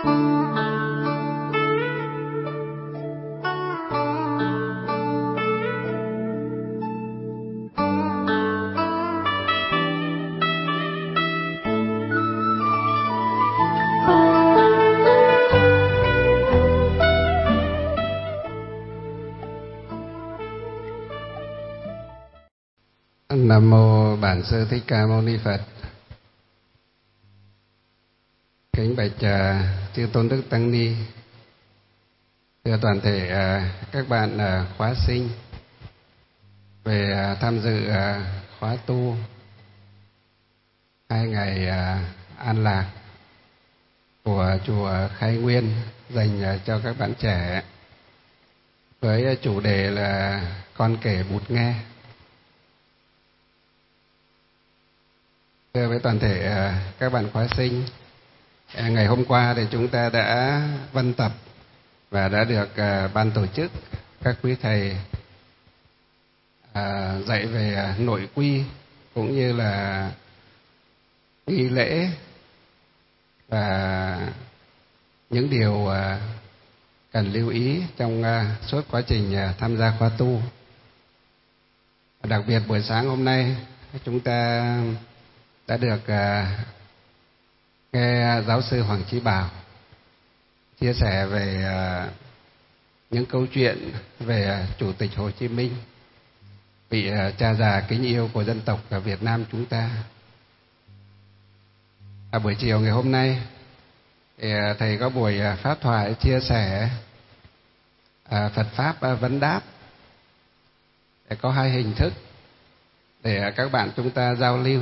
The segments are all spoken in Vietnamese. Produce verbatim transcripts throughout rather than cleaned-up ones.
Nam mô Bản Sư Thích Ca Mâu Ni Phật. Kính bạch uh, chư tôn đức tăng ni, thưa toàn thể uh, các bạn uh, khóa sinh về uh, tham dự uh, khóa tu hai ngày uh, an lạc của chùa Khai Nguyên dành uh, cho các bạn trẻ với uh, chủ đề là con kể bụt nghe. Thưa với toàn thể các bạn khóa sinh, ngày hôm qua thì chúng ta đã văn tập và đã được ban tổ chức, các quý thầy dạy về nội quy cũng như là nghi lễ và những điều cần lưu ý trong suốt quá trình tham gia khóa tu. Đặc biệt buổi sáng hôm nay chúng ta đã được uh, nghe giáo sư Hoàng Chí Bảo chia sẻ về uh, những câu chuyện về uh, Chủ tịch Hồ Chí Minh, vị uh, cha già kính yêu của dân tộc ở Việt Nam chúng ta. À, buổi chiều ngày hôm nay thì uh, thầy có buổi uh, pháp thoại chia sẻ uh, Phật pháp uh, vấn đáp. Để có hai hình thức để uh, các bạn chúng ta giao lưu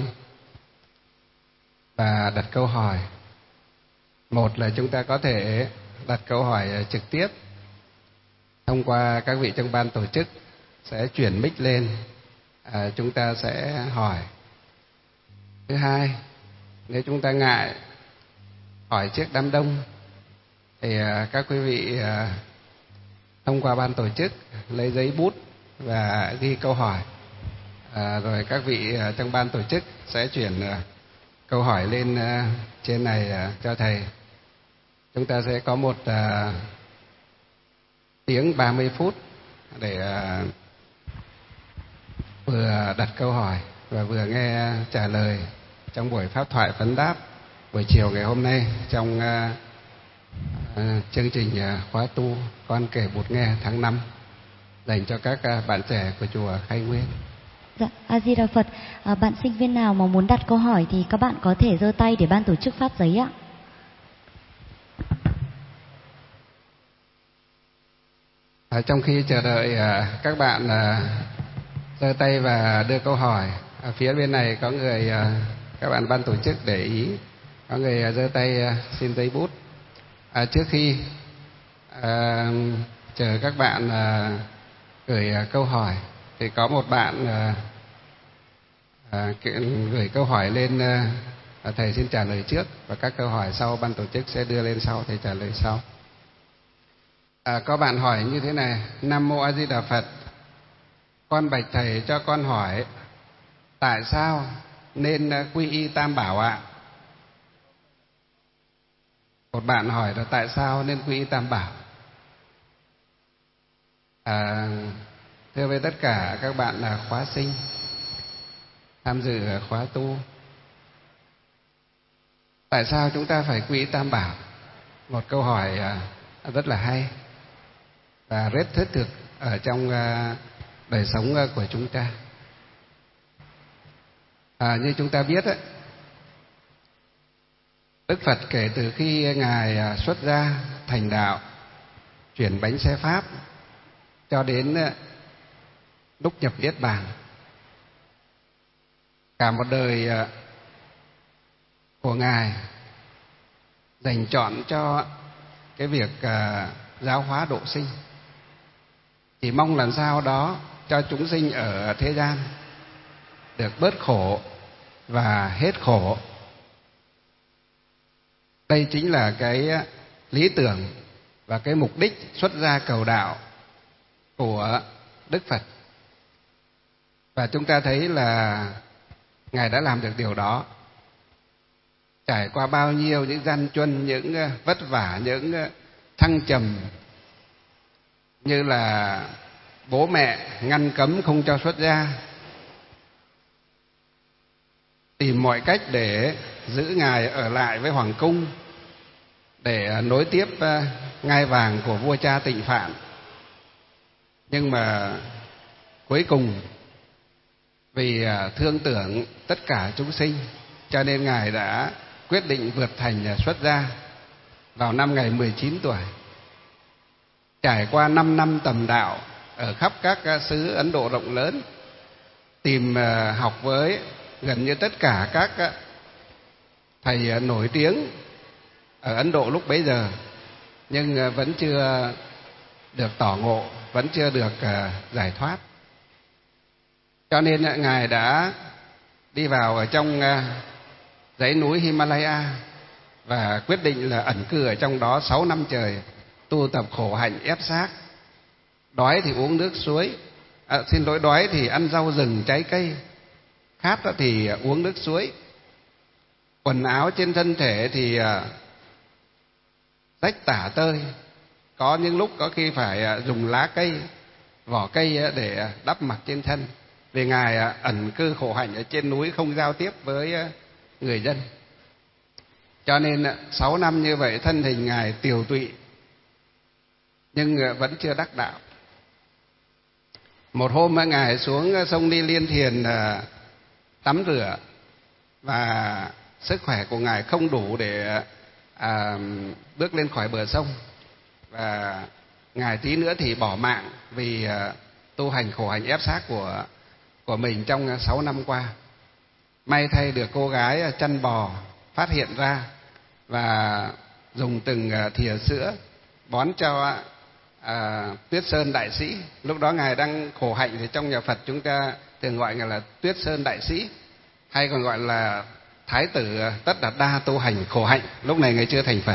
và đặt câu hỏi. Một là chúng ta có thể đặt câu hỏi trực tiếp thông qua các vị trong ban tổ chức sẽ chuyển mic lên, à, chúng ta sẽ hỏi. Thứ hai, nếu chúng ta ngại hỏi trước đám đông thì à, các quý vị à, thông qua ban tổ chức lấy giấy bút và ghi câu hỏi, à, rồi các vị à, trong ban tổ chức sẽ chuyển à, câu hỏi lên uh, trên này uh, cho thầy. Chúng ta sẽ có một uh, tiếng ba mươi phút để uh, vừa đặt câu hỏi và vừa nghe trả lời trong buổi pháp thoại vấn đáp buổi chiều ngày hôm nay trong uh, uh, chương trình uh, khóa tu Con Kể Bụt Nghe tháng năm dành cho các uh, bạn trẻ của chùa Khai Nguyên. Dạ, A Di Đà Phật. À, bạn sinh viên nào mà muốn đặt câu hỏi thì các bạn có thể giơ tay để ban tổ chức phát giấy ạ. À, trong khi chờ đợi à, các bạn à, giơ tay và đưa câu hỏi, à, phía bên này có người à, các bạn ban tổ chức để ý, có người à, giơ tay à, xin giấy bút. À, trước khi à, chờ các bạn à, gửi à, câu hỏi thì có một bạn à, à, gửi câu hỏi lên, à, thầy xin trả lời trước và các câu hỏi sau ban tổ chức sẽ đưa lên sau, thầy trả lời sau. À, có bạn hỏi như thế này: Nam mô A Di Đà Phật, con bạch thầy cho con hỏi tại sao nên quy y Tam Bảo ạ? Một bạn hỏi là tại sao nên quy y Tam Bảo. À, thưa với tất cả các bạn là khóa sinh tham dự khóa tu, tại sao chúng ta phải quy y Tam Bảo? Một câu hỏi rất là hay và rất thiết thực ở trong đời sống của chúng ta. À, như chúng ta biết ấy, Đức Phật kể từ khi Ngài xuất gia thành đạo, chuyển bánh xe Pháp cho đến lúc nhập Niết Bàn, cả một đời của Ngài dành trọn cho cái việc giáo hóa độ sinh, chỉ mong làm sao đó cho chúng sinh ở thế gian được bớt khổ và hết khổ. Đây chính là cái lý tưởng và cái mục đích xuất gia cầu đạo của Đức Phật. Và chúng ta thấy là Ngài đã làm được điều đó. trải qua bao nhiêu những gian truân, những vất vả, những thăng trầm, như là bố mẹ ngăn cấm không cho xuất gia, tìm mọi cách để giữ Ngài ở lại với hoàng cung để nối tiếp ngai vàng của vua cha Tịnh Phạn. Nhưng mà cuối cùng vì thương tưởng tất cả chúng sinh, cho nên Ngài đã quyết định vượt thành xuất gia vào năm ngày mười chín tuổi. Trải qua năm năm tầm đạo ở khắp các xứ Ấn Độ rộng lớn, tìm học với gần như tất cả các thầy nổi tiếng ở Ấn Độ lúc bấy giờ, nhưng vẫn chưa được tỏ ngộ, vẫn chưa được giải thoát. Cho nên Ngài đã đi vào ở trong dãy núi Himalaya và quyết định là ẩn cư ở trong đó sáu năm trời, tu tập khổ hạnh ép xác. Đói thì uống nước suối, à, xin lỗi đói thì ăn rau rừng trái cây, khát thì uống nước suối. Quần áo trên thân thể thì rách tả tơi, có những lúc có khi phải dùng lá cây, vỏ cây để đắp mặc trên thân, vì Ngài ẩn cư khổ hạnh ở trên núi, không giao tiếp với người dân. Cho nên sáu năm như vậy thân hình Ngài tiều tụy, nhưng vẫn chưa đắc đạo. Một hôm Ngài xuống sông Ni Liên Thiền tắm rửa, và sức khỏe của Ngài không đủ để à, bước lên khỏi bờ sông, và Ngài tí nữa thì bỏ mạng vì à, tu hành khổ hạnh ép xác của của mình trong sáu năm qua. May thay được cô gái chăn bò phát hiện ra và dùng từng thìa sữa bón cho à, Tuyết Sơn Đại Sĩ. Lúc đó Ngài đang khổ hạnh, thì trong nhà Phật chúng ta thường gọi Ngài là Tuyết Sơn Đại Sĩ, hay còn gọi là Thái tử Tất Đạt Đa tu hành khổ hạnh. Lúc này Ngài chưa thành Phật.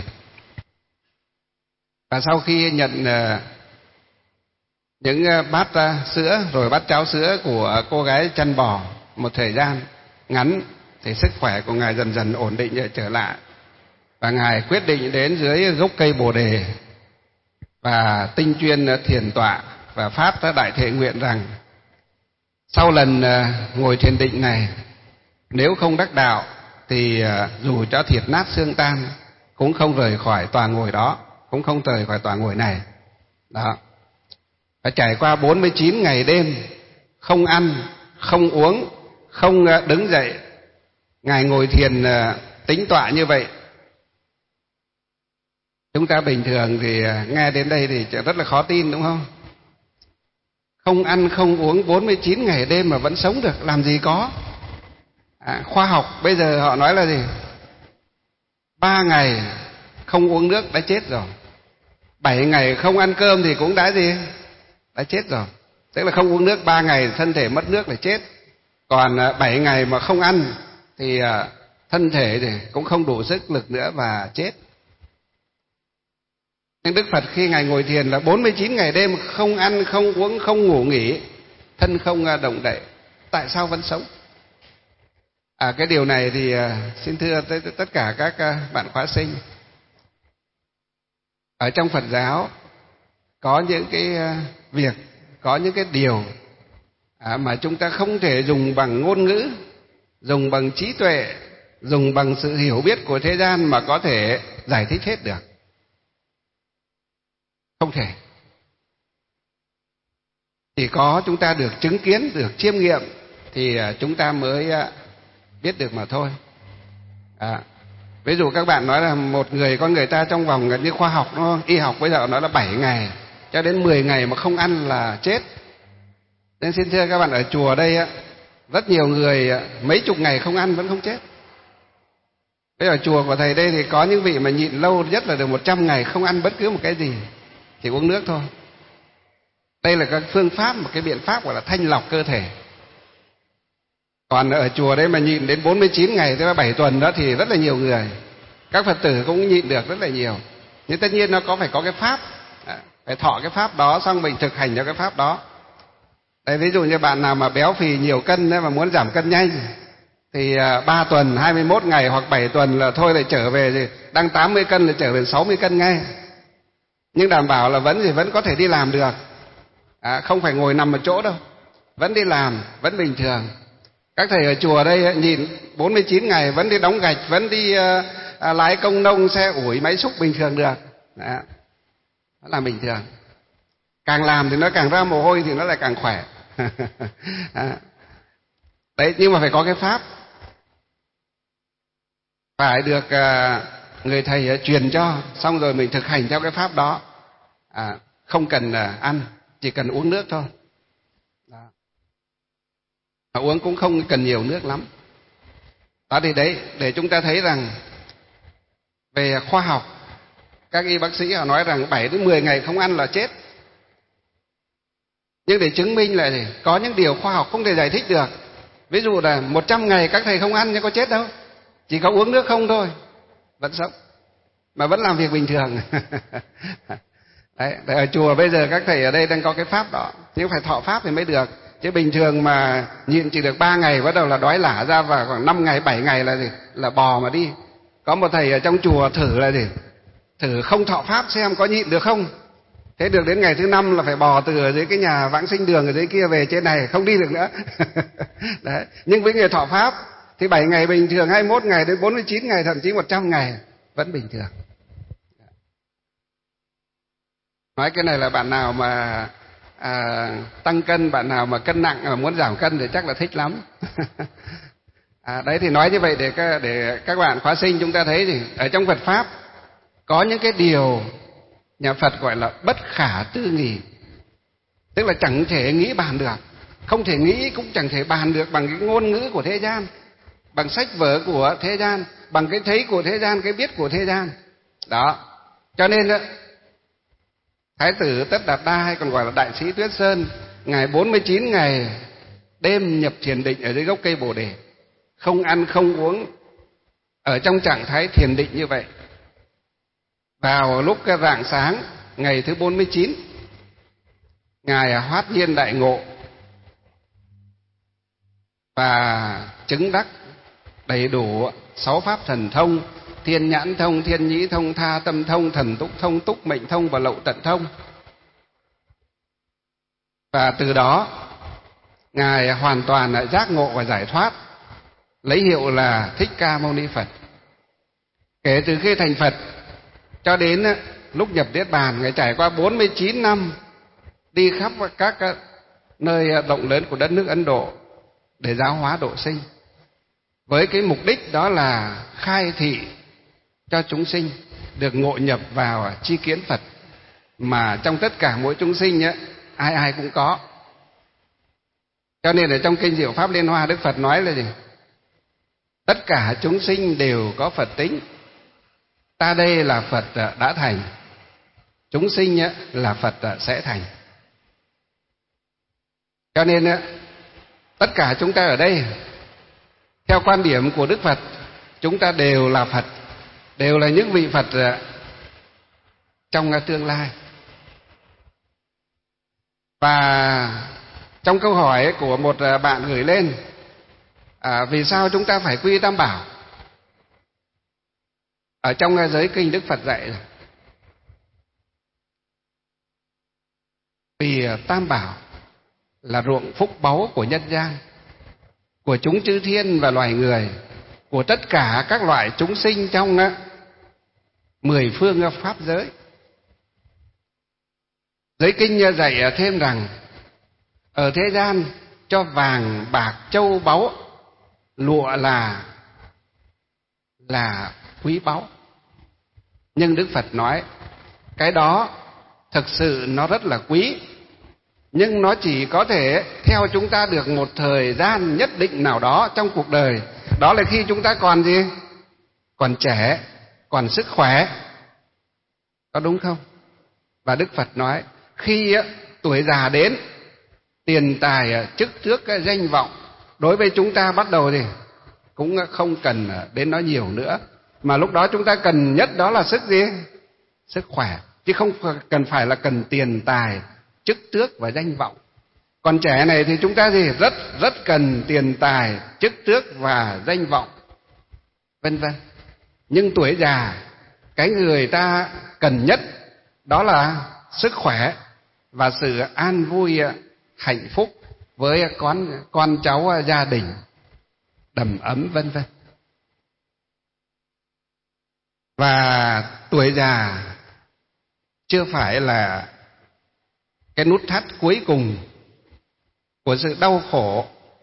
Và sau khi nhận uh, những bát uh, sữa rồi bát cháo sữa của cô gái chăn bò một thời gian ngắn, thì sức khỏe của Ngài dần dần ổn định trở lại, và Ngài quyết định đến dưới gốc cây Bồ Đề và tinh chuyên thiền tọa và phát đại thệ nguyện rằng sau lần uh, ngồi thiền định này, nếu không đắc đạo thì uh, dù cho thịt nát xương tan cũng không rời khỏi tòa ngồi đó, cũng không rời khỏi tòa ngồi này. Đó. Và trải qua bốn mươi chín ngày đêm, không ăn, không uống, không đứng dậy, Ngài ngồi thiền tĩnh tọa như vậy. Chúng ta bình thường thì nghe đến đây thì rất là khó tin, đúng không? Không ăn, không uống bốn mươi chín ngày đêm mà vẫn sống được, làm gì có. À, khoa học bây giờ họ nói là gì? Ba ngày không uống nước đã chết rồi. Bảy ngày không ăn cơm thì cũng đã gì? Đã chết rồi. Tức là không uống nước ba ngày thân thể mất nước là chết. Còn bảy ngày mà không ăn thì thân thể thì cũng không đủ sức lực nữa và chết. Nhưng Đức Phật khi Ngài ngồi thiền là bốn mươi chín ngày đêm không ăn, không uống, không ngủ nghỉ, thân không động đậy. Tại sao vẫn sống? À, cái điều này thì xin thưa tới tất cả các bạn khóa sinh. Ở trong Phật giáo có những cái việc, có những cái điều mà chúng ta không thể dùng bằng ngôn ngữ, dùng bằng trí tuệ, dùng bằng sự hiểu biết của thế gian mà có thể giải thích hết được. Không thể. Chỉ có chúng ta được chứng kiến, được chiêm nghiệm thì chúng ta mới biết được mà thôi. À, ví dụ các bạn nói là một người, con người ta trong vòng như khoa học, đúng không? Y học bây giờ nói là bảy ngày cho đến mười ngày mà không ăn là chết. Nên xin thưa các bạn, ở chùa đây á, rất nhiều người mấy chục ngày không ăn vẫn không chết. Bây giờ chùa của thầy đây thì có những vị mà nhịn lâu nhất là được một trăm ngày không ăn bất cứ một cái gì, chỉ uống nước thôi. Đây là các phương pháp, một cái biện pháp gọi là thanh lọc cơ thể. Còn ở chùa đấy mà nhịn đến bốn mươi chín ngày, tức là bảy tuần đó thì rất là nhiều người. Các Phật tử cũng nhịn được rất là nhiều. Nhưng tất nhiên nó có phải có cái pháp, phải thọ cái pháp đó, xong mình thực hành cho cái pháp đó. Đây, ví dụ như bạn nào mà béo phì nhiều cân mà muốn giảm cân nhanh thì ba tuần, hai mươi mốt ngày hoặc bảy tuần là thôi lại trở về, thì đang tám mươi cân là trở về sáu mươi cân ngay. Nhưng đảm bảo là vẫn thì vẫn có thể đi làm được, à, không phải ngồi nằm ở chỗ đâu, vẫn đi làm, vẫn bình thường. Các thầy ở chùa đây nhìn bốn mươi chín ngày vẫn đi đóng gạch, vẫn đi uh, uh, lái công nông, xe ủi, máy xúc bình thường được. Đó, nó là bình thường. Càng làm thì nó càng ra mồ hôi thì nó lại càng khỏe. Đấy, nhưng mà phải có cái pháp, phải được uh, người thầy uh, truyền cho, xong rồi mình thực hành theo cái pháp đó. À, không cần uh, ăn, chỉ cần uống nước thôi. Đó. Mà uống cũng không cần nhiều nước lắm. Đó thì đấy, để chúng ta thấy rằng về khoa học, các y bác sĩ họ nói rằng bảy đến mười ngày không ăn là chết. Nhưng để chứng minh là gì? Có những điều khoa học không thể giải thích được. Ví dụ là một trăm ngày các thầy không ăn nhưng có chết đâu, chỉ có uống nước không thôi, vẫn sống, mà vẫn làm việc bình thường. Đấy, ở chùa bây giờ các thầy ở đây đang có cái pháp đó, nhưng phải thọ pháp thì mới được. Chứ bình thường mà nhịn chỉ được ba ngày bắt đầu là đói lả ra, và khoảng năm ngày, bảy ngày là gì? Là bò mà đi. Có một thầy ở trong chùa thử là gì? Thử không thọ pháp xem có nhịn được không. Thế được đến ngày thứ năm là phải bò từ ở dưới cái nhà vãng sinh đường ở dưới kia về trên này, không đi được nữa. Đấy. Nhưng với người thọ pháp thì bảy ngày bình thường, hai mươi mốt ngày đến bốn mươi chín ngày, thậm chí một trăm ngày vẫn bình thường. Nói cái này là bạn nào mà à, tăng cân, bạn nào mà cân nặng mà muốn giảm cân thì chắc là thích lắm. À, đấy thì nói như vậy để để các bạn khóa sinh chúng ta thấy thì ở trong Phật pháp có những cái điều nhà Phật gọi là bất khả tư nghị, tức là chẳng thể nghĩ bàn được, không thể nghĩ cũng chẳng thể bàn được bằng cái ngôn ngữ của thế gian, bằng sách vở của thế gian, bằng cái thấy của thế gian, cái biết của thế gian. Đó, cho nên đó, Thái tử Tất Đạt Đa hay còn gọi là Đại sĩ Tuyết Sơn, ngày bốn mươi chín ngày đêm nhập thiền định ở dưới gốc cây Bồ Đề, không ăn không uống, ở trong trạng thái thiền định như vậy. Vào lúc rạng sáng ngày thứ bốn mươi chín, ngài hoát nhiên đại ngộ và chứng đắc đầy đủ sáu pháp thần thông: thiên nhãn thông, thiên nhĩ thông, tha tâm thông, thần túc thông, túc mệnh thông và lậu tận thông. Và từ đó ngài hoàn toàn giác ngộ và giải thoát, lấy hiệu là Thích Ca Mâu Ni Phật. Kể từ khi thành Phật cho đến lúc nhập Niết Bàn, ngài trải qua bốn mươi chín năm đi khắp các nơi rộng lớn của đất nước Ấn Độ để giáo hóa độ sinh, với cái mục đích đó là khai thị cho chúng sinh được ngộ nhập vào chi kiến Phật, mà trong tất cả mỗi chúng sinh ấy, ai ai cũng có. Cho nên ở trong kinh Diệu Pháp Liên Hoa, Đức Phật nói là gì? Tất cả chúng sinh đều có Phật tính. Ta đây là Phật đã thành, chúng sinh là Phật sẽ thành. Cho nên tất cả chúng ta ở đây, theo quan điểm của Đức Phật, chúng ta đều là Phật, đều là những vị Phật trong tương lai. Và trong câu hỏi của một bạn gửi lên, à, vì sao chúng ta phải quy Tam Bảo? Ở trong giới kinh Đức Phật dạy là vì Tam Bảo là ruộng phúc báu của nhân gian, của chúng chư thiên và loài người, của tất cả các loại chúng sinh trong mười phương pháp giới. Giới kinh dạy thêm rằng ở thế gian cho vàng bạc châu báu lụa là là quý báu, nhưng Đức Phật nói cái đó thực sự nó rất là quý, nhưng nó chỉ có thể theo chúng ta được một thời gian nhất định nào đó trong cuộc đời. Đó là khi chúng ta còn gì? Còn trẻ, còn sức khỏe. Có đúng không? Và Đức Phật nói khi tuổi già đến, tiền tài, chức tước, danh vọng đối với chúng ta bắt đầu thì cũng không cần đến nó nhiều nữa, mà lúc đó chúng ta cần nhất đó là sức gì? Sức khỏe, chứ không cần phải là cần tiền tài, chức tước và danh vọng. Còn trẻ này thì chúng ta thì rất rất cần tiền tài, chức tước và danh vọng, vân vân. Nhưng tuổi già, cái người ta cần nhất đó là sức khỏe và sự an vui, hạnh phúc với con con cháu, gia đình đầm ấm, vân vân. Và tuổi già chưa phải là cái nút thắt cuối cùng của sự đau khổ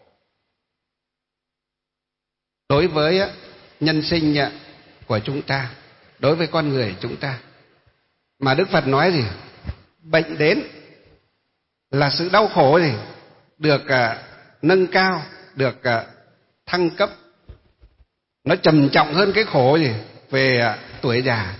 đối với nhân sinh của chúng ta, đối với con người chúng ta. Mà Đức Phật nói gì? Bệnh đến là sự đau khổ gì? Được uh, nâng cao, được uh, thăng cấp. Nó trầm trọng hơn cái khổ gì? Về uh, tuổi già.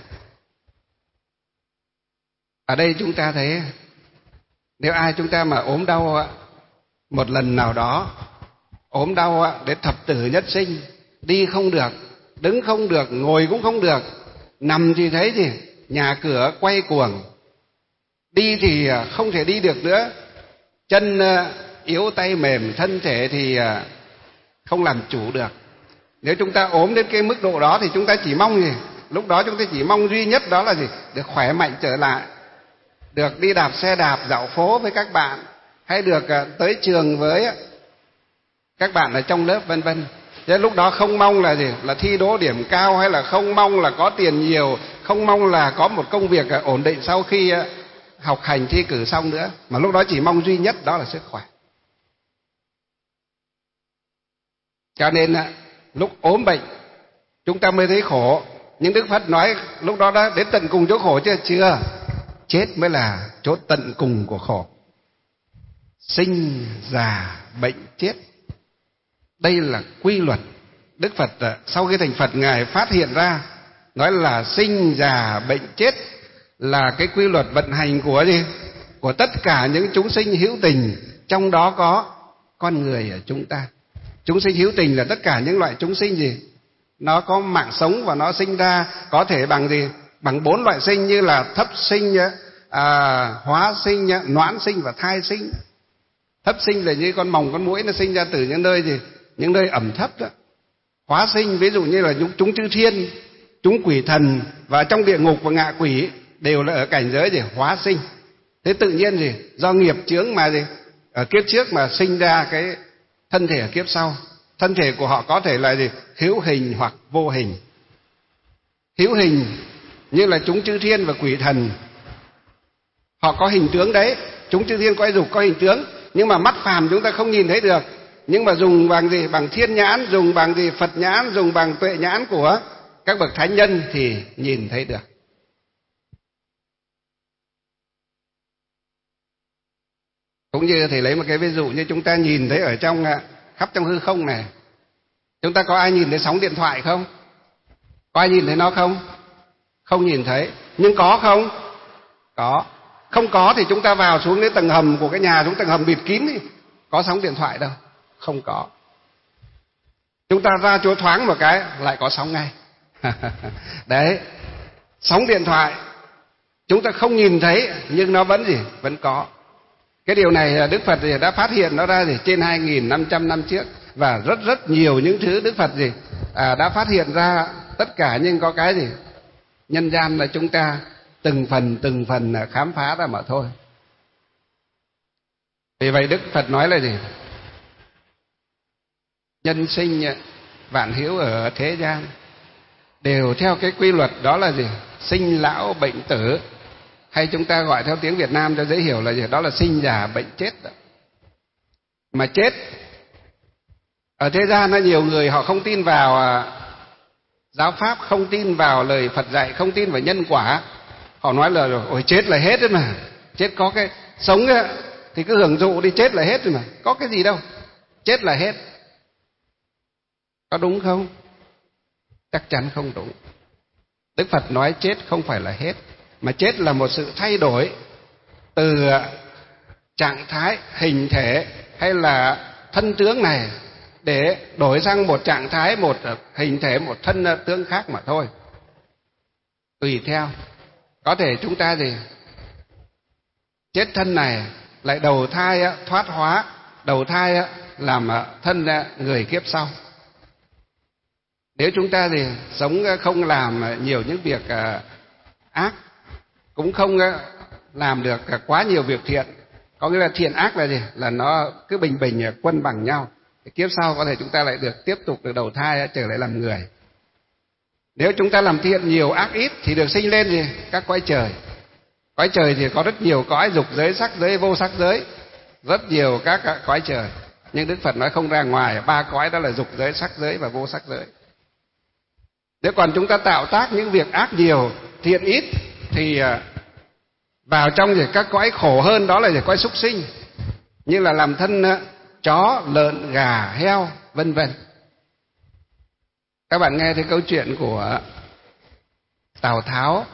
Ở đây chúng ta thấy, nếu ai chúng ta mà ốm đau uh, một lần nào đó, ốm đau uh, đến thập tử nhất sinh, đi không được, đứng không được, ngồi cũng không được, nằm thì thấy gì? Nhà cửa quay cuồng, đi thì không thể đi được nữa, chân yếu tay mềm, thân thể thì không làm chủ được. Nếu chúng ta ốm đến cái mức độ đó thì chúng ta chỉ mong gì? Lúc đó chúng ta chỉ mong duy nhất đó là gì? Được khỏe mạnh trở lại, được đi đạp xe đạp dạo phố với các bạn, hay được tới trường với các bạn ở trong lớp, vân vân. Thế lúc đó không mong là gì? Là thi đỗ điểm cao, hay là không mong là có tiền nhiều, không mong là có một công việc ổn định sau khi học hành thi cử xong nữa, mà lúc đó chỉ mong duy nhất đó là sức khỏe. Cho nên lúc ốm bệnh chúng ta mới thấy khổ, nhưng Đức Phật nói lúc đó đã đến tận cùng chỗ khổ chưa? Chưa. Chết mới là chỗ tận cùng của khổ. Sinh già bệnh chết, đây là quy luật. Đức Phật sau khi thành Phật, Ngài phát hiện ra, nói là sinh già bệnh chết là cái quy luật vận hành của gì? Của tất cả những chúng sinh hữu tình, trong đó có con người ở chúng ta. Chúng sinh hữu tình là tất cả những loại chúng sinh gì? Nó có mạng sống và nó sinh ra có thể bằng gì? Bằng bốn loại sinh, như là thấp sinh, à, hóa sinh, noãn sinh và thai sinh. Thấp sinh là như con mồng, con muỗi, nó sinh ra từ những nơi gì? Những nơi ẩm thấp đó. Hóa sinh ví dụ như là chúng, chúng chư thiên, chúng quỷ thần, và trong địa ngục và ngạ quỷ đều là ở cảnh giới gì? Hóa sinh. Thế tự nhiên gì? Do nghiệp chướng mà gì? Ở kiếp trước mà sinh ra cái thân thể ở kiếp sau. Thân thể của họ có thể là gì? Hữu hình hoặc vô hình. Hữu hình như là chúng chư thiên và quỷ thần, họ có hình tướng đấy. Chúng chư thiên có dục, có hình tướng, nhưng mà mắt phàm chúng ta không nhìn thấy được. Nhưng mà dùng bằng gì? Bằng thiên nhãn, dùng bằng gì? Phật nhãn, dùng bằng tuệ nhãn của các bậc thánh nhân thì nhìn thấy được. Cũng như thầy lấy một cái ví dụ, như chúng ta nhìn thấy ở trong khắp trong hư không này, chúng ta có ai nhìn thấy sóng điện thoại không? Có ai nhìn thấy nó không? Không nhìn thấy. Nhưng có không? Có. Không có thì chúng ta vào xuống đến tầng hầm của cái nhà, xuống tầng hầm bịt kín đi, có sóng điện thoại đâu? Không có. Chúng ta ra chỗ thoáng một cái lại có sóng ngay. Đấy, sóng điện thoại chúng ta không nhìn thấy nhưng nó vẫn gì? Vẫn có. Cái điều này Đức Phật đã phát hiện nó ra gì? Trên hai nghìn năm trăm năm trước, và rất rất nhiều những thứ Đức Phật gì à, đã phát hiện ra tất cả, nhưng có cái gì? Nhân gian là chúng ta từng phần từng phần khám phá ra mà thôi. Vì vậy Đức Phật nói là gì? Nhân sinh vạn hữu ở thế gian đều theo cái quy luật đó là gì? Sinh lão bệnh tử, hay chúng ta gọi theo tiếng Việt Nam cho dễ hiểu là gì? Đó là sinh già bệnh chết đó. Mà chết ở thế gian nó nhiều người họ không tin vào giáo pháp, không tin vào lời Phật dạy, không tin vào nhân quả. Họ nói là ôi chết là hết đấy mà, chết có cái sống ấy, thì cứ hưởng thụ đi, chết là hết rồi mà, có cái gì đâu, chết là hết. Có đúng không? Chắc chắn không đúng. Đức Phật nói chết không phải là hết, mà chết là một sự thay đổi từ trạng thái, hình thể hay là thân tướng này để đổi sang một trạng thái, một hình thể, một thân tướng khác mà thôi. Tùy theo. Có thể chúng ta gì chết thân này lại đầu thai thoát hóa, đầu thai làm thân người kiếp sau. Nếu chúng ta thì sống không làm nhiều những việc ác, cũng không làm được quá nhiều việc thiện, có nghĩa là thiện ác là gì? Là nó cứ bình bình quân bằng nhau. Thì kiếp sau có thể chúng ta lại được tiếp tục được đầu thai trở lại làm người. Nếu chúng ta làm thiện nhiều ác ít thì được sinh lên gì? Các cõi trời. Cõi trời thì có rất nhiều cõi, dục giới, sắc giới, vô sắc giới, rất nhiều các cõi trời. Nhưng Đức Phật nói không ra ngoài ba cõi, đó là dục giới, sắc giới và vô sắc giới. Nếu còn chúng ta tạo tác những việc ác nhiều, thiện ít thì vào trong các cõi khổ hơn, đó là cõi súc sinh, như là làm thân chó, lợn, gà, heo, vân vân. Các bạn nghe thấy câu chuyện của Tào Tháo.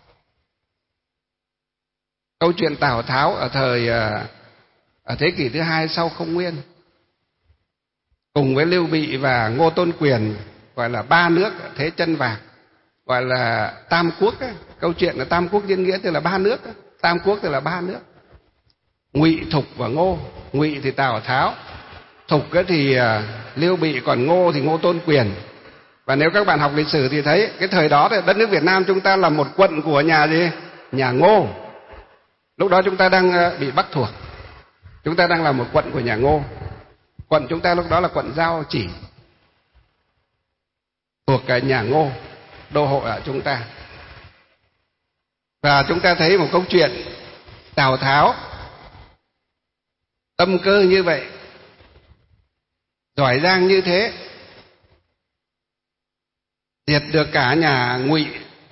Câu chuyện Tào Tháo ở thời ở thế kỷ thứ hai sau Không Nguyên, cùng với Lưu Bị và Ngô Tôn Quyền, gọi là ba nước thế chân vạc, gọi là Tam Quốc. Câu chuyện là Tam Quốc nhân nghĩa tức là ba nước. Tam Quốc tức là ba nước: Ngụy, Thục và Ngô. Ngụy thì Tào Tháo, Thục thì Lưu Bị, còn Ngô thì Ngô Tôn Quyền. Và nếu các bạn học lịch sử thì thấy cái thời đó thì đất nước Việt Nam chúng ta là một quận của nhà gì? Nhà Ngô. Lúc đó chúng ta đang bị Bắc thuộc, chúng ta đang là một quận của nhà Ngô. Quận chúng ta lúc đó là quận Giao Chỉ, thuộc cái nhà Ngô, đô hộ ở chúng ta. Và chúng ta thấy một câu chuyện Tào Tháo tâm cơ như vậy, giỏi giang như thế, diệt được cả nhà Ngụy,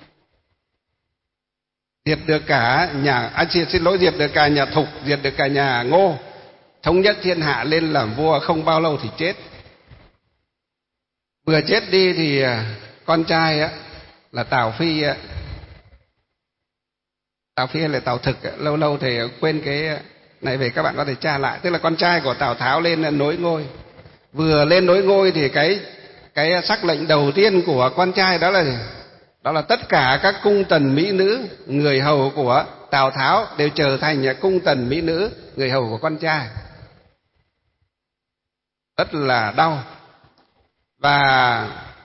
diệt được cả nhà à, xin, xin lỗi diệt được cả nhà Thục, diệt được cả nhà Ngô, thống nhất thiên hạ, lên làm vua. Không bao lâu thì chết. Vừa chết đi thì con trai á, là Tào Phi á, Tào Phi hay là Tào Thực, lâu lâu thì quên cái này về, các bạn có thể tra lại. Tức là con trai của Tào Tháo lên nối ngôi. Vừa lên nối ngôi thì cái cái sắc lệnh đầu tiên của con trai đó là gì? Đó là tất cả các cung tần mỹ nữ, người hầu của Tào Tháo đều trở thành cung tần mỹ nữ, người hầu của con trai. Rất là đau. Và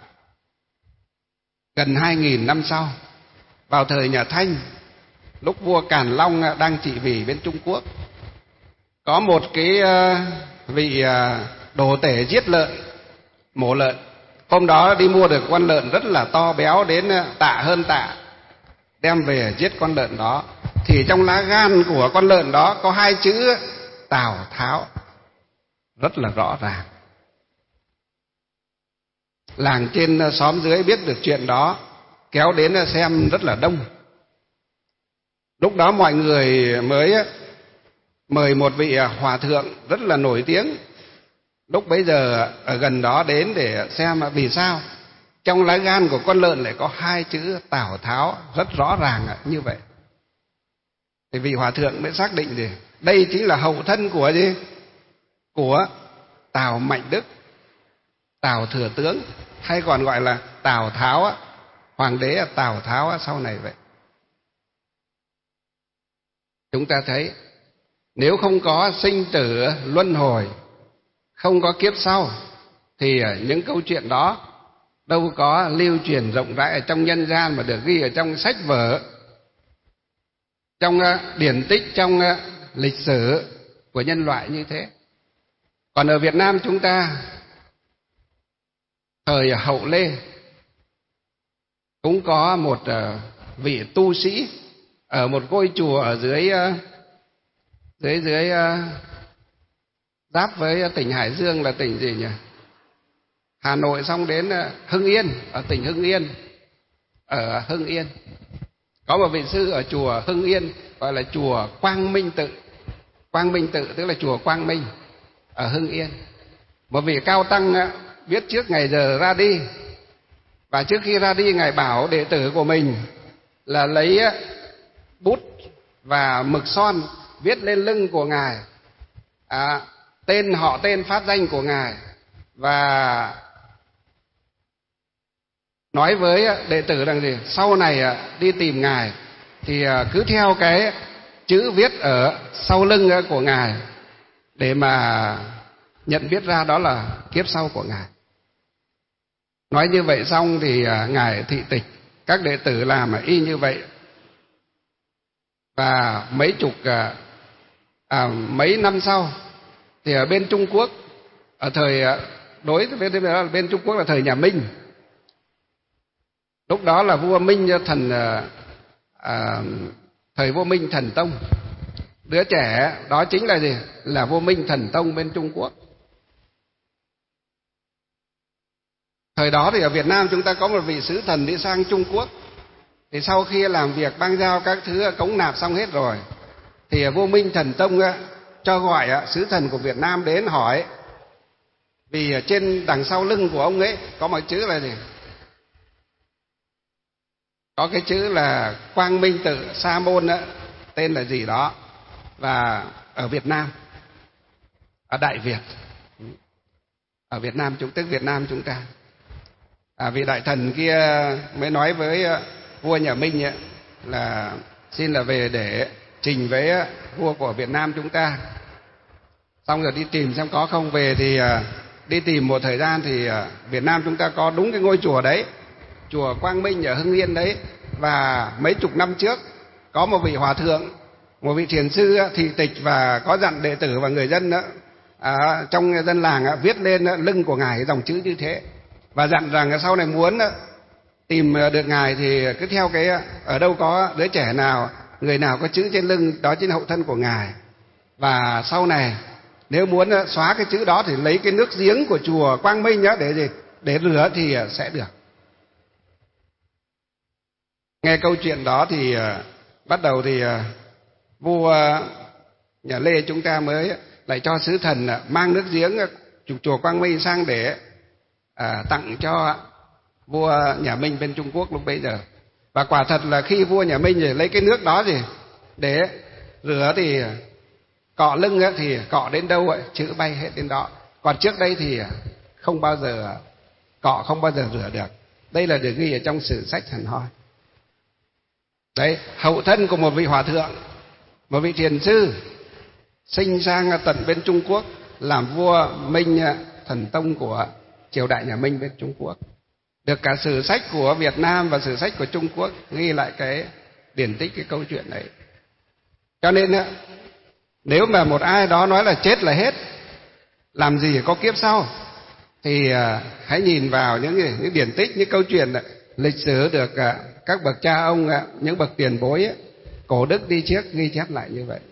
gần hai nghìn năm sau, vào thời nhà Thanh, lúc vua Càn Long đang trị vì bên Trung Quốc, có một cái vị đồ tể giết lợn, mổ lợn. Hôm đó đi mua được con lợn rất là to béo, đến tạ hơn tạ, đem về giết con lợn đó. Thì trong lá gan của con lợn đó có hai chữ Tào Tháo, rất là rõ ràng. Làng trên xóm dưới biết được chuyện đó, kéo đến xem rất là đông. Lúc đó mọi người mới mời một vị hòa thượng rất là nổi tiếng lúc bấy giờ ở gần đó đến để xem vì sao trong lá gan của con lợn lại có hai chữ Tào Tháo rất rõ ràng như vậy. Thì vị hòa thượng mới xác định gì? Đây chính là hậu thân của gì? Của Tào Mạnh Đức, Tào Thừa Tướng, hay còn gọi là Tào Tháo, hoàng đế Tào Tháo sau này vậy. Chúng ta thấy nếu không có sinh tử luân hồi, không có kiếp sau, thì những câu chuyện đó đâu có lưu truyền rộng rãi ở trong nhân gian mà được ghi ở trong sách vở, trong điển tích, trong lịch sử của nhân loại như thế. Còn ở Việt Nam chúng ta, thời Hậu Lê cũng có một vị tu sĩ ở một ngôi chùa ở dưới dưới dưới giáp với tỉnh Hải Dương là tỉnh gì nhỉ? Hà Nội xong đến Hưng Yên, ở tỉnh Hưng Yên, ở Hưng Yên có một vị sư ở chùa Hưng Yên gọi là chùa Quang Minh Tự. Quang Minh Tự tức là chùa Quang Minh ở Hưng Yên. Một vị cao tăng biết trước ngày giờ ra đi, và trước khi ra đi ngài bảo đệ tử của mình là lấy bút và mực son viết lên lưng của ngài à, tên họ tên pháp danh của ngài, và nói với đệ tử rằng gì? Sau này đi tìm ngài thì cứ theo cái chữ viết ở sau lưng của Ngài để mà nhận biết ra đó là kiếp sau của Ngài. Nói như vậy xong thì Ngài thị tịch, các đệ tử làm y như vậy. Và mấy chục à, mấy năm sau thì ở bên Trung Quốc, ở thời đối với bên, bên Trung Quốc là thời nhà Minh, lúc đó là vua Minh thần à, thời vua Minh Thần Tông. Đứa trẻ đó chính là gì? Là vua Minh Thần Tông bên Trung Quốc. Thời đó thì ở Việt Nam chúng ta có một vị sứ thần đi sang Trung Quốc. Thì sau khi làm việc bang giao các thứ cống nạp xong hết rồi, thì vua Minh Thần Tông cho gọi sứ thần của Việt Nam đến hỏi. Vì trên đằng sau lưng của ông ấy có một chữ là gì? Có cái chữ là Quang Minh Tự Sa Môn đó, tên là gì đó. Và ở Việt Nam, ở Đại Việt, ở Việt Nam chúng tức Việt Nam chúng ta, à, vị đại thần kia mới nói với vua nhà Minh ấy, là xin là về để trình với vua của Việt Nam chúng ta. Xong rồi đi tìm xem có không. Về thì đi tìm một thời gian thì Việt Nam chúng ta có đúng cái ngôi chùa đấy, chùa Quang Minh ở Hưng Yên đấy. Và mấy chục năm trước có một vị hòa thượng, một vị thiền sư thị tịch và có dặn đệ tử và người dân đó, à, trong dân làng viết lên lưng của Ngài dòng chữ như thế, và dặn rằng sau này muốn tìm được Ngài thì cứ theo cái, ở đâu có đứa trẻ nào, người nào có chữ trên lưng, đó chính là hậu thân của Ngài. Và sau này nếu muốn xóa cái chữ đó thì lấy cái nước giếng của chùa Quang Minh đó để gì? Để rửa thì sẽ được. Nghe câu chuyện đó thì bắt đầu thì vua nhà Lê chúng ta mới lại cho sứ thần mang nước giếng chùa Quang Minh sang để à, tặng cho vua nhà Minh bên Trung Quốc lúc bấy giờ. Và quả thật là khi vua nhà Minh thì lấy cái nước đó gì để rửa thì cọ lưng thì cọ đến đâu ấy, chữ bay hết đến đó. Còn trước đây thì không bao giờ cọ, không bao giờ rửa được. Đây là được ghi ở trong sử sách Hàn Hoi. Đấy, hậu thân của một vị hòa thượng, một vị thiền sư sinh sang tận bên Trung Quốc, làm vua Minh Thần Tông của triều đại nhà Minh bên Trung Quốc. Được cả sử sách của Việt Nam và sử sách của Trung Quốc ghi lại cái điển tích, cái câu chuyện đấy. Cho nên nếu mà một ai đó nói là chết là hết, làm gì có kiếp sau, thì hãy nhìn vào những, những điển tích, những câu chuyện lịch sử được các bậc cha ông, những bậc tiền bối cổ đức đi trước ghi chép lại như vậy.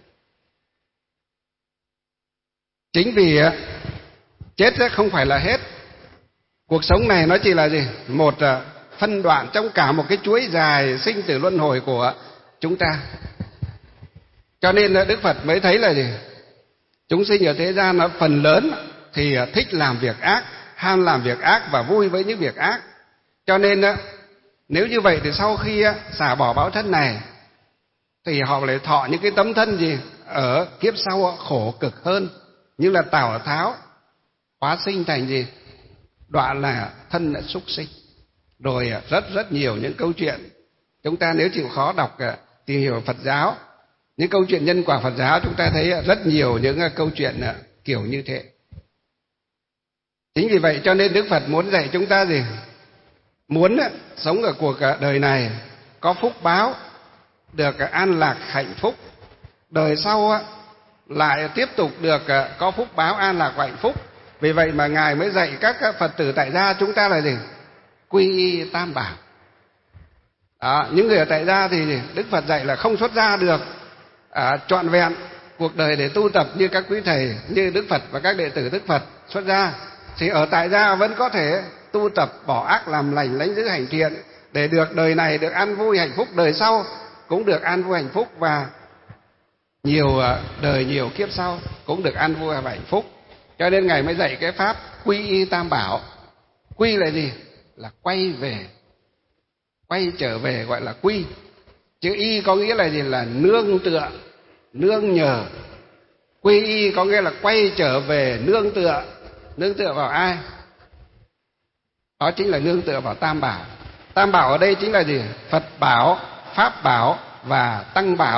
Chính vì chết không phải là hết. Cuộc sống này nó chỉ là gì? Một phân đoạn trong cả một cái chuỗi dài sinh tử luân hồi của chúng ta. Cho nên Đức Phật mới thấy là gì? Chúng sinh ở thế gian nó phần lớn thì thích làm việc ác, ham làm việc ác và vui với những việc ác. Cho nên nếu như vậy thì sau khi xả bỏ báo thân này thì họ lại thọ những cái tấm thân gì? Ở kiếp sau khổ cực hơn, như là Tào Tháo hóa sinh thành gì? Đọa là thân là súc sinh. Rồi rất rất nhiều những câu chuyện. Chúng ta nếu chịu khó đọc tìm hiểu Phật giáo, những câu chuyện nhân quả Phật giáo, chúng ta thấy rất nhiều những câu chuyện kiểu như thế. Chính vì vậy cho nên Đức Phật muốn dạy chúng ta gì? Muốn sống ở cuộc đời này có phúc báo, được an lạc hạnh phúc, đời sau lại tiếp tục được có phúc báo an lạc và hạnh phúc. Vì vậy mà Ngài mới dạy các Phật tử tại gia chúng ta là gì? Quy y tam bảo. Đó, những người ở tại gia thì Đức Phật dạy là không xuất gia được à, trọn vẹn cuộc đời để tu tập như các quý thầy, như Đức Phật và các đệ tử Đức Phật xuất gia. Thì ở tại gia vẫn có thể tu tập bỏ ác làm lành, lánh giữ hành thiện, để được đời này được an vui hạnh phúc, đời sau cũng được an vui hạnh phúc, và nhiều đời nhiều kiếp sau cũng được an vui và hạnh phúc. Cho nên Ngài mới dạy cái pháp quy y tam bảo. Quy là gì? Là quay về, quay trở về gọi là quy. Chữ y có nghĩa là gì? Là nương tựa, nương nhờ. Quy y có nghĩa là quay trở về nương tựa. Nương tựa vào ai? Đó chính là nương tựa vào tam bảo. Tam bảo ở đây chính là gì? Phật bảo, Pháp bảo và Tăng bảo.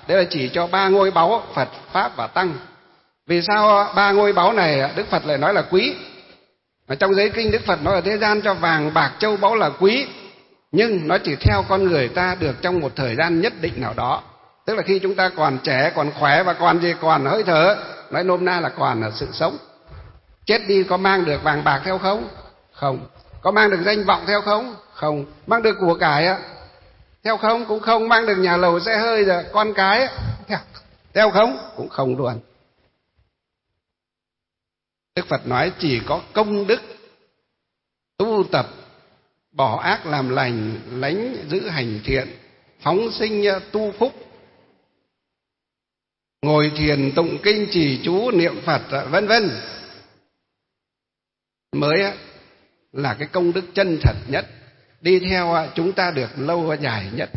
Đây là chỉ cho ba ngôi báu Phật, Pháp và Tăng. Vì sao ba ngôi báu này Đức Phật lại nói là quý? Ở trong giấy kinh Đức Phật nói ở thế gian cho vàng bạc châu báu là quý, nhưng nó chỉ theo con người ta được trong một thời gian nhất định nào đó. Tức là khi chúng ta còn trẻ, còn khỏe và còn gì, còn hơi thở, nói nôm na là còn là sự sống. Chết đi có mang được vàng bạc theo không? Không. Có mang được danh vọng theo không? Không. Mang được của cải theo không? Cũng không. Mang được nhà lầu xe hơi rồi con cái theo, theo không? Cũng không luôn. Đức Phật nói chỉ có công đức tu tập, bỏ ác làm lành, lánh giữ hành thiện, phóng sinh tu phúc, ngồi thiền tụng kinh trì chú niệm Phật vân vân, mới là cái công đức chân thật nhất, đi theo chúng ta được lâu và dài nhất.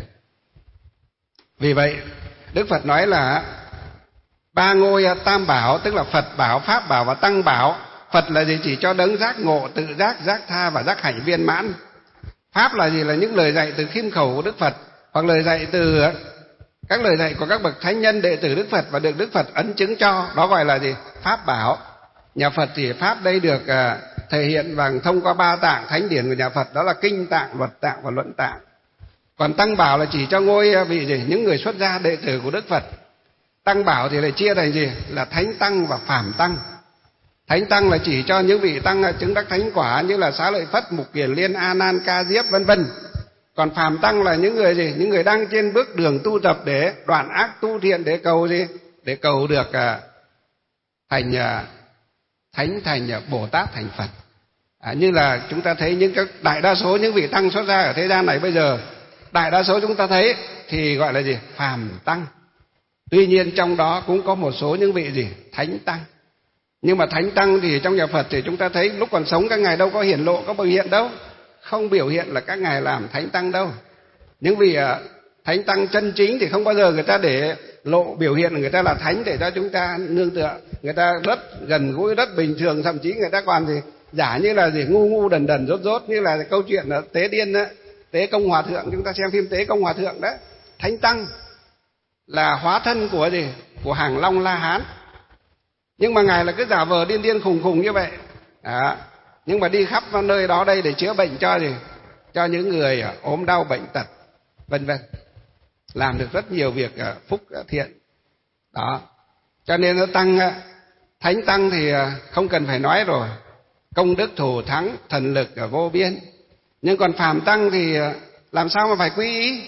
Vì vậy Đức Phật nói là ba ngôi tam bảo, tức là Phật bảo, Pháp bảo và Tăng bảo. Phật là gì? Chỉ cho đấng giác ngộ, tự giác, giác tha và giác hạnh viên mãn. Pháp là gì? Là những lời dạy từ khiêm khẩu của Đức Phật, hoặc lời dạy từ các lời dạy của các bậc thánh nhân đệ tử Đức Phật và được Đức Phật ấn chứng cho, đó gọi là gì? Pháp bảo. Nhà Phật thì Pháp đây được thể hiện bằng thông qua ba tạng thánh điển của nhà Phật, đó là kinh tạng, luật tạng và luận tạng. Còn Tăng bảo là chỉ cho ngôi vị gì? Những người xuất gia đệ tử của Đức Phật. Tăng bảo thì lại chia thành gì? Là thánh tăng và phàm tăng. Thánh tăng là chỉ cho những vị tăng chứng đắc thánh quả như là Xá Lợi Phất, Mục Kiền Liên, A Nan, Ca Diếp vân vân. Còn phàm tăng là những người gì? Những người đang trên bước đường tu tập để đoạn ác tu thiện, để cầu gì? Để cầu được thành thánh, thành Bồ Tát, thành Phật. À, như là chúng ta thấy những các đại đa số những vị tăng xuất gia ở thế gian này bây giờ, đại đa số chúng ta thấy thì gọi là gì? Phàm tăng. Tuy nhiên trong đó cũng có một số những vị gì? Thánh tăng. Nhưng mà thánh tăng thì trong nhà Phật thì chúng ta thấy lúc còn sống các ngài đâu có hiển lộ, có biểu hiện đâu. Không biểu hiện là các ngài làm thánh tăng đâu. Những vị thánh tăng chân chính thì không bao giờ người ta để lộ biểu hiện người ta là thánh để cho chúng ta nương tựa. Người ta rất gần gũi, rất bình thường, thậm chí người ta còn thì giả như là gì? Ngu ngu đần đần rốt rốt, như là câu chuyện là Tế Điên đó, Tế Công Hòa Thượng. Chúng ta xem phim Tế Công Hòa Thượng đó. Thánh tăng là hóa thân của gì? Của Hàng Long La Hán. Nhưng mà ngài là cứ giả vờ điên điên khùng khùng như vậy. Đó. Nhưng mà đi khắp nơi đó đây để chữa bệnh cho gì? Cho những người ốm đau bệnh tật vân vân. Làm được rất nhiều việc phúc thiện. Đó. Cho nên nó tăng, thánh tăng thì không cần phải nói rồi. Công đức thù thắng, thần lực vô biên. Nhưng còn phàm tăng thì làm sao mà phải quy y?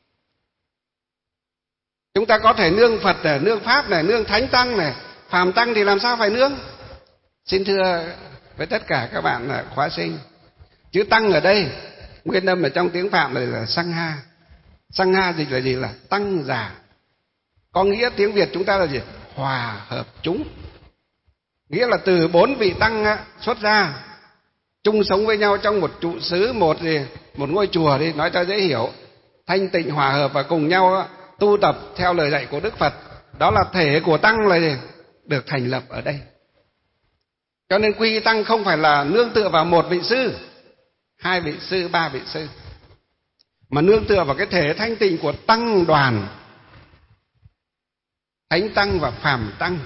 Chúng ta có thể nương Phật này, nương Pháp này, nương Thánh Tăng này. Phàm tăng thì làm sao phải nương? Xin thưa với tất cả các bạn là khóa sinh, chữ tăng ở đây nguyên âm ở trong tiếng Phạm này là sang ha. Sang ha dịch là gì? Là tăng giả. Có nghĩa tiếng Việt chúng ta là gì? Hòa hợp chúng. Nghĩa là từ bốn vị tăng xuất ra, chung sống với nhau trong một trụ xứ, một gì, một ngôi chùa đi, nói cho dễ hiểu, thanh tịnh hòa hợp và cùng nhau tu tập theo lời dạy của Đức Phật. Đó là thể của tăng là gì? Được thành lập ở đây. Cho nên quy tăng không phải là nương tựa vào một vị sư, hai vị sư, ba vị sư, mà nương tựa vào cái thể thanh tịnh của tăng đoàn. Thánh tăng và phàm tăng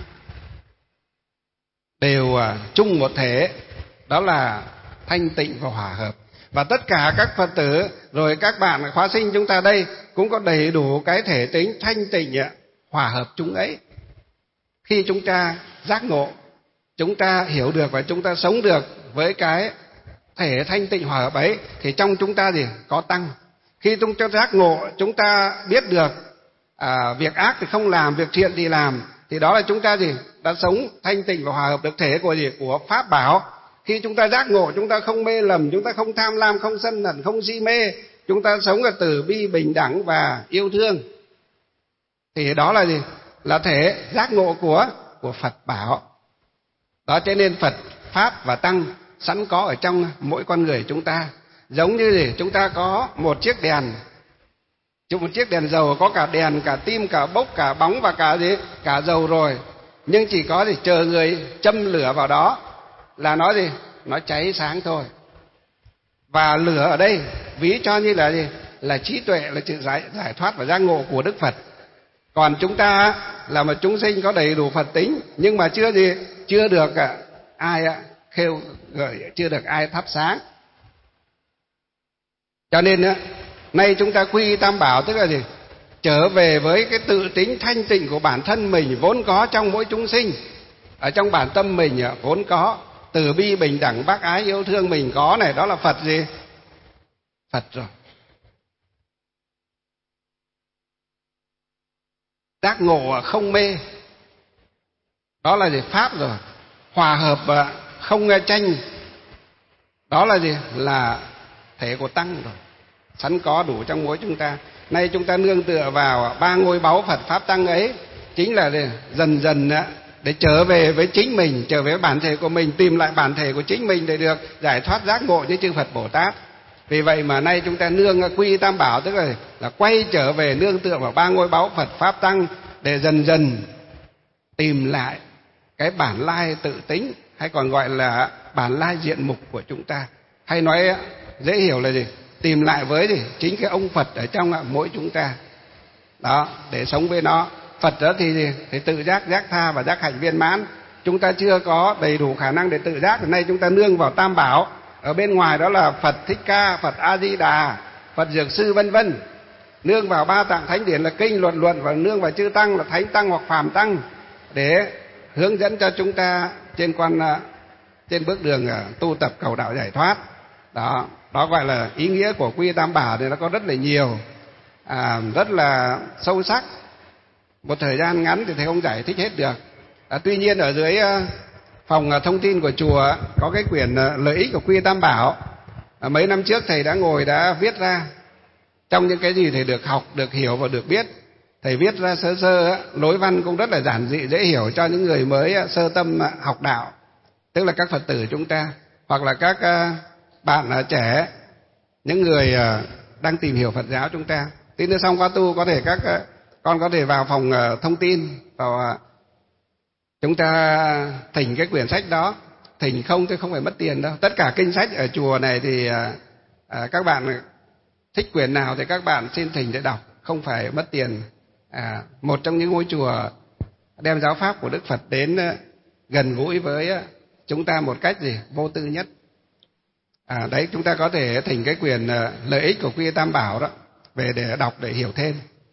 đều chung một thể, đó là thanh tịnh và hòa hợp. Và tất cả các Phật tử rồi các bạn khóa sinh chúng ta đây cũng có đầy đủ cái thể tính thanh tịnh hòa hợp chúng ấy. Khi chúng ta giác ngộ, chúng ta hiểu được và chúng ta sống được với cái thể thanh tịnh hòa hợp ấy, thì trong chúng ta gì? Có tăng. Khi chúng ta giác ngộ, chúng ta biết được à, việc ác thì không làm, việc thiện thì làm, thì đó là chúng ta gì? Đã sống thanh tịnh và hòa hợp được thể của gì? Của Pháp bảo. Khi chúng ta giác ngộ, chúng ta không mê lầm, chúng ta không tham lam, không sân hận, không si mê, chúng ta sống là từ bi, bình đẳng và yêu thương, thì đó là gì? Là thể giác ngộ của của Phật bảo. Đó, cho nên Phật, Pháp và Tăng sẵn có ở trong mỗi con người chúng ta. Giống như gì? Chúng ta có một chiếc đèn, một chiếc đèn dầu, có cả đèn, cả tim, cả bốc, cả bóng và cả gì? Cả dầu rồi. Nhưng chỉ có gì? Chờ người châm lửa vào đó là nó gì? Nó cháy sáng thôi. Và lửa ở đây ví cho như là gì? Là trí tuệ, là sự giải, giải thoát và giác ngộ của Đức Phật. Còn chúng ta là một chúng sinh có đầy đủ Phật tính, nhưng mà chưa gì chưa được ai khêu gợi, chưa được ai thắp sáng. Cho nên nay chúng ta quy Tam Bảo tức là gì? Trở về với cái tự tính thanh tịnh của bản thân mình vốn có trong mỗi chúng sinh. Ở trong bản tâm mình vốn có từ bi bình đẳng bác ái yêu thương mình có này, đó là Phật gì? Phật rồi. Giác ngộ không mê, đó là gì? Pháp rồi. Hòa hợp không tranh, đó là gì? Là thể của tăng rồi, sẵn có đủ trong mỗi chúng ta. Nay chúng ta nương tựa vào ba ngôi báu Phật Pháp Tăng ấy, chính là để dần dần để trở về với chính mình, trở về với bản thể của mình, tìm lại bản thể của chính mình để được giải thoát giác ngộ như chư Phật Bồ Tát. Vì vậy mà nay chúng ta nương quy Tam Bảo tức là, là quay trở về nương tựa vào ba ngôi báu Phật Pháp Tăng để dần dần tìm lại cái bản lai tự tính, hay còn gọi là bản lai diện mục của chúng ta. Hay nói dễ hiểu là gì? Tìm lại với gì? Chính cái ông Phật ở trong mỗi chúng ta. Đó, để sống với nó. Phật đó thì gì? Thì tự giác, giác tha và giác hạnh viên mãn. Chúng ta chưa có đầy đủ khả năng để tự giác, thì nay chúng ta nương vào Tam Bảo. Ở bên ngoài đó là Phật Thích Ca, Phật A Di Đà, Phật Dược Sư vân vân. Nương vào ba tạng thánh điển là kinh luận luận, và nương vào chư tăng là thánh tăng hoặc phàm tăng để hướng dẫn cho chúng ta trên con trên bước đường tu tập cầu đạo giải thoát. Đó, đó gọi là ý nghĩa của quy Tam Bảo thì nó có rất là nhiều, à, rất là sâu sắc. Một thời gian ngắn thì thầy không giải thích hết được. À, tuy nhiên ở dưới phòng thông tin của chùa có cái quyển lợi ích của quy Tam Bảo. À, mấy năm trước thầy đã ngồi đã viết ra trong những cái gì thầy được học, được hiểu và được biết. Thầy viết ra sơ sơ, lối văn cũng rất là giản dị dễ hiểu cho những người mới sơ tâm học đạo, tức là các Phật tử chúng ta, hoặc là các bạn trẻ, những người đang tìm hiểu Phật giáo chúng ta. Tí nữa xong khóa tu có thể các con có thể vào phòng thông tin, vào chúng ta thỉnh cái quyển sách đó. Thỉnh không thì không phải mất tiền đâu. Tất cả kinh sách ở chùa này thì à, các bạn thích quyển nào thì các bạn xin thỉnh để đọc, không phải mất tiền. À, một trong những ngôi chùa đem giáo pháp của Đức Phật đến gần gũi với chúng ta một cách gì vô tư nhất. À, đấy, chúng ta có thể thỉnh cái quyển lợi ích của quy Tam Bảo đó về để đọc, để hiểu thêm.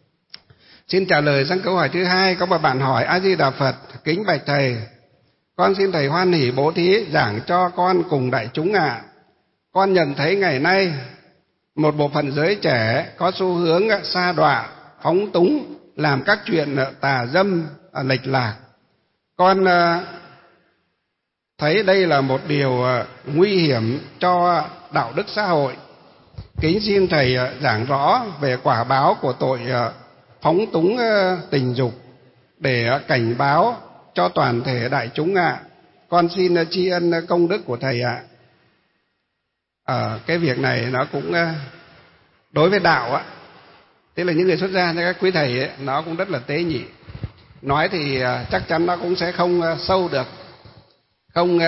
Xin trả lời sang câu hỏi thứ hai. Có một bạn hỏi: A Di Đà Phật, kính bạch thầy, con xin thầy hoan hỷ bố thí giảng cho con cùng đại chúng ạ. À. Con nhận thấy ngày nay một bộ phận giới trẻ có xu hướng sa đọa, phóng túng, làm các chuyện tà dâm, lệch lạc. Con thấy đây là một điều nguy hiểm cho đạo đức xã hội. Kính xin thầy giảng rõ về quả báo của tội phóng túng tình dục để cảnh báo cho toàn thể đại chúng ạ. À. Con xin tri ân công đức của thầy ạ. À. À, cái việc này nó cũng đối với đạo á, tức là những người xuất gia như các quý thầy ấy, nó cũng rất là tế nhị. Nói thì chắc chắn nó cũng sẽ không sâu được, không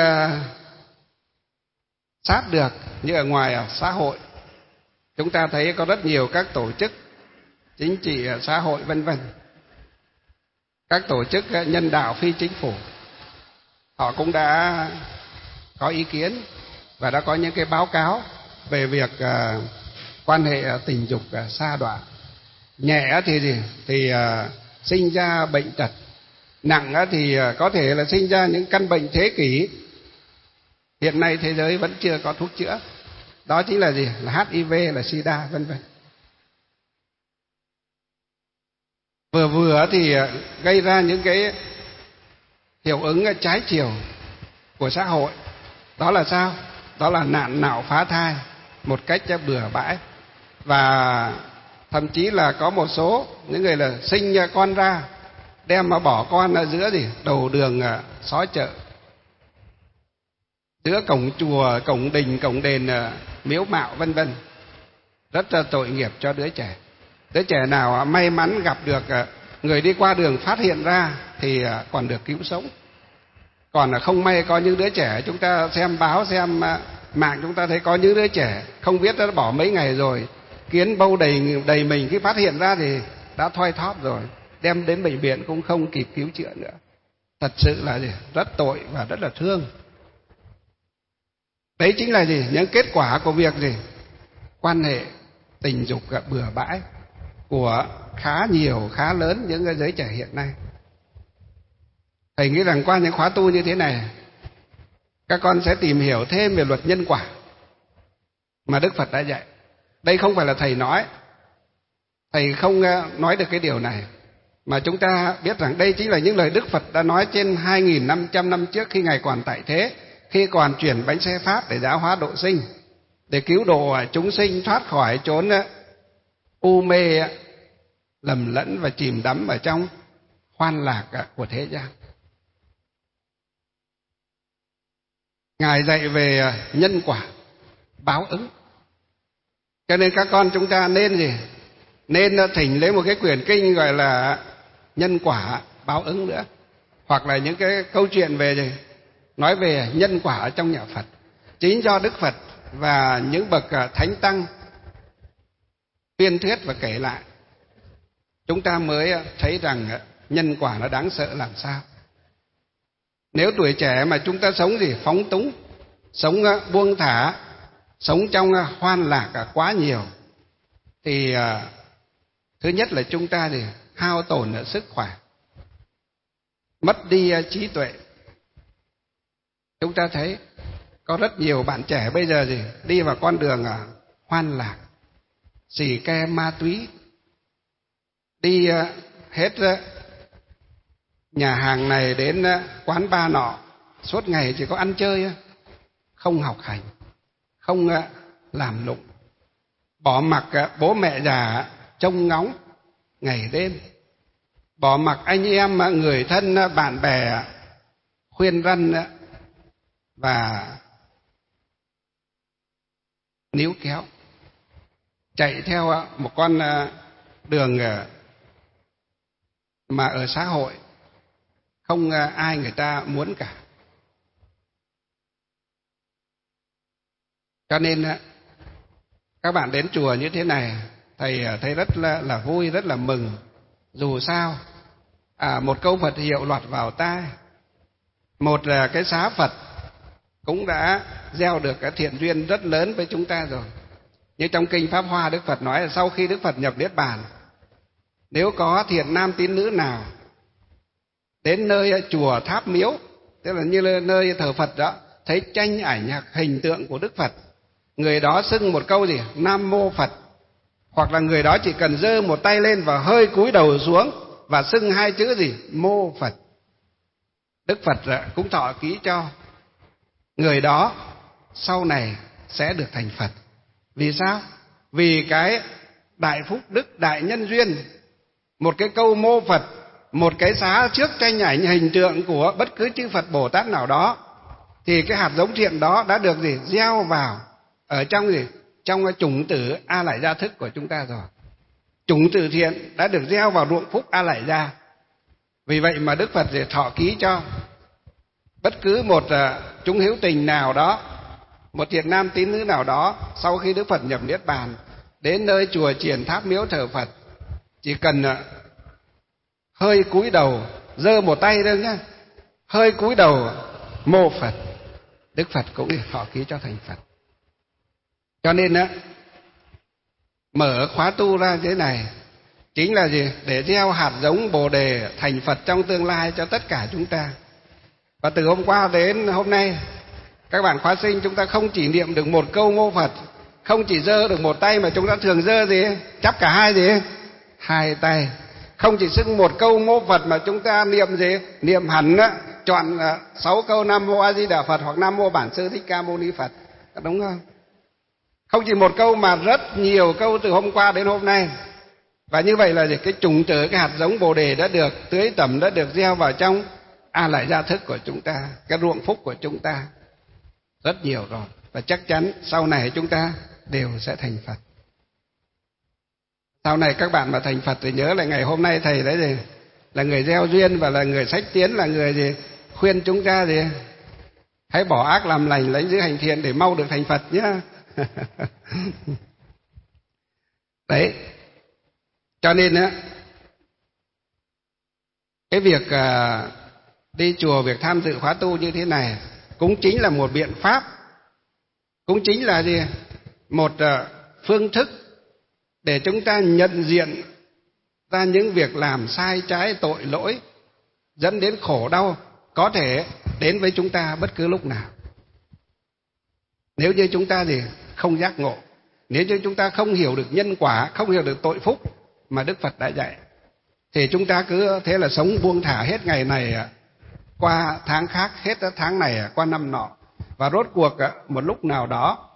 sát được như ở ngoài ở xã hội. Chúng ta thấy có rất nhiều các tổ chức chính trị, xã hội vân vân, các tổ chức nhân đạo phi chính phủ, họ cũng đã có ý kiến và đã có những cái báo cáo về việc uh, quan hệ tình dục uh, sa đọa. Nhẹ thì gì? Thì uh, sinh ra bệnh tật, nặng uh, thì uh, có thể là sinh ra những căn bệnh thế kỷ. Hiện nay thế giới vẫn chưa có thuốc chữa. Đó chính là gì? Là hát i vê, là sida vân vân. Vừa vừa thì gây ra những cái hiệu ứng trái chiều của xã hội. Đó là sao? Đó là nạn nạo phá thai một cách bừa bãi. Và thậm chí là có một số những người là sinh con ra, đem mà bỏ con ở giữa gì? Đầu đường xó chợ, giữa cổng chùa, cổng đình, cổng đền, miếu mạo vân vân. Rất là tội nghiệp cho đứa trẻ. Đứa trẻ nào may mắn gặp được người đi qua đường phát hiện ra thì còn được cứu sống. Còn không may có những đứa trẻ, chúng ta xem báo, xem mạng, chúng ta thấy có những đứa trẻ không biết đã bỏ mấy ngày rồi, kiến bâu đầy đầy mình, khi phát hiện ra thì đã thoi thóp rồi. đem đến bệnh viện cũng không kịp cứu chữa nữa. Thật sự là gì? Rất tội và rất là thương. Đấy chính là gì? Những kết quả của việc gì? Quan hệ tình dục bừa bãi của khá nhiều, khá lớn những cái giới trẻ hiện nay. Thầy nghĩ rằng qua những khóa tu như thế này, các con sẽ tìm hiểu thêm về luật nhân quả mà Đức Phật đã dạy. Đây không phải là thầy nói, thầy không nói được cái điều này, mà chúng ta biết rằng đây chính là những lời Đức Phật đã nói trên hai nghìn năm trăm năm trước, khi Ngài còn tại thế, khi còn chuyển bánh xe Pháp để giáo hóa độ sinh, để cứu độ chúng sinh thoát khỏi chốn u mê, lầm lẫn và chìm đắm ở trong hoan lạc của thế gian. Ngài dạy về nhân quả, báo ứng. Cho nên các con chúng ta nên gì? Nên thỉnh lấy một cái quyển kinh gọi là Nhân Quả Báo Ứng nữa, hoặc là những cái câu chuyện về gì? Nói về nhân quả ở trong nhà Phật. Chính do Đức Phật và những bậc thánh tăng tuyên thuyết và kể lại, chúng ta mới thấy rằng nhân quả nó đáng sợ làm sao. Nếu tuổi trẻ mà chúng ta sống gì? Phóng túng, sống buông thả, sống trong hoan lạc quá nhiều, thì thứ nhất là chúng ta thì hao tổn ở sức khỏe, mất đi trí tuệ. Chúng ta thấy có rất nhiều bạn trẻ bây giờ gì đi vào con đường hoan lạc, xì ke ma túy, đi hết nhà hàng này đến quán bar nọ, suốt ngày chỉ có ăn chơi, không học hành, không làm lụng, bỏ mặc bố mẹ già trông ngóng ngày đêm, bỏ mặc anh em người thân bạn bè khuyên răn và níu kéo, chạy theo một con đường mà ở xã hội không ai người ta muốn cả. Cho nên các bạn đến chùa như thế này, thầy thấy rất là, là vui, rất là mừng. Dù sao à, một câu Phật hiệu lọt vào tai, một là cái xá Phật cũng đã gieo được cái thiện duyên rất lớn với chúng ta rồi. Như trong kinh Pháp Hoa, Đức Phật nói là sau khi Đức Phật nhập Niết Bàn, nếu có thiện nam tín nữ nào đến nơi chùa tháp miếu, tức là như nơi thờ Phật đó, thấy tranh ảnh hình tượng của Đức Phật, người đó xưng một câu gì? Nam Mô Phật. Hoặc là người đó chỉ cần giơ một tay lên và hơi cúi đầu xuống và xưng hai chữ gì? Mô Phật. Đức Phật cũng thọ ký cho người đó sau này sẽ được thành Phật. Vì sao? Vì cái đại phúc đức, đại nhân duyên. Một cái câu mô Phật, một cái xá trước tranh ảnh hình tượng của bất cứ chư Phật Bồ Tát nào đó, thì cái hạt giống thiện đó đã được gì? Gieo vào ở trong gì? Trong chủng tử A Lại Gia thức của chúng ta rồi. Chủng tử thiện đã được gieo vào ruộng phúc A Lại Gia. Vì vậy mà Đức Phật thì thọ ký cho bất cứ một chúng hữu tình nào đó, một thiện nam tín nữ nào đó, sau khi Đức Phật nhập Niết Bàn, đến nơi chùa chiền tháp miếu thờ Phật, chỉ cần hơi cúi đầu, giơ một tay lên nhá, hơi cúi đầu mô Phật, Đức Phật cũng thọ ký cho thành Phật. Cho nên á, mở khóa tu ra thế này chính là gì? Để gieo hạt giống Bồ Đề thành Phật trong tương lai cho tất cả chúng ta. Và từ hôm qua đến hôm nay, các bạn khóa sinh chúng ta không chỉ niệm được một câu mô Phật, không chỉ giơ được một tay, mà chúng ta thường giơ gì? Chắp cả hai gì? Hai tay. Không chỉ xưng một câu mô Phật mà chúng ta niệm gì? Niệm hẳn á, chọn sáu câu Nam Mô A Di Đà Phật hoặc Nam Mô Bản Sư Thích Ca Mâu Ni Phật. Đúng không? Không chỉ một câu mà rất nhiều câu từ hôm qua đến hôm nay. Và như vậy là gì? Cái chủng tử, cái hạt giống Bồ Đề đã được tưới tẩm, đã được gieo vào trong A Lại Gia thức của chúng ta, cái ruộng phúc của chúng ta rất nhiều rồi. Và chắc chắn sau này chúng ta đều sẽ thành Phật. Sau này các bạn mà thành Phật thì nhớ là ngày hôm nay thầy đấy gì? Là người gieo duyên và là người sách tiến, là người gì? Khuyên chúng ta gì? Hãy bỏ ác làm lành, lấy giữ hành thiện để mau được thành Phật nhá. Đấy. Cho nên á, Cái việc à, đi chùa, việc tham dự khóa tu như thế này cũng chính là một biện pháp, cũng chính là gì? Một à, phương thức để chúng ta nhận diện ra những việc làm sai trái, tội lỗi dẫn đến khổ đau có thể đến với chúng ta bất cứ lúc nào. Nếu như chúng ta gì không giác ngộ, nếu như chúng ta không hiểu được nhân quả, không hiểu được tội phúc mà Đức Phật đã dạy, thì chúng ta cứ thế là sống buông thả hết ngày này qua tháng khác, hết tháng này qua năm nọ, và rốt cuộc một lúc nào đó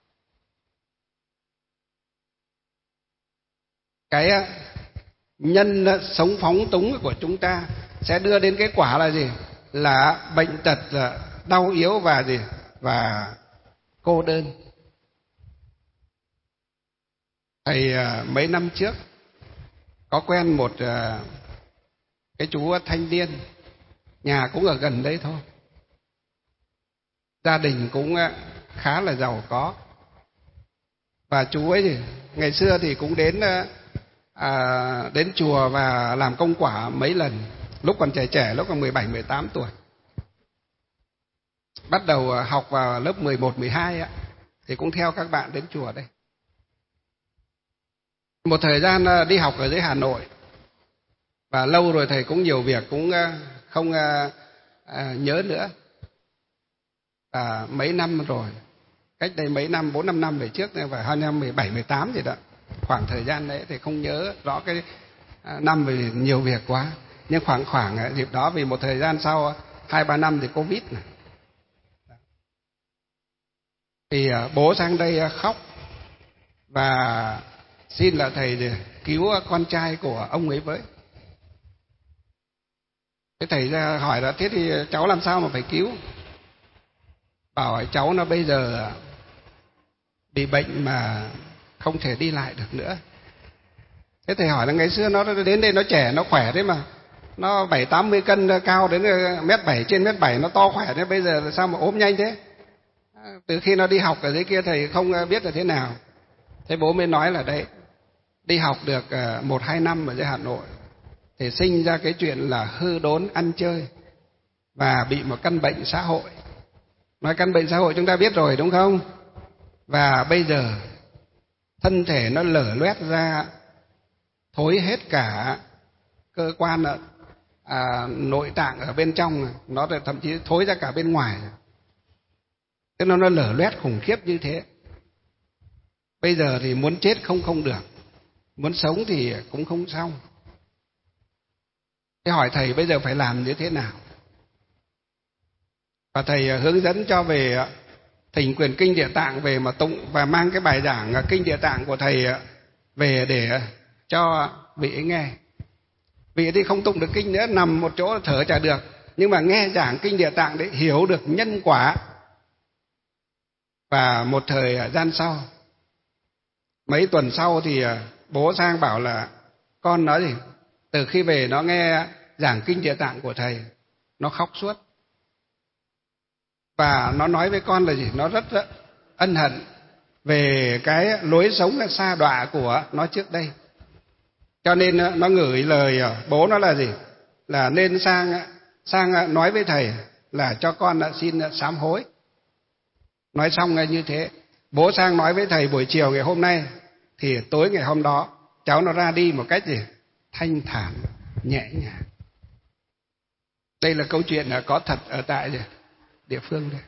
cái nhân sống phóng túng của chúng ta sẽ đưa đến kết quả là gì? Là bệnh tật, đau yếu và gì? Và cô đơn. Thầy mấy năm trước có quen một cái chú thanh niên, nhà cũng ở gần đây thôi, gia đình cũng khá là giàu có, và chú ấy thì ngày xưa thì cũng đến à, đến chùa và làm công quả mấy lần, lúc còn trẻ trẻ, lúc còn mười bảy, mười tám tuổi. Bắt đầu học vào lớp mười một, mười hai á, thì cũng theo các bạn đến chùa đây. Một thời gian đi học ở dưới Hà Nội, và lâu rồi thầy cũng nhiều việc cũng không nhớ nữa. À, mấy năm rồi, cách đây mấy năm, bốn năm năm về trước, và hai năm mười bảy, mười tám gì đó, khoảng thời gian đấy thì không nhớ rõ cái năm vì nhiều việc quá. Nhưng khoảng khoảng dịp đó, vì một thời gian sau hai ba năm thì Covid này, thì bố sang đây khóc và xin là thầy cứu con trai của ông ấy với. Thế thầy ra hỏi là thế thì cháu làm sao mà phải cứu? Bảo cháu nó bây giờ bị bệnh mà không thể đi lại được nữa. Thế thầy hỏi là ngày xưa nó đến đây nó trẻ, nó khỏe thế mà, nó bảy tám mươi cân, cao đến mét bảy, trên mét bảy, nó to khỏe thế, bây giờ là sao mà ốm nhanh thế? Từ khi nó đi học ở dưới kia thầy không biết là thế nào. Thế bố mới nói là đấy, đi học được một hai năm ở dưới Hà Nội thì sinh ra cái chuyện là hư đốn ăn chơi và bị một căn bệnh xã hội. Nói căn bệnh xã hội chúng ta biết rồi đúng không? Và bây giờ thân thể nó lở loét ra, thối hết cả cơ quan à, nội tạng ở bên trong, nó thậm chí thối ra cả bên ngoài. Thế nó nó lở loét khủng khiếp như thế. Bây giờ thì muốn chết không không được, muốn sống thì cũng không xong. Thế hỏi thầy bây giờ phải làm như thế nào? Và thầy hướng dẫn cho về thỉnh quyển kinh Địa Tạng về mà tụng, và mang cái bài giảng kinh Địa Tạng của thầy về để cho vị ấy nghe. Vị ấy thì không tụng được kinh nữa, nằm một chỗ thở chả được, nhưng mà nghe giảng kinh Địa Tạng để hiểu được nhân quả. Và một thời gian sau, mấy tuần sau thì bố sang bảo là con nói gì? Từ khi về nó nghe giảng kinh Địa Tạng của thầy, nó khóc suốt. Và nó nói với con là gì? Nó rất, rất ân hận về cái lối sống sa đọa của nó trước đây. Cho nên nó gửi lời bố nó là gì? Là nên sang sang nói với thầy là cho con xin sám hối. Nói xong như thế, bố sang nói với thầy buổi chiều ngày hôm nay, thì tối ngày hôm đó cháu nó ra đi một cách gì? Thanh thản, nhẹ nhàng. Đây là câu chuyện có thật ở tại địa phương đây.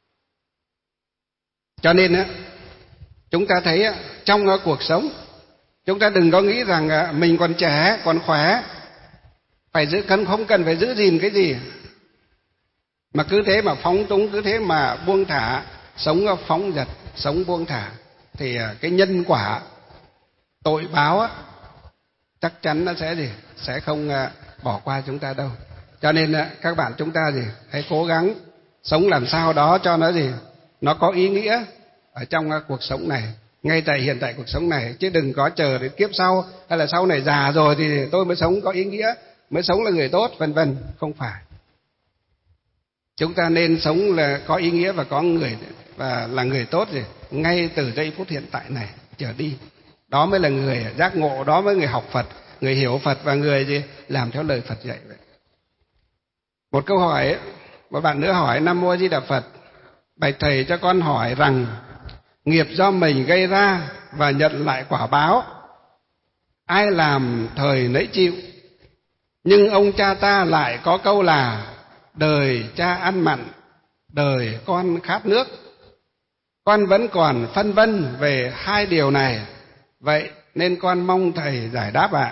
Cho nên á, chúng ta thấy trong cuộc sống, chúng ta đừng có nghĩ rằng mình còn trẻ, còn khỏe, phải giữ cân, không cần phải giữ gìn cái gì, mà cứ thế mà phóng túng, cứ thế mà buông thả, sống phóng dật, sống buông thả, thì cái nhân quả tội báo á, chắc chắn nó sẽ gì? Sẽ không bỏ qua chúng ta đâu. Cho nên các bạn chúng ta gì? Hãy cố gắng sống làm sao đó cho nó gì? Nó có ý nghĩa ở trong cuộc sống này, ngay tại hiện tại cuộc sống này, chứ đừng có chờ đến kiếp sau, hay là sau này già rồi thì tôi mới sống có ý nghĩa, mới sống là người tốt, vân vân. Không phải. Chúng ta nên sống là có ý nghĩa và có người và là người tốt gì? Ngay từ giây phút hiện tại này trở đi. Đó mới là người giác ngộ, đó mới người học Phật, người hiểu Phật và người gì? Làm theo lời Phật dạy vậy. Một câu hỏi, một bạn nữa hỏi: Nam Mô A Di Đà Phật, bạch thầy cho con hỏi rằng nghiệp do mình gây ra và nhận lại quả báo, ai làm thời nấy chịu. Nhưng ông cha ta lại có câu là đời cha ăn mặn, đời con khát nước. Con vẫn còn phân vân về hai điều này, vậy nên con mong thầy giải đáp ạ.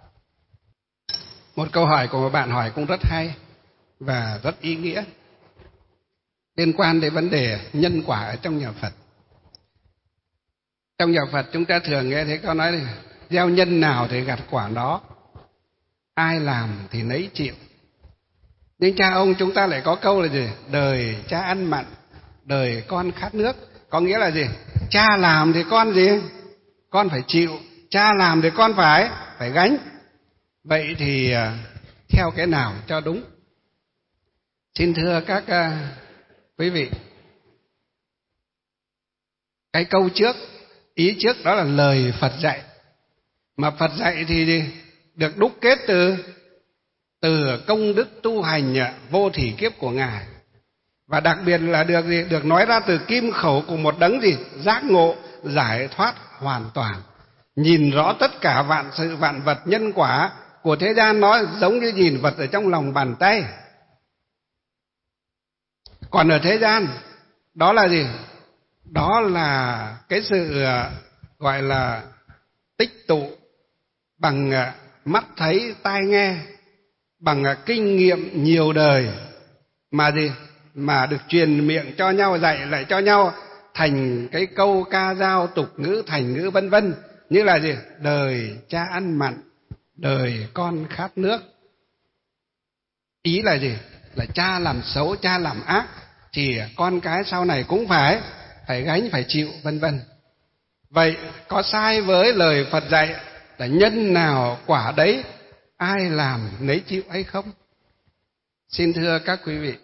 Một câu hỏi của một bạn hỏi cũng rất hay và rất ý nghĩa, liên quan đến vấn đề nhân quả ở trong nhà Phật. Trong nhà Phật chúng ta thường nghe thấy câu nói này: gieo nhân nào thì gặt quả đó, ai làm thì nấy chịu. Nhưng cha ông chúng ta lại có câu là gì? Đời cha ăn mặn, đời con khát nước. Có nghĩa là gì? Cha làm thì con gì? Con phải chịu. Cha làm thì con phải phải gánh. Vậy thì theo cái nào cho đúng? Xin thưa các uh, quý vị, cái câu trước, ý trước đó là lời Phật dạy. Mà Phật dạy thì được đúc kết từ từ công đức tu hành vô thỉ kiếp của Ngài, và đặc biệt là được gì? Được nói ra từ kim khẩu của một đấng gì? Giác ngộ, giải thoát hoàn toàn, nhìn rõ tất cả vạn sự vạn vật nhân quả của thế gian, nó giống như nhìn vật ở trong lòng bàn tay. Còn ở thế gian đó là gì? Đó là cái sự gọi là tích tụ bằng mắt thấy tai nghe, bằng kinh nghiệm nhiều đời mà gì? Mà được truyền miệng cho nhau, dạy lại cho nhau thành cái câu ca dao, tục ngữ, thành ngữ vân vân, như là gì? Đời cha ăn mặn, đời con khát nước. Ý là gì? Là cha làm xấu, cha làm ác thì con cái sau này cũng phải phải gánh, phải chịu, vân vân. Vậy có sai với lời Phật dạy là nhân nào quả đấy, ai làm nấy chịu hay không? Xin thưa các quý vị,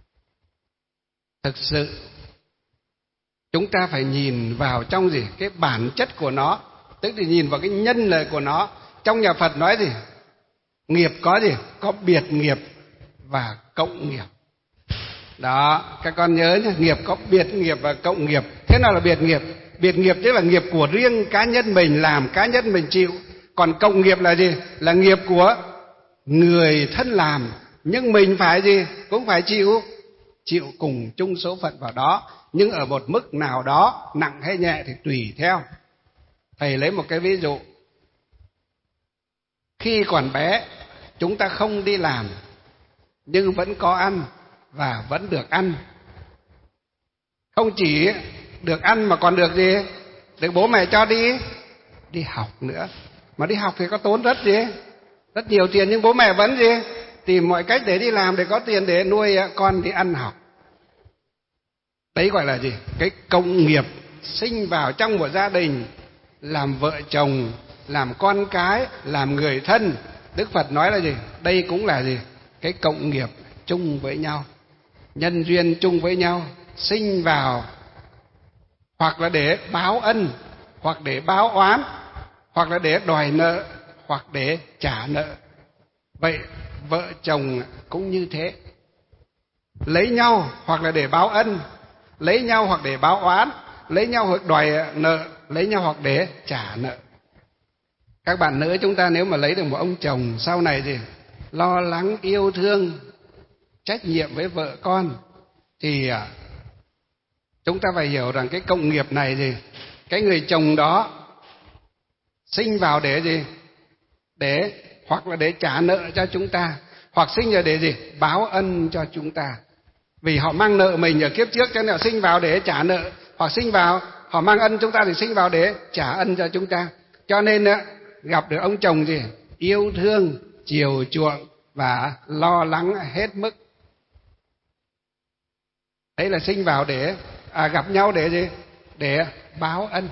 thực sự chúng ta phải nhìn vào trong gì? Cái bản chất của nó, tức là nhìn vào cái nhân lợi của nó. Trong nhà Phật nói gì? Nghiệp có gì? Có biệt nghiệp và cộng nghiệp. Đó, các con nhớ nhé, nghiệp có biệt nghiệp và cộng nghiệp. Thế nào là biệt nghiệp? Biệt nghiệp tức là nghiệp của riêng cá nhân mình làm, cá nhân mình chịu. Còn cộng nghiệp là gì? Là nghiệp của người thân làm, nhưng mình phải gì? Cũng phải chịu, chịu cùng chung số phận vào đó, nhưng ở một mức nào đó, nặng hay nhẹ thì tùy theo. Thầy lấy một cái ví dụ. Khi còn bé, chúng ta không đi làm nhưng vẫn có ăn và vẫn được ăn. Không chỉ được ăn mà còn được gì? Được bố mẹ cho đi đi học nữa. Mà đi học thì có tốn rất gì? Rất nhiều tiền, nhưng bố mẹ vẫn gì? Tìm mọi cách để đi làm để có tiền để nuôi con đi ăn học. Đấy gọi là gì? Cái cộng nghiệp sinh vào trong một gia đình, làm vợ chồng, làm con cái, làm người thân. Đức Phật nói là gì? Đây cũng là gì? Cái cộng nghiệp chung với nhau, nhân duyên chung với nhau, sinh vào hoặc là để báo ân, hoặc để báo oán, hoặc là để đòi nợ, hoặc để trả nợ. Vậy vợ chồng cũng như thế, lấy nhau hoặc là để báo ân, lấy nhau hoặc để báo oán, lấy nhau hoặc đòi nợ, lấy nhau hoặc để trả nợ. Các bạn nữ chúng ta nếu mà lấy được một ông chồng sau này thì lo lắng, yêu thương, trách nhiệm với vợ con, thì chúng ta phải hiểu rằng cái cộng nghiệp này gì? Cái người chồng đó sinh vào để gì? Để hoặc là để trả nợ cho chúng ta, hoặc sinh ra để gì? Báo ân cho chúng ta. Vì họ mang nợ mình ở kiếp trước cho nên họ sinh vào để trả nợ, hoặc sinh vào họ mang ân chúng ta thì sinh vào để trả ân cho chúng ta. Cho nên gặp được ông chồng gì? Yêu thương, chiều chuộng và lo lắng hết mức. Đấy là sinh vào để à, gặp nhau để gì? Để báo ân,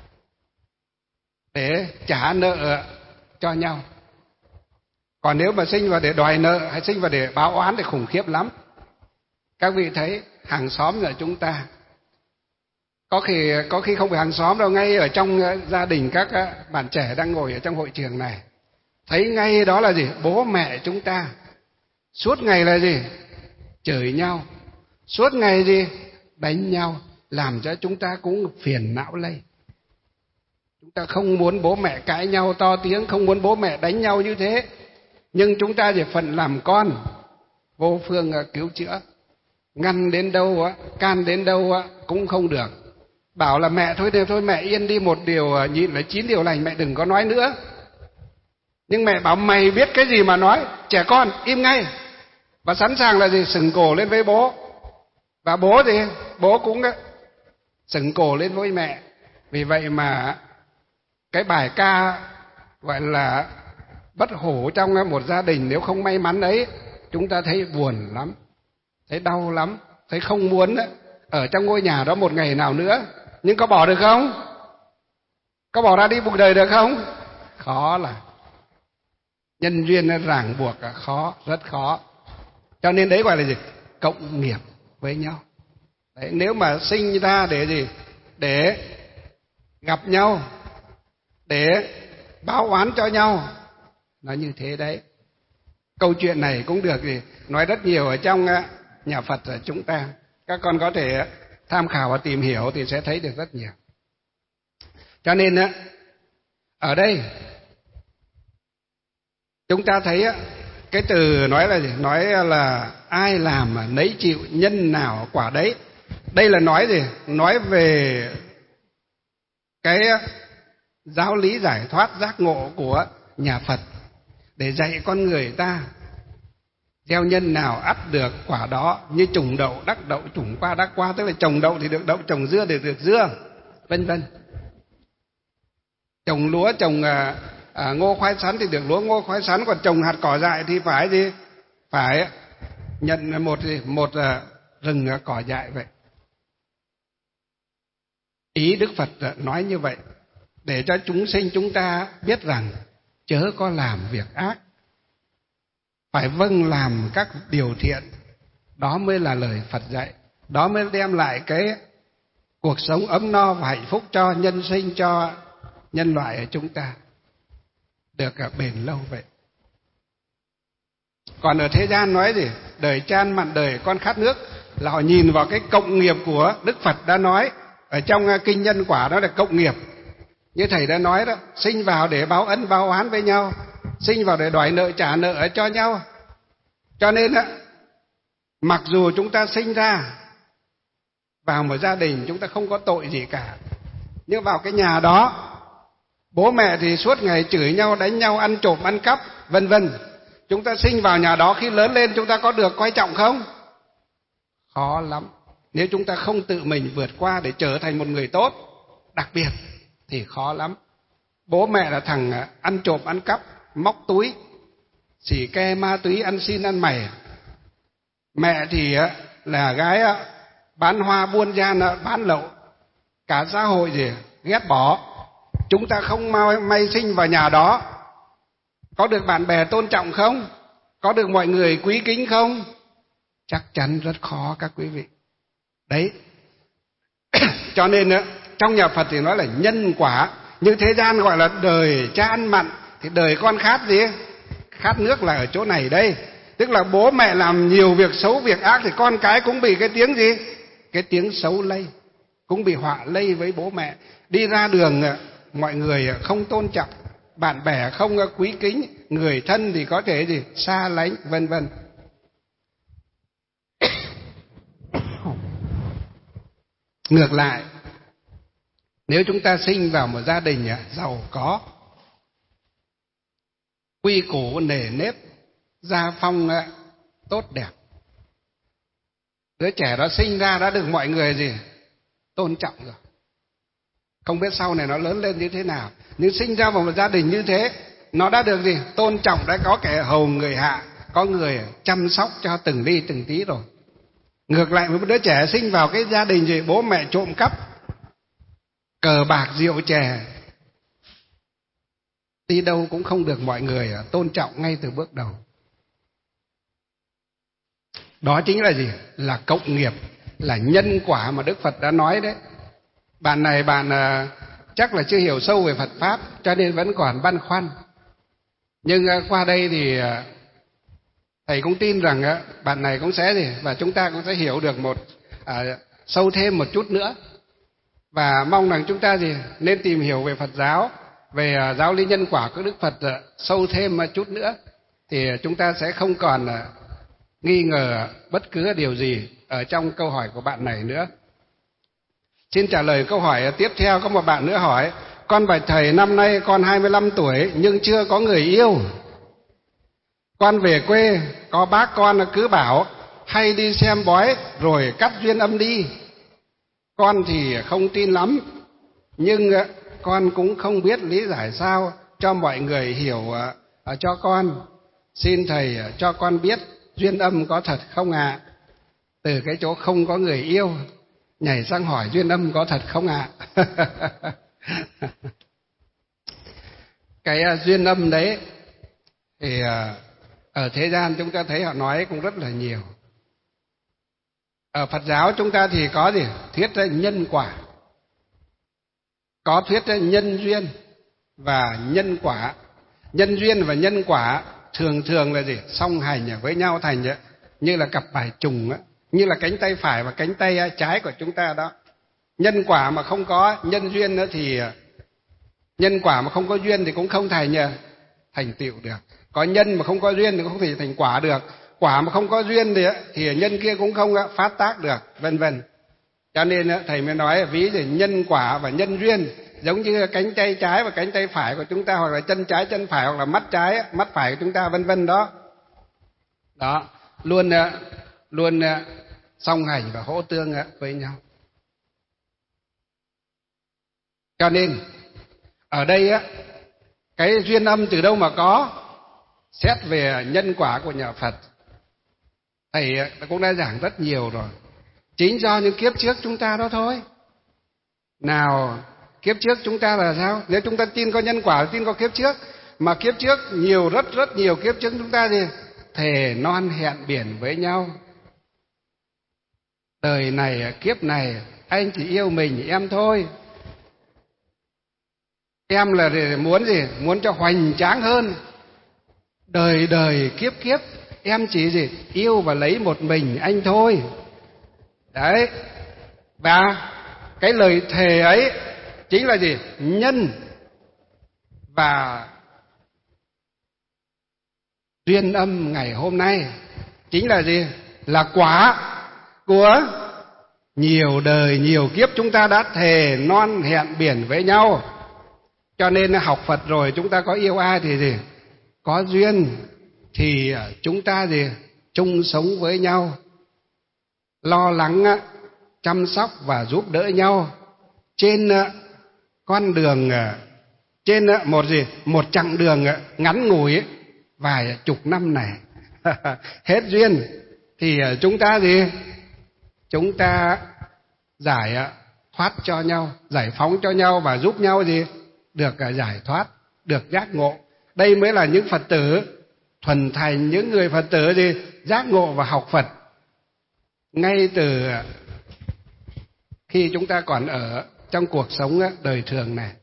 để trả nợ cho nhau. Còn nếu mà sinh vào để đòi nợ hay sinh vào để báo oán thì khủng khiếp lắm. Các vị thấy hàng xóm là chúng ta, có khi có khi không phải hàng xóm đâu, ngay ở trong gia đình các bạn trẻ đang ngồi ở trong hội trường này, thấy ngay đó là gì? Bố mẹ chúng ta. suốt ngày là gì? Chửi nhau, suốt ngày gì? Đánh nhau, làm cho chúng ta cũng phiền não lây. Chúng ta không muốn bố mẹ cãi nhau to tiếng, không muốn bố mẹ đánh nhau như thế, nhưng chúng ta chỉ phận làm con, vô phương cứu chữa. Ngăn đến đâu á, can đến đâu á cũng không được. Bảo là mẹ thôi thôi, thôi mẹ yên đi, một điều nhịn là chín điều lành, mẹ đừng có nói nữa. Nhưng mẹ bảo mày biết cái gì mà nói, trẻ con im ngay. Và sẵn sàng là gì? Sừng cổ lên với bố. Và bố thì bố cũng sừng cổ lên với mẹ. Vì vậy mà cái bài ca gọi là bất hủ trong một gia đình nếu không may mắn ấy, chúng ta thấy buồn lắm, thấy đau lắm, thấy không muốn ở trong ngôi nhà đó một ngày nào nữa. Nhưng có bỏ được không? Có bỏ ra đi cuộc đời được không? Khó là nhân duyên ràng buộc, khó, rất khó. Cho nên đấy gọi là gì? Cộng nghiệp với nhau. Đấy, nếu mà sinh ra để gì? Để gặp nhau, để báo oán cho nhau, nó như thế đấy. Câu chuyện này cũng được gì? Nói rất nhiều ở trong nhà Phật của chúng ta. Các con có thể tham khảo và tìm hiểu thì sẽ thấy được rất nhiều. Cho nên ở đây chúng ta thấy cái từ nói là gì? Nói là ai làm mà nấy chịu, nhân nào quả đấy. Đây là nói gì? Nói về cái giáo lý giải thoát giác ngộ của nhà Phật, để dạy con người ta gieo nhân nào ắt được quả đó, như trồng đậu đắc đậu, trồng qua đắc qua, tức là trồng đậu thì được đậu, trồng dưa thì được dưa, vân vân. Trồng lúa, trồng à, à, ngô khoai sắn thì được lúa ngô khoai sắn, còn trồng hạt cỏ dại thì phải gì? Phải nhận một một à, rừng cỏ dại vậy. Ý Đức Phật nói như vậy để cho chúng sinh chúng ta biết rằng chớ có làm việc ác, phải vâng làm các điều thiện. Đó mới là lời Phật dạy, đó mới đem lại cái cuộc sống ấm no và hạnh phúc cho nhân sinh, cho nhân loại của chúng ta được bền lâu vậy. Còn ở thế gian nói gì? Đời chan mặn đời con khát nước, là họ nhìn vào cái cộng nghiệp của Đức Phật đã nói ở trong kinh Nhân Quả, đó là cộng nghiệp. Như thầy đã nói đó, sinh vào để báo ân báo oán với nhau, sinh vào để đòi nợ trả nợ cho nhau. Cho nên á, mặc dù chúng ta sinh ra vào một gia đình chúng ta không có tội gì cả, nhưng vào cái nhà đó bố mẹ thì suốt ngày chửi nhau, đánh nhau, ăn trộm, ăn cắp, vân vân. Chúng ta sinh vào nhà đó, khi lớn lên chúng ta có được coi trọng không? Khó lắm. Nếu chúng ta không tự mình vượt qua để trở thành một người tốt, đặc biệt thì khó lắm. Bố mẹ là thằng ăn trộm, ăn cắp, móc túi, xỉ ke, ma túy, ăn xin, ăn mày. Mẹ thì là gái bán hoa, buôn gian, bán lậu. Cả xã hội gì ghét bỏ. Chúng ta không may sinh vào nhà đó, có được bạn bè tôn trọng không? Có được mọi người quý kính không? Chắc chắn rất khó các quý vị. Đấy. Cho nên trong nhà Phật thì nói là nhân quả. Như thế gian gọi là đời cha ăn mặn, thì đời con khát gì? Khát nước là ở chỗ này đây. Tức là bố mẹ làm nhiều việc xấu, việc ác thì con cái cũng bị cái tiếng gì? Cái tiếng xấu lây, cũng bị họa lây với bố mẹ. Đi ra đường mọi người không tôn trọng, bạn bè không quý kính, người thân thì có thể gì? Xa lánh, vân vân. Ngược lại, nếu chúng ta sinh vào một gia đình giàu có, quy củ nề nếp, gia phong tốt đẹp, đứa trẻ đó sinh ra đã được mọi người gì? Tôn trọng rồi. Không biết sau này nó lớn lên như thế nào, nhưng sinh ra vào một gia đình như thế, nó đã được gì? Tôn trọng, đã có kẻ hầu người hạ, có người chăm sóc cho từng ly từng tí rồi. Ngược lại với một đứa trẻ sinh vào cái gia đình gì? Bố mẹ trộm cắp, cờ bạc, rượu chè, đi đâu cũng không được mọi người tôn trọng ngay từ bước đầu. Đó chính là gì? Là cộng nghiệp, là nhân quả mà Đức Phật đã nói đấy. Bạn này bạn uh, chắc là chưa hiểu sâu về Phật Pháp, cho nên vẫn còn băn khoăn. Nhưng uh, qua đây thì uh, thầy cũng tin rằng á, bạn này cũng sẽ gì và chúng ta cũng sẽ hiểu được một à, sâu thêm một chút nữa, và mong rằng chúng ta gì nên tìm hiểu về Phật giáo, về à, giáo lý nhân quả của Đức Phật à, sâu thêm một chút nữa, thì chúng ta sẽ không còn à, nghi ngờ bất cứ điều gì ở trong câu hỏi của bạn này nữa. Xin trả lời câu hỏi tiếp theo. Có một bạn nữa hỏi: con bạch thầy, năm nay con hai mươi lăm tuổi nhưng chưa có người yêu. Con về quê, có bác con cứ bảo hay đi xem bói rồi cắt duyên âm đi. Con thì không tin lắm, nhưng con cũng không biết lý giải sao cho mọi người hiểu cho con. Xin thầy cho con biết duyên âm có thật không ạ? À? Từ cái chỗ không có người yêu nhảy sang hỏi duyên âm có thật không ạ? À? Cái duyên âm đấy thì ở thế gian chúng ta thấy họ nói cũng rất là nhiều. Ở Phật giáo chúng ta thì có gì? Thuyết nhân quả, có thuyết nhân duyên và nhân quả. Nhân duyên và nhân quả thường thường là gì? Song hành với nhau thành như là cặp bài trùng, như là cánh tay phải và cánh tay trái của chúng ta đó. Nhân quả mà không có nhân duyên nữa thì nhân quả mà không có duyên thì cũng không thành thành tựu được. Có nhân mà không có duyên thì cũng không thể thành quả được. Quả mà không có duyên thì, thì nhân kia cũng không phát tác được, vân vân. Cho nên thầy mới nói ví dụ nhân quả và nhân duyên giống như cánh tay trái và cánh tay phải của chúng ta, hoặc là chân trái chân phải, hoặc là mắt trái mắt phải của chúng ta, vân vân đó. Đó, luôn luôn song hành và hỗ tương với nhau. Cho nên ở đây á, cái duyên âm từ đâu mà có? Xét về nhân quả của nhà Phật, thầy cũng đã giảng rất nhiều rồi. Chính do những kiếp trước chúng ta đó thôi. Nào, kiếp trước chúng ta là sao? Nếu chúng ta tin có nhân quả, tin có kiếp trước, mà kiếp trước nhiều, rất rất nhiều kiếp trước chúng ta thì thề non hẹn biển với nhau. Đời này, kiếp này, anh chỉ yêu mình em thôi. Em là muốn gì? Muốn cho hoành tráng hơn. Đời đời kiếp kiếp em chỉ gì? Yêu và lấy một mình anh thôi. Đấy. Và cái lời thề ấy chính là gì? Nhân và duyên âm ngày hôm nay chính là gì? Là quả của nhiều đời nhiều kiếp chúng ta đã thề non hẹn biển với nhau. Cho nên học Phật rồi chúng ta có yêu ai thì gì? Có duyên thì chúng ta gì? Chung sống với nhau, lo lắng, chăm sóc và giúp đỡ nhau trên con đường, trên một gì? Một chặng đường ngắn ngủi vài chục năm này. Hết duyên thì chúng ta gì? Chúng ta giải thoát cho nhau, giải phóng cho nhau và giúp nhau gì? Được giải thoát, được giác ngộ. Đây mới là những Phật tử thuần thành, những người Phật tử gì? Giác ngộ và học Phật ngay từ khi chúng ta còn ở trong cuộc sống đời thường này.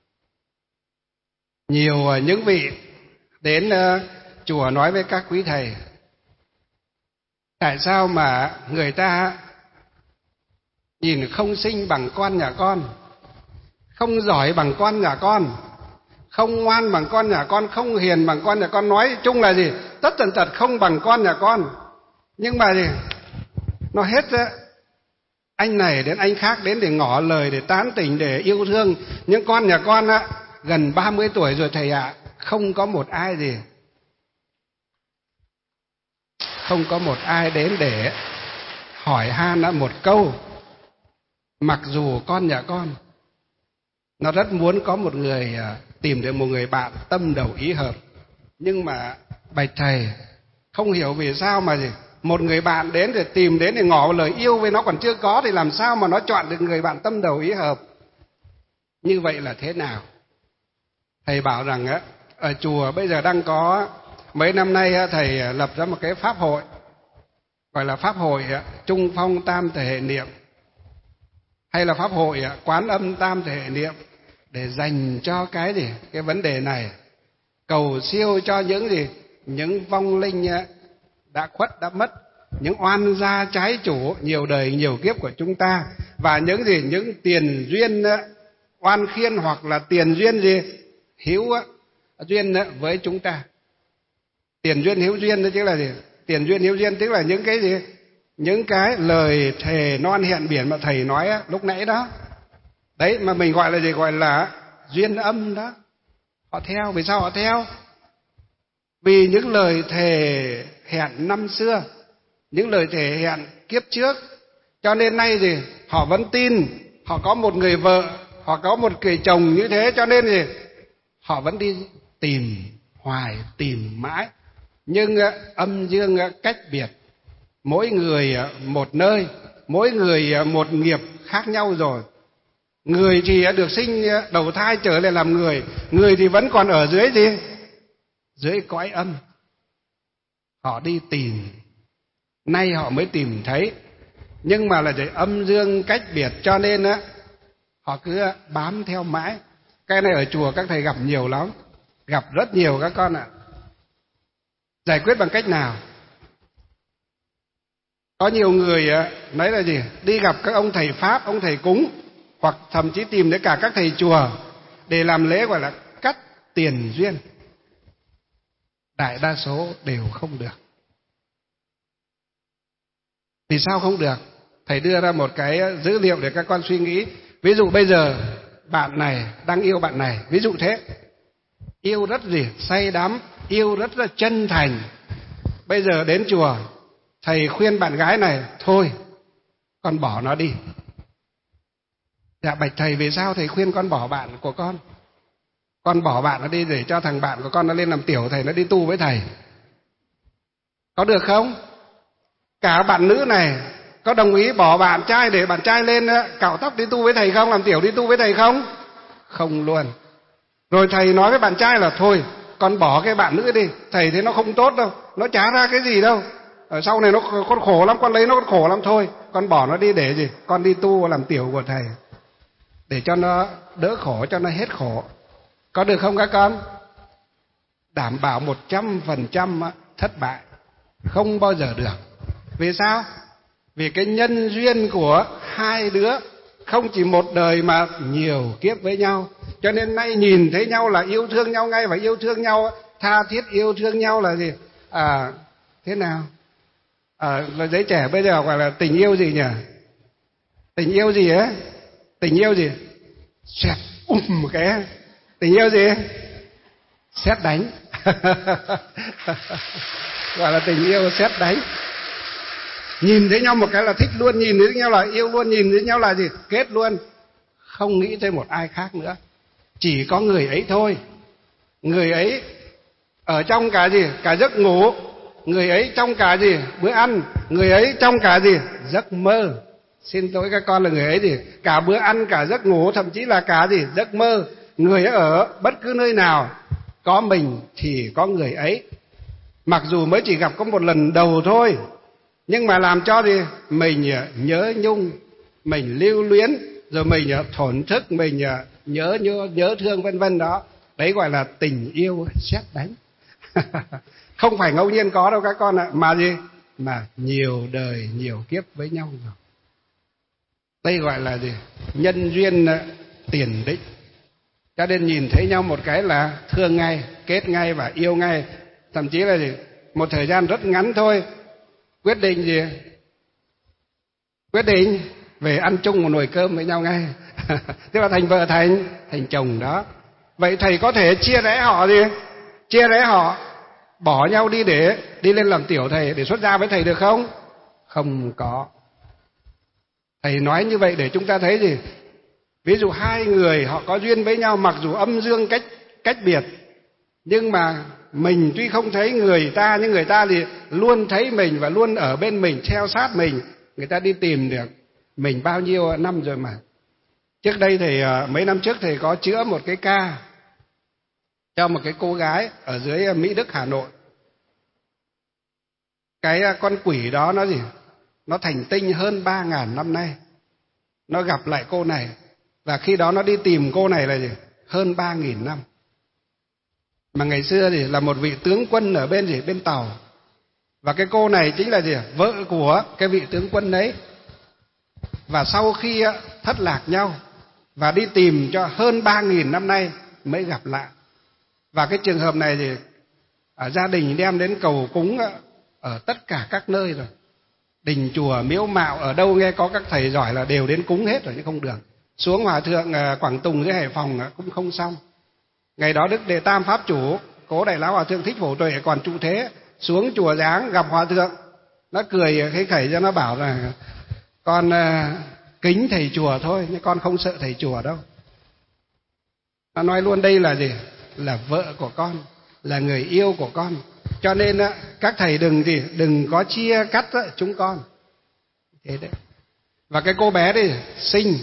Nhiều những vị đến chùa nói với các quý thầy: tại sao mà người ta nhìn không xinh bằng con nhà con, không giỏi bằng con nhà con, không ngoan bằng con nhà con, không hiền bằng con nhà con, nói chung là gì? Tất tần tật không bằng con nhà con. Nhưng mà gì? Nó hết á, anh này đến anh khác đến để ngỏ lời, để tán tỉnh, để yêu thương. Nhưng con nhà con á, gần ba mươi tuổi rồi thầy ạ, à, không có một ai gì, không có một ai đến để hỏi han một câu. Mặc dù con nhà con nó rất muốn có một người, tìm được một người bạn tâm đầu ý hợp, nhưng mà bạch thầy không hiểu vì sao mà gì một người bạn đến để tìm đến để ngỏ lời yêu với nó còn chưa có, thì làm sao mà nó chọn được người bạn tâm đầu ý hợp? Như vậy là thế nào? Thầy bảo rằng á, ở chùa bây giờ đang có, mấy năm nay thầy lập ra một cái pháp hội, gọi là pháp hội Trung Phong Tam Thể Hệ Niệm, hay là pháp hội Quán Âm Tam Thể Hệ Niệm, để dành cho cái gì? Cái vấn đề này, cầu siêu cho những gì? Những vong linh đã khuất, đã mất, những oan gia trái chủ nhiều đời nhiều kiếp của chúng ta, và những gì những tiền duyên oan khiên hoặc là tiền duyên gì hữu duyên với chúng ta. Tiền duyên hữu duyên đó chứ là gì? Tiền duyên hữu duyên tức là những cái gì? Những cái lời thề non hẹn biển mà thầy nói lúc nãy đó. Đấy mà mình gọi là gì? Gọi là duyên âm đó. Họ theo, vì sao họ theo? Vì những lời thề hẹn năm xưa, những lời thề hẹn kiếp trước, cho nên nay gì họ vẫn tin họ có một người vợ, họ có một người chồng như thế, cho nên gì họ vẫn đi tìm hoài, tìm mãi. Nhưng âm dương cách biệt, mỗi người một nơi, mỗi người một nghiệp khác nhau rồi. Người thì được sinh đầu thai trở lại làm người, người thì vẫn còn ở dưới gì? Dưới cõi âm. Họ đi tìm, nay họ mới tìm thấy. Nhưng mà là để âm dương cách biệt, cho nên á họ cứ bám theo mãi. Cái này ở chùa các thầy gặp nhiều lắm, gặp rất nhiều các con ạ. Giải quyết bằng cách nào? Có nhiều người nói là gì? Đi gặp các ông thầy Pháp, ông thầy cúng, hoặc thậm chí tìm đến cả các thầy chùa để làm lễ gọi là cắt tiền duyên. Đại đa số đều không được. Vì sao không được? Thầy đưa ra một cái dữ liệu để các con suy nghĩ. Ví dụ bây giờ bạn này đang yêu bạn này, ví dụ thế, yêu rất gì say đắm, yêu rất là chân thành. Bây giờ đến chùa, thầy khuyên bạn gái này, thôi con bỏ nó đi. Dạ bạch thầy, vì sao thầy khuyên con bỏ bạn của con? Con bỏ bạn nó đi để cho thằng bạn của con nó lên làm tiểu thầy, nó đi tu với thầy. Có được không? Cả bạn nữ này có đồng ý bỏ bạn trai để bạn trai lên cạo tóc đi tu với thầy không? Làm tiểu đi tu với thầy không? Không luôn. Rồi thầy nói với bạn trai là thôi con bỏ cái bạn nữ đi, thầy thấy nó không tốt đâu, nó chả ra cái gì đâu, ở sau này nó con khổ lắm, con lấy nó con khổ lắm, thôi con bỏ nó đi để gì? Con đi tu làm tiểu của thầy, để cho nó đỡ khổ, cho nó hết khổ. Có được không các con? Đảm bảo một trăm phần trăm thất bại, không bao giờ được. Vì sao? Vì cái nhân duyên của hai đứa không chỉ một đời mà nhiều kiếp với nhau. Cho nên nay nhìn thấy nhau là yêu thương nhau ngay, và yêu thương nhau, tha thiết yêu thương nhau là gì? À, thế nào? À, là giới trẻ bây giờ gọi là tình yêu gì nhỉ? Tình yêu gì ấy? Tình yêu gì? Xẹt um một cái. Tình yêu gì? Sét đánh. Gọi là tình yêu sét đánh. Nhìn thấy nhau một cái là thích luôn, nhìn thấy nhau là yêu luôn, nhìn thấy nhau là gì? Kết luôn. Không nghĩ tới một ai khác nữa. Chỉ có người ấy thôi. Người ấy ở trong cả gì? Cả giấc ngủ. Người ấy trong cả gì? Bữa ăn. Người ấy trong cả gì? Giấc mơ. Xin lỗi các con, là người ấy gì? Cả bữa ăn, cả giấc ngủ, thậm chí là cả gì? Giấc mơ. Người ấy ở bất cứ nơi nào, có mình thì có người ấy. Mặc dù mới chỉ gặp có một lần đầu thôi, nhưng mà làm cho gì? Mình nhớ nhung, mình lưu luyến, rồi mình thổn thức, mình nhớ nhớ, nhớ thương vân vân đó. Đấy gọi là tình yêu sét đánh. Không phải ngẫu nhiên có đâu các con ạ, mà gì? Mà nhiều đời nhiều kiếp với nhau rồi. Đây gọi là gì? Nhân duyên tiền định. Cho nên nhìn thấy nhau một cái là thương ngay, kết ngay và yêu ngay. Thậm chí là gì? Một thời gian rất ngắn thôi, quyết định gì? Quyết định về ăn chung một nồi cơm với nhau ngay. Tức là thành vợ thành thành chồng đó. Vậy thầy có thể chia rẽ họ gì? Chia rẽ họ, bỏ nhau đi để đi lên làm tiểu thầy, để xuất gia với thầy được không? Không có. Thầy nói như vậy để chúng ta thấy gì? Ví dụ hai người họ có duyên với nhau, mặc dù âm dương cách cách biệt, nhưng mà mình tuy không thấy người ta, nhưng người ta thì luôn thấy mình và luôn ở bên mình, theo sát mình. Người ta đi tìm được mình bao nhiêu năm rồi mà. Trước đây thầy, mấy năm trước thầy có chữa một cái ca cho một cái cô gái ở dưới Mỹ Đức, Hà Nội. Cái con quỷ đó nó gì? Nó thành tinh hơn ba ngàn năm nay. Nó gặp lại cô này, và khi đó nó đi tìm cô này là gì? Hơn ba nghìn năm. Mà ngày xưa thì là một vị tướng quân ở bên gì? Bên Tàu. Và cái cô này chính là gì? Vợ của cái vị tướng quân đấy. Và sau khi thất lạc nhau và đi tìm cho hơn ba nghìn năm nay mới gặp lại. Và cái trường hợp này thì ở gia đình đem đến cầu cúng ở tất cả các nơi rồi. Đình chùa miếu mạo ở đâu nghe có các thầy giỏi là đều đến cúng hết rồi nhưng không được. Xuống hòa thượng Quảng Tùng dưới Hải Phòng cũng không xong. Ngày đó Đức Đề Tam Pháp Chủ, Cố Đại Lão Hòa Thượng Thích Phổ Tuệ còn trụ thế, xuống chùa Giáng gặp hòa thượng, nó cười khấy khẩy cho nó bảo là con uh, kính thầy chùa thôi, nhưng con không sợ thầy chùa đâu. Nó nói luôn đây là gì? Là vợ của con, là người yêu của con. Cho nên uh, các thầy đừng gì, đừng có chia cắt uh, chúng con. Thế đấy. Và cái cô bé đi xinh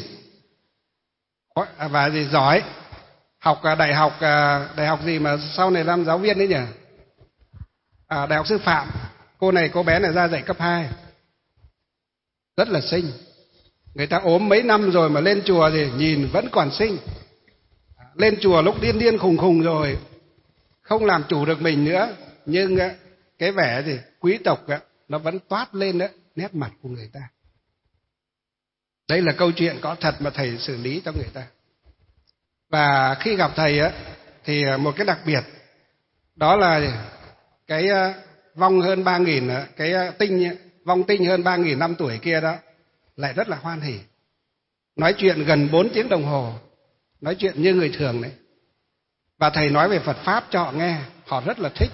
và gì giỏi, học đại học đại học gì mà sau này làm giáo viên đấy nhỉ? À, đại học sư phạm. Cô này cô bé này ra dạy cấp hai, rất là xinh. Người ta ốm mấy năm rồi mà lên chùa thì nhìn vẫn còn xinh. Lên chùa lúc điên điên khùng khùng rồi, không làm chủ được mình nữa, nhưng cái vẻ gì quý tộc nó vẫn toát lên đấy nét mặt của người ta. Đây là câu chuyện có thật mà thầy xử lý cho người ta. Và khi gặp thầy á thì một cái đặc biệt đó là cái vong hơn ba nghìn, cái tinh vong tinh hơn ba nghìn năm tuổi kia đó lại rất là hoan hỉ. Nói chuyện gần bốn tiếng đồng hồ, nói chuyện như người thường đấy. Và thầy nói về Phật pháp cho họ nghe, họ rất là thích.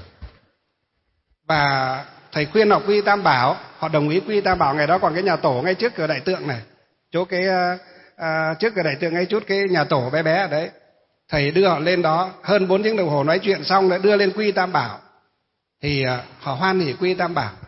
Và thầy khuyên họ quy Tam Bảo, họ đồng ý quy Tam Bảo. Ngày đó còn cái nhà tổ ngay trước cửa đại tượng này, chỗ cái à, trước cửa đại tượng ngay chút cái nhà tổ bé bé ở đấy. Thầy đưa họ lên đó hơn bốn tiếng đồng hồ nói chuyện xong lại đưa lên quy Tam Bảo. Thì à, họ hoan hỉ quy Tam Bảo.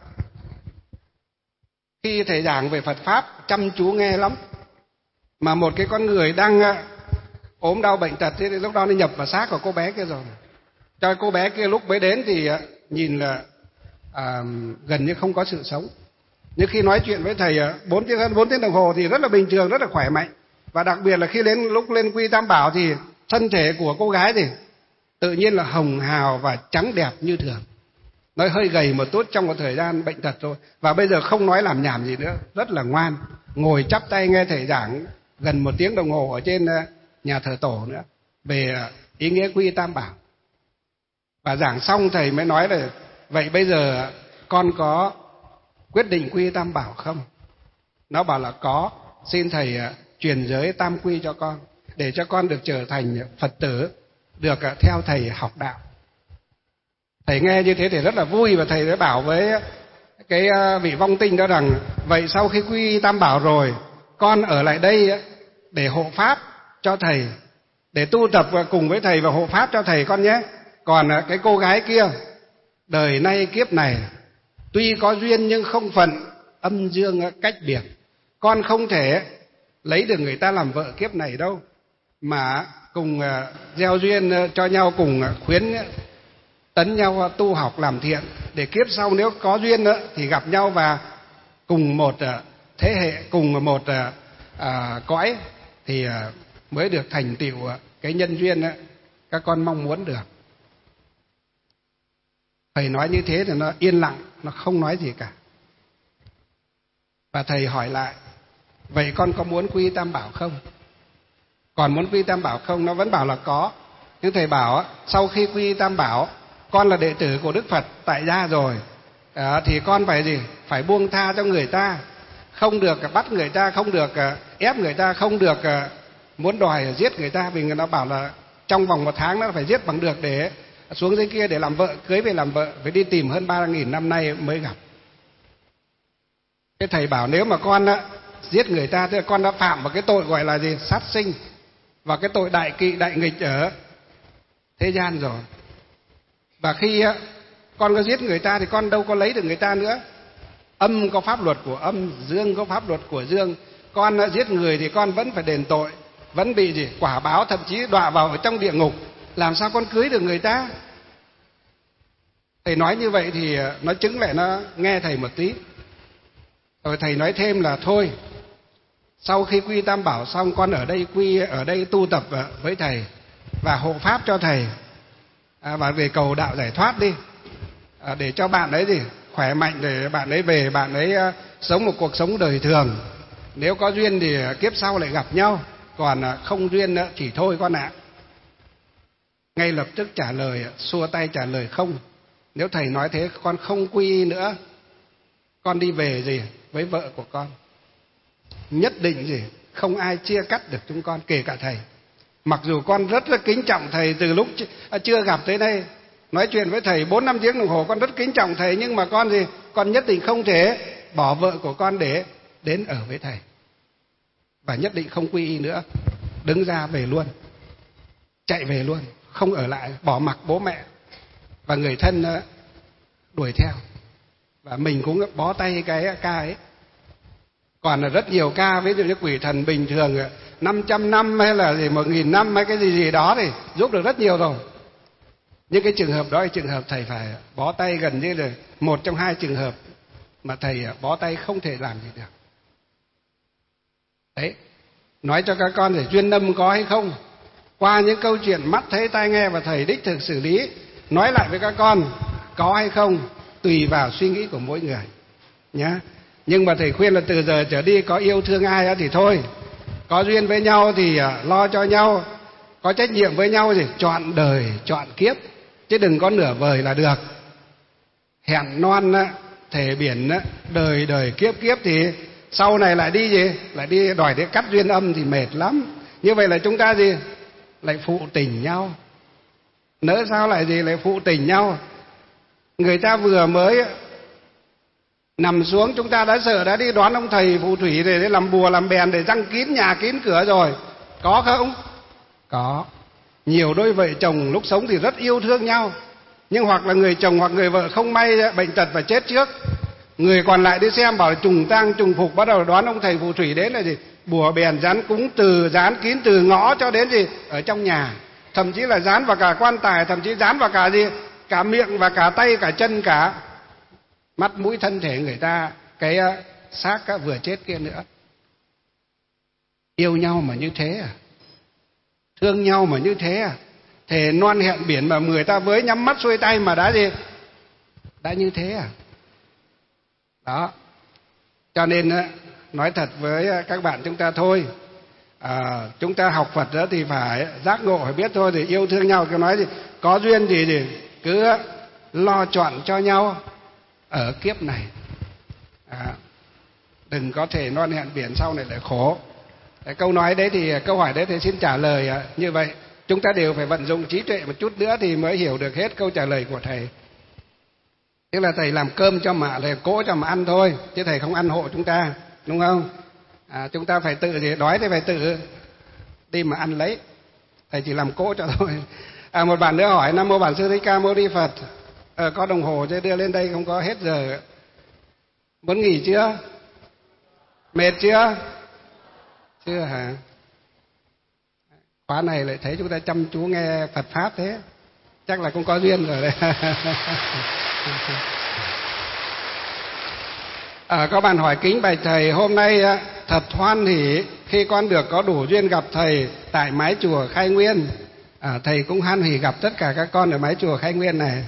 Khi thầy giảng về Phật pháp chăm chú nghe lắm. Mà một cái con người đang à, ốm đau bệnh tật thì lúc đó nó nhập vào xác của cô bé kia rồi. Cho cô bé kia lúc mới đến thì à, nhìn là à, gần như không có sự sống. Nhưng khi nói chuyện với thầy bốn tiếng hơn bốn tiếng đồng hồ thì rất là bình thường, rất là khỏe mạnh. Và đặc biệt là khi lên lúc lên quy Tam Bảo thì thân thể của cô gái thì tự nhiên là hồng hào và trắng đẹp như thường. Nói hơi gầy một chút trong một thời gian bệnh tật rồi. Và bây giờ không nói làm nhảm gì nữa, rất là ngoan. Ngồi chắp tay nghe thầy giảng gần một tiếng đồng hồ ở trên nhà thờ tổ nữa về ý nghĩa quy Tam Bảo. Và giảng xong thầy mới nói là vậy bây giờ con có quyết định quy Tam Bảo không? Nó bảo là có. Xin thầy truyền giới tam quy cho con, để cho con được trở thành Phật tử, được theo thầy học đạo. Thầy nghe như thế thì rất là vui. Và thầy đã bảo với cái vị vong tinh đó rằng vậy sau khi quy Tam Bảo rồi, con ở lại đây để hộ pháp cho thầy, để tu tập cùng với thầy và hộ pháp cho thầy con nhé. Còn cái cô gái kia đời nay kiếp này tuy có duyên nhưng không phận, âm dương cách biệt. Con không thể lấy được người ta làm vợ kiếp này đâu, mà cùng gieo duyên cho nhau, cùng khuyến tấn nhau tu học làm thiện, để kiếp sau nếu có duyên nữa thì gặp nhau và cùng một thế hệ, cùng một à, cõi thì mới được thành tựu cái nhân duyên các con mong muốn được. Thầy nói như thế thì nó yên lặng, nó không nói gì cả. Và thầy hỏi lại, vậy con có muốn quy Tam Bảo không? Còn muốn quy Tam Bảo không? Nó vẫn bảo là có. Nhưng thầy bảo sau khi quy Tam Bảo, con là đệ tử của Đức Phật tại gia rồi, à, thì con phải gì? Phải buông tha cho người ta, không được bắt người ta, không được ép người ta, không được muốn đòi giết người ta. Vì người ta bảo là trong vòng một tháng nó phải giết bằng được để xuống dưới kia để làm vợ, cưới về làm vợ, phải đi tìm hơn ba nghìn năm nay mới gặp. Cái thầy bảo nếu mà con á, giết người ta thì con đã phạm vào cái tội gọi là gì? Sát sinh, và cái tội đại kỵ đại nghịch ở thế gian rồi. Và khi á, con có giết người ta thì con đâu có lấy được người ta nữa. Âm có pháp luật của âm, dương có pháp luật của dương. Con đã giết người thì con vẫn phải đền tội, vẫn bị gì? Quả báo, thậm chí đọa vào ở trong địa ngục. Làm sao con cưới được người ta? Thầy nói như vậy thì nó chứng lại nó nghe thầy một tí. Rồi thầy nói thêm là thôi, sau khi quy Tam Bảo xong, con ở đây quy ở đây tu tập với thầy và hộ pháp cho thầy, à, và về cầu đạo giải thoát đi, à, để cho bạn đấy gì khỏe mạnh để bạn ấy về, bạn ấy sống một cuộc sống đời thường. Nếu có duyên thì kiếp sau lại gặp nhau, còn không duyên thì thôi con ạ. Ngay lập tức trả lời, xua tay trả lời không. Nếu thầy nói thế con không quy y nữa, con đi về gì với vợ của con. Nhất định gì không ai chia cắt được chúng con, kể cả thầy. Mặc dù con rất là kính trọng thầy từ lúc chưa gặp tới đây, nói chuyện với thầy bốn năm tiếng đồng hồ, con rất kính trọng thầy, nhưng mà con gì con nhất định không thể bỏ vợ của con để đến ở với thầy, và nhất định không quy y nữa. Đứng ra về luôn, chạy về luôn, không ở lại, bỏ mặc bố mẹ và người thân đuổi theo, và mình cũng bó tay cái ca ấy. Còn là rất nhiều ca, ví dụ như quỷ thần bình thường năm trăm năm hay là gì một nghìn năm hay cái gì gì đó thì giúp được rất nhiều rồi. Nhưng cái trường hợp đó là trường hợp thầy phải bó tay, gần như là một trong hai trường hợp mà thầy bó tay không thể làm gì được. Đấy, nói cho các con để duyên âm có hay không, qua những câu chuyện mắt thấy tai nghe và thầy đích thực xử lý, nói lại với các con có hay không tùy vào suy nghĩ của mỗi người nhá. Nhưng mà thầy khuyên là từ giờ trở đi có yêu thương ai thì thôi, có duyên với nhau thì lo cho nhau, có trách nhiệm với nhau thì chọn đời chọn kiếp, chứ đừng có nửa vời là được. Hẹn non thề biển đời đời kiếp kiếp thì sau này lại đi gì lại đi đòi để cắt duyên âm thì mệt lắm. Như vậy là chúng ta gì lại phụ tình nhau, nỡ sao lại gì lại phụ tình nhau. Người ta vừa mới nằm xuống chúng ta đã sợ, đã đi đón ông thầy phù thủy để, để làm bùa làm bèn, để răng kín nhà kín cửa rồi. Có không? Có. Nhiều đôi vợ chồng lúc sống thì rất yêu thương nhau, nhưng hoặc là người chồng hoặc người vợ không may bệnh tật và chết trước, người còn lại đi xem bảo trùng tang trùng phục, bắt đầu đón ông thầy phù thủy đến là gì bùa bèn dán cúng, từ dán kín từ ngõ cho đến gì ở trong nhà, thậm chí là dán vào cả quan tài, thậm chí dán vào cả gì cả miệng và cả tay cả chân cả mắt mũi thân thể người ta, cái xác vừa chết kia nữa. Yêu nhau mà như thế à? Thương nhau mà như thế à? Thề non hẹn biển mà người ta với nhắm mắt xuôi tay mà đã gì đã như thế à? Đó, cho nên nói thật với các bạn chúng ta thôi, à, chúng ta học Phật đó thì phải giác ngộ, phải biết thôi, thì yêu thương nhau. Cứ nói thì có duyên thì, thì cứ lo chọn cho nhau ở kiếp này, à, đừng có thể non hẹn biển sau này lại khổ. Cái câu nói đấy thì câu hỏi đấy thì xin trả lời như vậy. Chúng ta đều phải vận dụng trí tuệ một chút nữa thì mới hiểu được hết câu trả lời của thầy. Tức là thầy làm cơm cho mà thầy cỗ cho mà ăn thôi, chứ thầy không ăn hộ chúng ta, đúng không? À, chúng ta phải tự gì đói thì phải tự đi mà ăn lấy, thầy chỉ làm cỗ cho thôi. À, một bạn nữa hỏi: Nam mô Bản Sư Thích Ca Mâu Ni Phật. Ờ, có đồng hồ chứ đưa lên đây không có hết giờ. Muốn nghỉ chưa? Mệt chưa? Chưa hả? Khóa này lại thấy chúng ta chăm chú nghe Phật Pháp thế, chắc là cũng có duyên rồi đấy. À, có bạn hỏi: kính bạch thầy, hôm nay thật hoan hỉ khi con được có đủ duyên gặp thầy tại mái chùa Khai Nguyên. À, thầy cũng hoan hỉ gặp tất cả các con ở mái chùa Khai Nguyên này.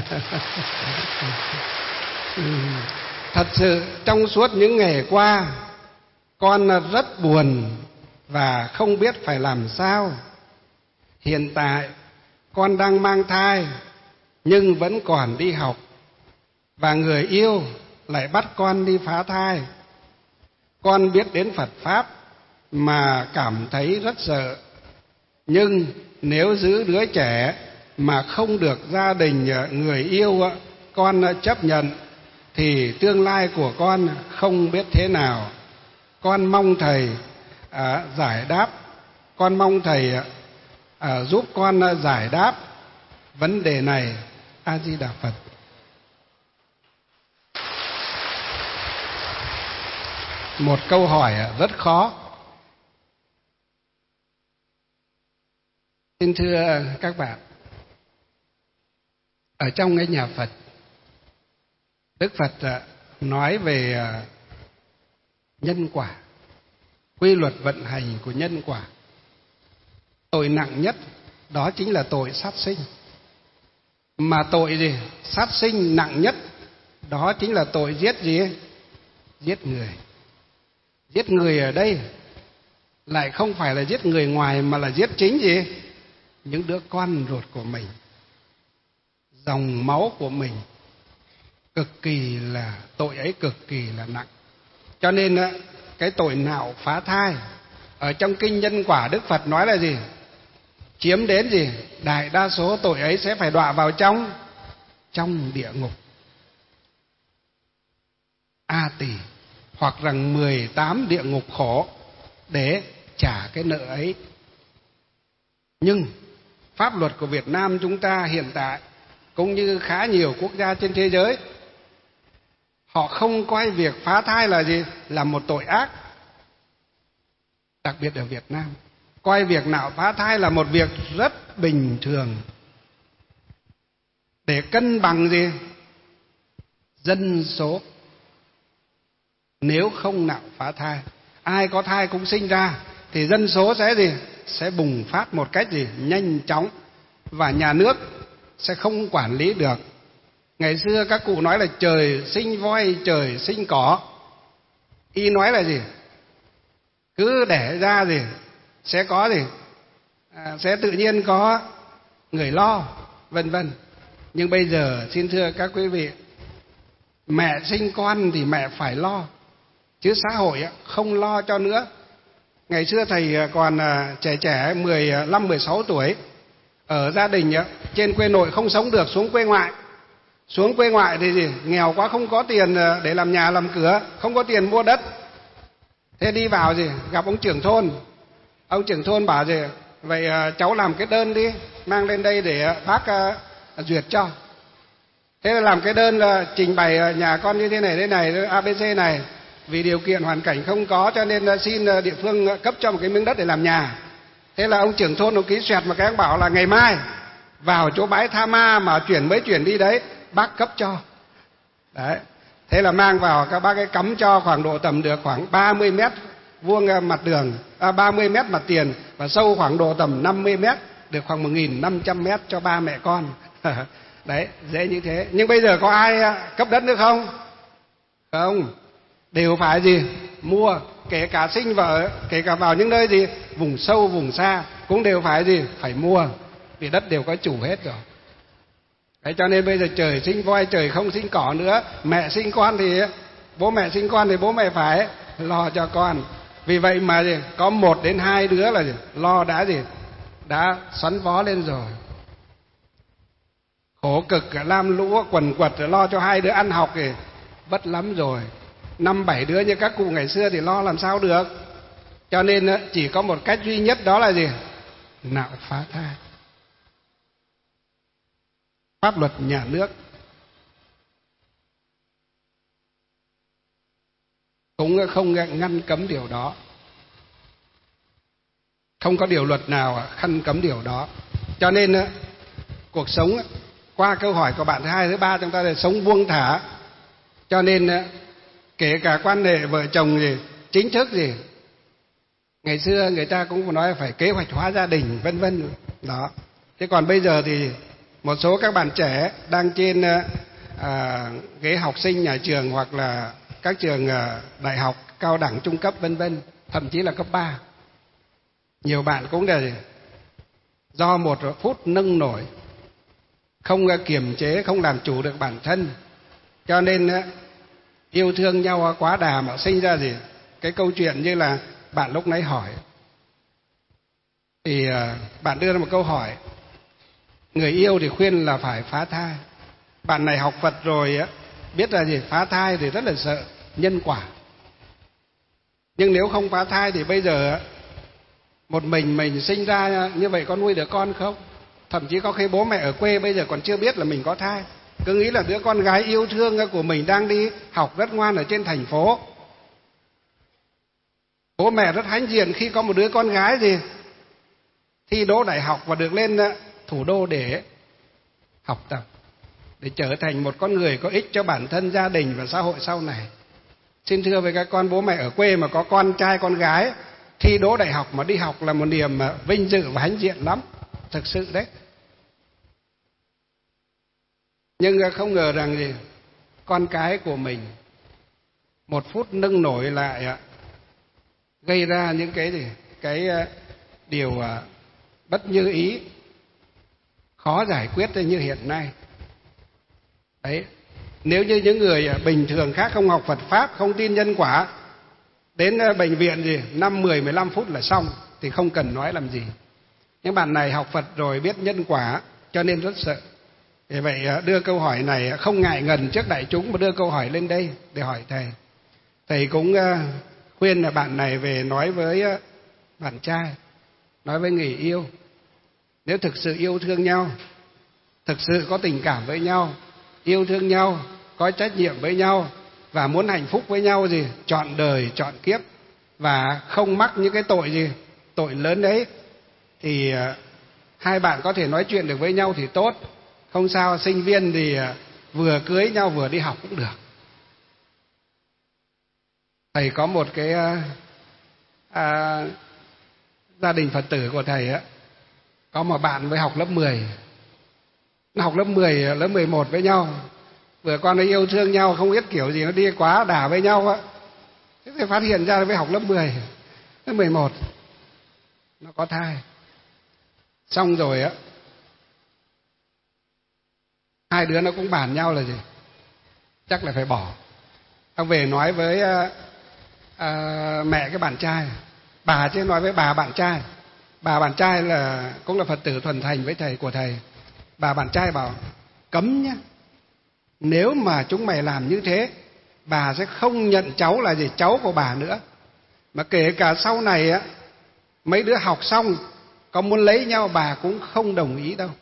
Thật sự trong suốt những ngày qua, con rất buồn và không biết phải làm sao. Hiện tại con đang mang thai nhưng vẫn còn đi học, và người yêu lại bắt con đi phá thai. Con biết đến Phật Pháp mà cảm thấy rất sợ, nhưng nếu giữ đứa trẻ mà không được gia đình người yêu con chấp nhận thì tương lai của con không biết thế nào. Con mong thầy à, giải đáp, con mong thầy à, giúp con giải đáp vấn đề này. A Di Đà Phật. Một câu hỏi rất khó. Xin thưa các bạn, ở trong cái nhà Phật, Đức Phật nói về nhân quả, quy luật vận hành của nhân quả. Tội nặng nhất đó chính là tội sát sinh. Mà tội gì? Sát sinh nặng nhất Đó chính là tội giết gì? Giết người. Giết người ở đây lại không phải là giết người ngoài, mà là giết chính gì? Những đứa con ruột của mình, dòng máu của mình. Cực kỳ là, tội ấy cực kỳ là nặng. Cho nên cái tội nạo phá thai ở trong kinh Nhân Quả, Đức Phật nói là gì? Chiếm đến gì? Đại đa số tội ấy sẽ phải đọa vào trong trong địa ngục A Tỳ, hoặc rằng mười tám địa ngục khổ để trả cái nợ ấy. Nhưng pháp luật của Việt Nam chúng ta hiện tại, cũng như khá nhiều quốc gia trên thế giới, họ không coi việc phá thai là gì? Là một tội ác. Đặc biệt ở Việt Nam, coi việc nạo phá thai là một việc rất bình thường, để cân bằng gì? Dân số. Nếu không nạo phá thai, ai có thai cũng sinh ra, thì dân số sẽ gì? Sẽ bùng phát một cách gì? Nhanh chóng, và nhà nước sẽ không quản lý được. Ngày xưa các cụ nói là trời sinh voi, trời sinh cỏ. Y nói là gì? Cứ đẻ ra gì? Sẽ có gì? À, sẽ tự nhiên có người lo, vân vân. Nhưng bây giờ xin thưa các quý vị, mẹ sinh con thì mẹ phải lo, chứ xã hội không lo cho nữa. Ngày xưa thầy còn trẻ trẻ mười lăm mười sáu tuổi, ở gia đình trên quê nội không sống được, xuống quê ngoại. Xuống quê ngoại thì gì? Nghèo quá, không có tiền để làm nhà làm cửa, không có tiền mua đất. Thế đi vào gì? Gặp ông trưởng thôn. Ông trưởng thôn bảo gì? Vậy cháu làm cái đơn đi, mang lên đây để bác duyệt cho. Thế là làm cái đơn là trình bày nhà con như thế này thế này, a bê xê này, vì điều kiện hoàn cảnh không có cho nên xin địa phương cấp cho một cái miếng đất để làm nhà. Thế là ông trưởng thôn ông ký xoẹt một cái, ông bảo là ngày mai vào chỗ bãi Tha Ma mà chuyển mới chuyển đi đấy, bác cấp cho. Đấy. Thế là mang vào, các bác ấy cắm cho khoảng độ tầm được khoảng ba mươi mét vuông mặt đường, à, ba mươi mét mặt tiền, và sâu khoảng độ tầm năm mươi mét, được khoảng một nghìn năm trăm mét cho ba mẹ con. Đấy, dễ như thế. Nhưng bây giờ có ai cấp đất nữa không? Không. Đều phải gì? Mua. Kể cả sinh vợ, kể cả vào những nơi gì? Vùng sâu, vùng xa, cũng đều phải gì? Phải mua. Vì đất đều có chủ hết rồi. Đấy, cho nên bây giờ trời sinh voi, trời không sinh cỏ nữa. Mẹ sinh con thì, bố mẹ sinh con thì bố mẹ phải lo cho con. Vì vậy mà gì? Có một đến hai đứa là gì? Lo đã gì? Đã xoắn vó lên rồi. Khổ cực lam lũ quần quật lo cho hai đứa ăn học thì vất lắm rồi. Năm bảy đứa như các cụ ngày xưa thì lo làm sao được. Cho nên chỉ có một cách duy nhất, đó là gì? Nạo phá thai. Pháp luật nhà nước cũng không ngăn cấm điều đó. Không có điều luật nào ngăn cấm điều đó. Cho nên cuộc sống, qua câu hỏi của bạn thứ hai, thứ ba, chúng ta là sống buông thả. Cho nên kể cả quan hệ vợ chồng gì chính thức gì, ngày xưa người ta cũng nói phải kế hoạch hóa gia đình, vân vân đó. Thế còn bây giờ thì một số các bạn trẻ đang trên à, ghế học sinh nhà trường, hoặc là các trường à, đại học, cao đẳng, trung cấp, vân vân, thậm chí là cấp ba. Nhiều bạn cũng là do một phút nông nổi, không kiềm chế, không làm chủ được bản thân, cho nên yêu thương nhau quá đà mà sinh ra gì? Cái câu chuyện như là bạn lúc nãy hỏi. Thì bạn đưa ra một câu hỏi, người yêu thì khuyên là phải phá thai. Bạn này học Phật rồi á, biết là gì? Phá thai thì rất là sợ nhân quả. Nhưng nếu không phá thai thì bây giờ một mình mình sinh ra như vậy có nuôi được con không? Thậm chí có khi bố mẹ ở quê bây giờ còn chưa biết là mình có thai, cứ nghĩ là đứa con gái yêu thương của mình đang đi học rất ngoan ở trên thành phố. Bố mẹ rất hãnh diện khi có một đứa con gái gì thi đỗ đại học và được lên thủ đô để học tập, để trở thành một con người có ích cho bản thân, gia đình và xã hội sau này. Xin thưa với các con, bố mẹ ở quê mà có con trai con gái thi đỗ đại học mà đi học là một niềm vinh dự và hãnh diện lắm, thực sự đấy. Nhưng không ngờ rằng gì con cái của mình một phút nâng nổi lại gây ra những cái gì cái điều bất như ý, khó giải quyết như hiện nay. Đấy, nếu như những người bình thường khác không học Phật pháp, không tin nhân quả, đến bệnh viện gì năm mười mười lăm phút là xong thì không cần nói làm gì. Những bạn này học Phật rồi, biết nhân quả cho nên rất sợ. Vì vậy đưa câu hỏi này không ngại ngần trước đại chúng mà đưa câu hỏi lên đây để hỏi thầy. Thầy cũng khuyên là bạn này về nói với bạn trai, nói với người yêu. Nếu thực sự yêu thương nhau, thực sự có tình cảm với nhau, yêu thương nhau, có trách nhiệm với nhau và muốn hạnh phúc với nhau gì, chọn đời, chọn kiếp và không mắc những cái tội gì, tội lớn đấy, thì hai bạn có thể nói chuyện được với nhau thì tốt. Không sao, sinh viên thì vừa cưới nhau vừa đi học cũng được. Thầy có một cái à, gia đình Phật tử của thầy á, có một bạn với học lớp mười. Nó học lớp mười, lớp mười một với nhau. Vừa con nó yêu thương nhau, không biết kiểu gì nó đi quá đả với nhau á. Thế thì phát hiện ra với học lớp mười, lớp mười một nó có thai. Xong rồi á, hai đứa nó cũng bàn nhau là gì, chắc là phải bỏ. Nó về nói với à, à, mẹ cái bạn trai, bà chứ nói với bà bạn trai. Bà bạn trai là cũng là Phật tử thuần thành với thầy của thầy. Bà bạn trai bảo cấm nhé, nếu mà chúng mày làm như thế, bà sẽ không nhận cháu là gì, cháu của bà nữa. Mà kể cả sau này á, mấy đứa học xong có muốn lấy nhau bà cũng không đồng ý đâu.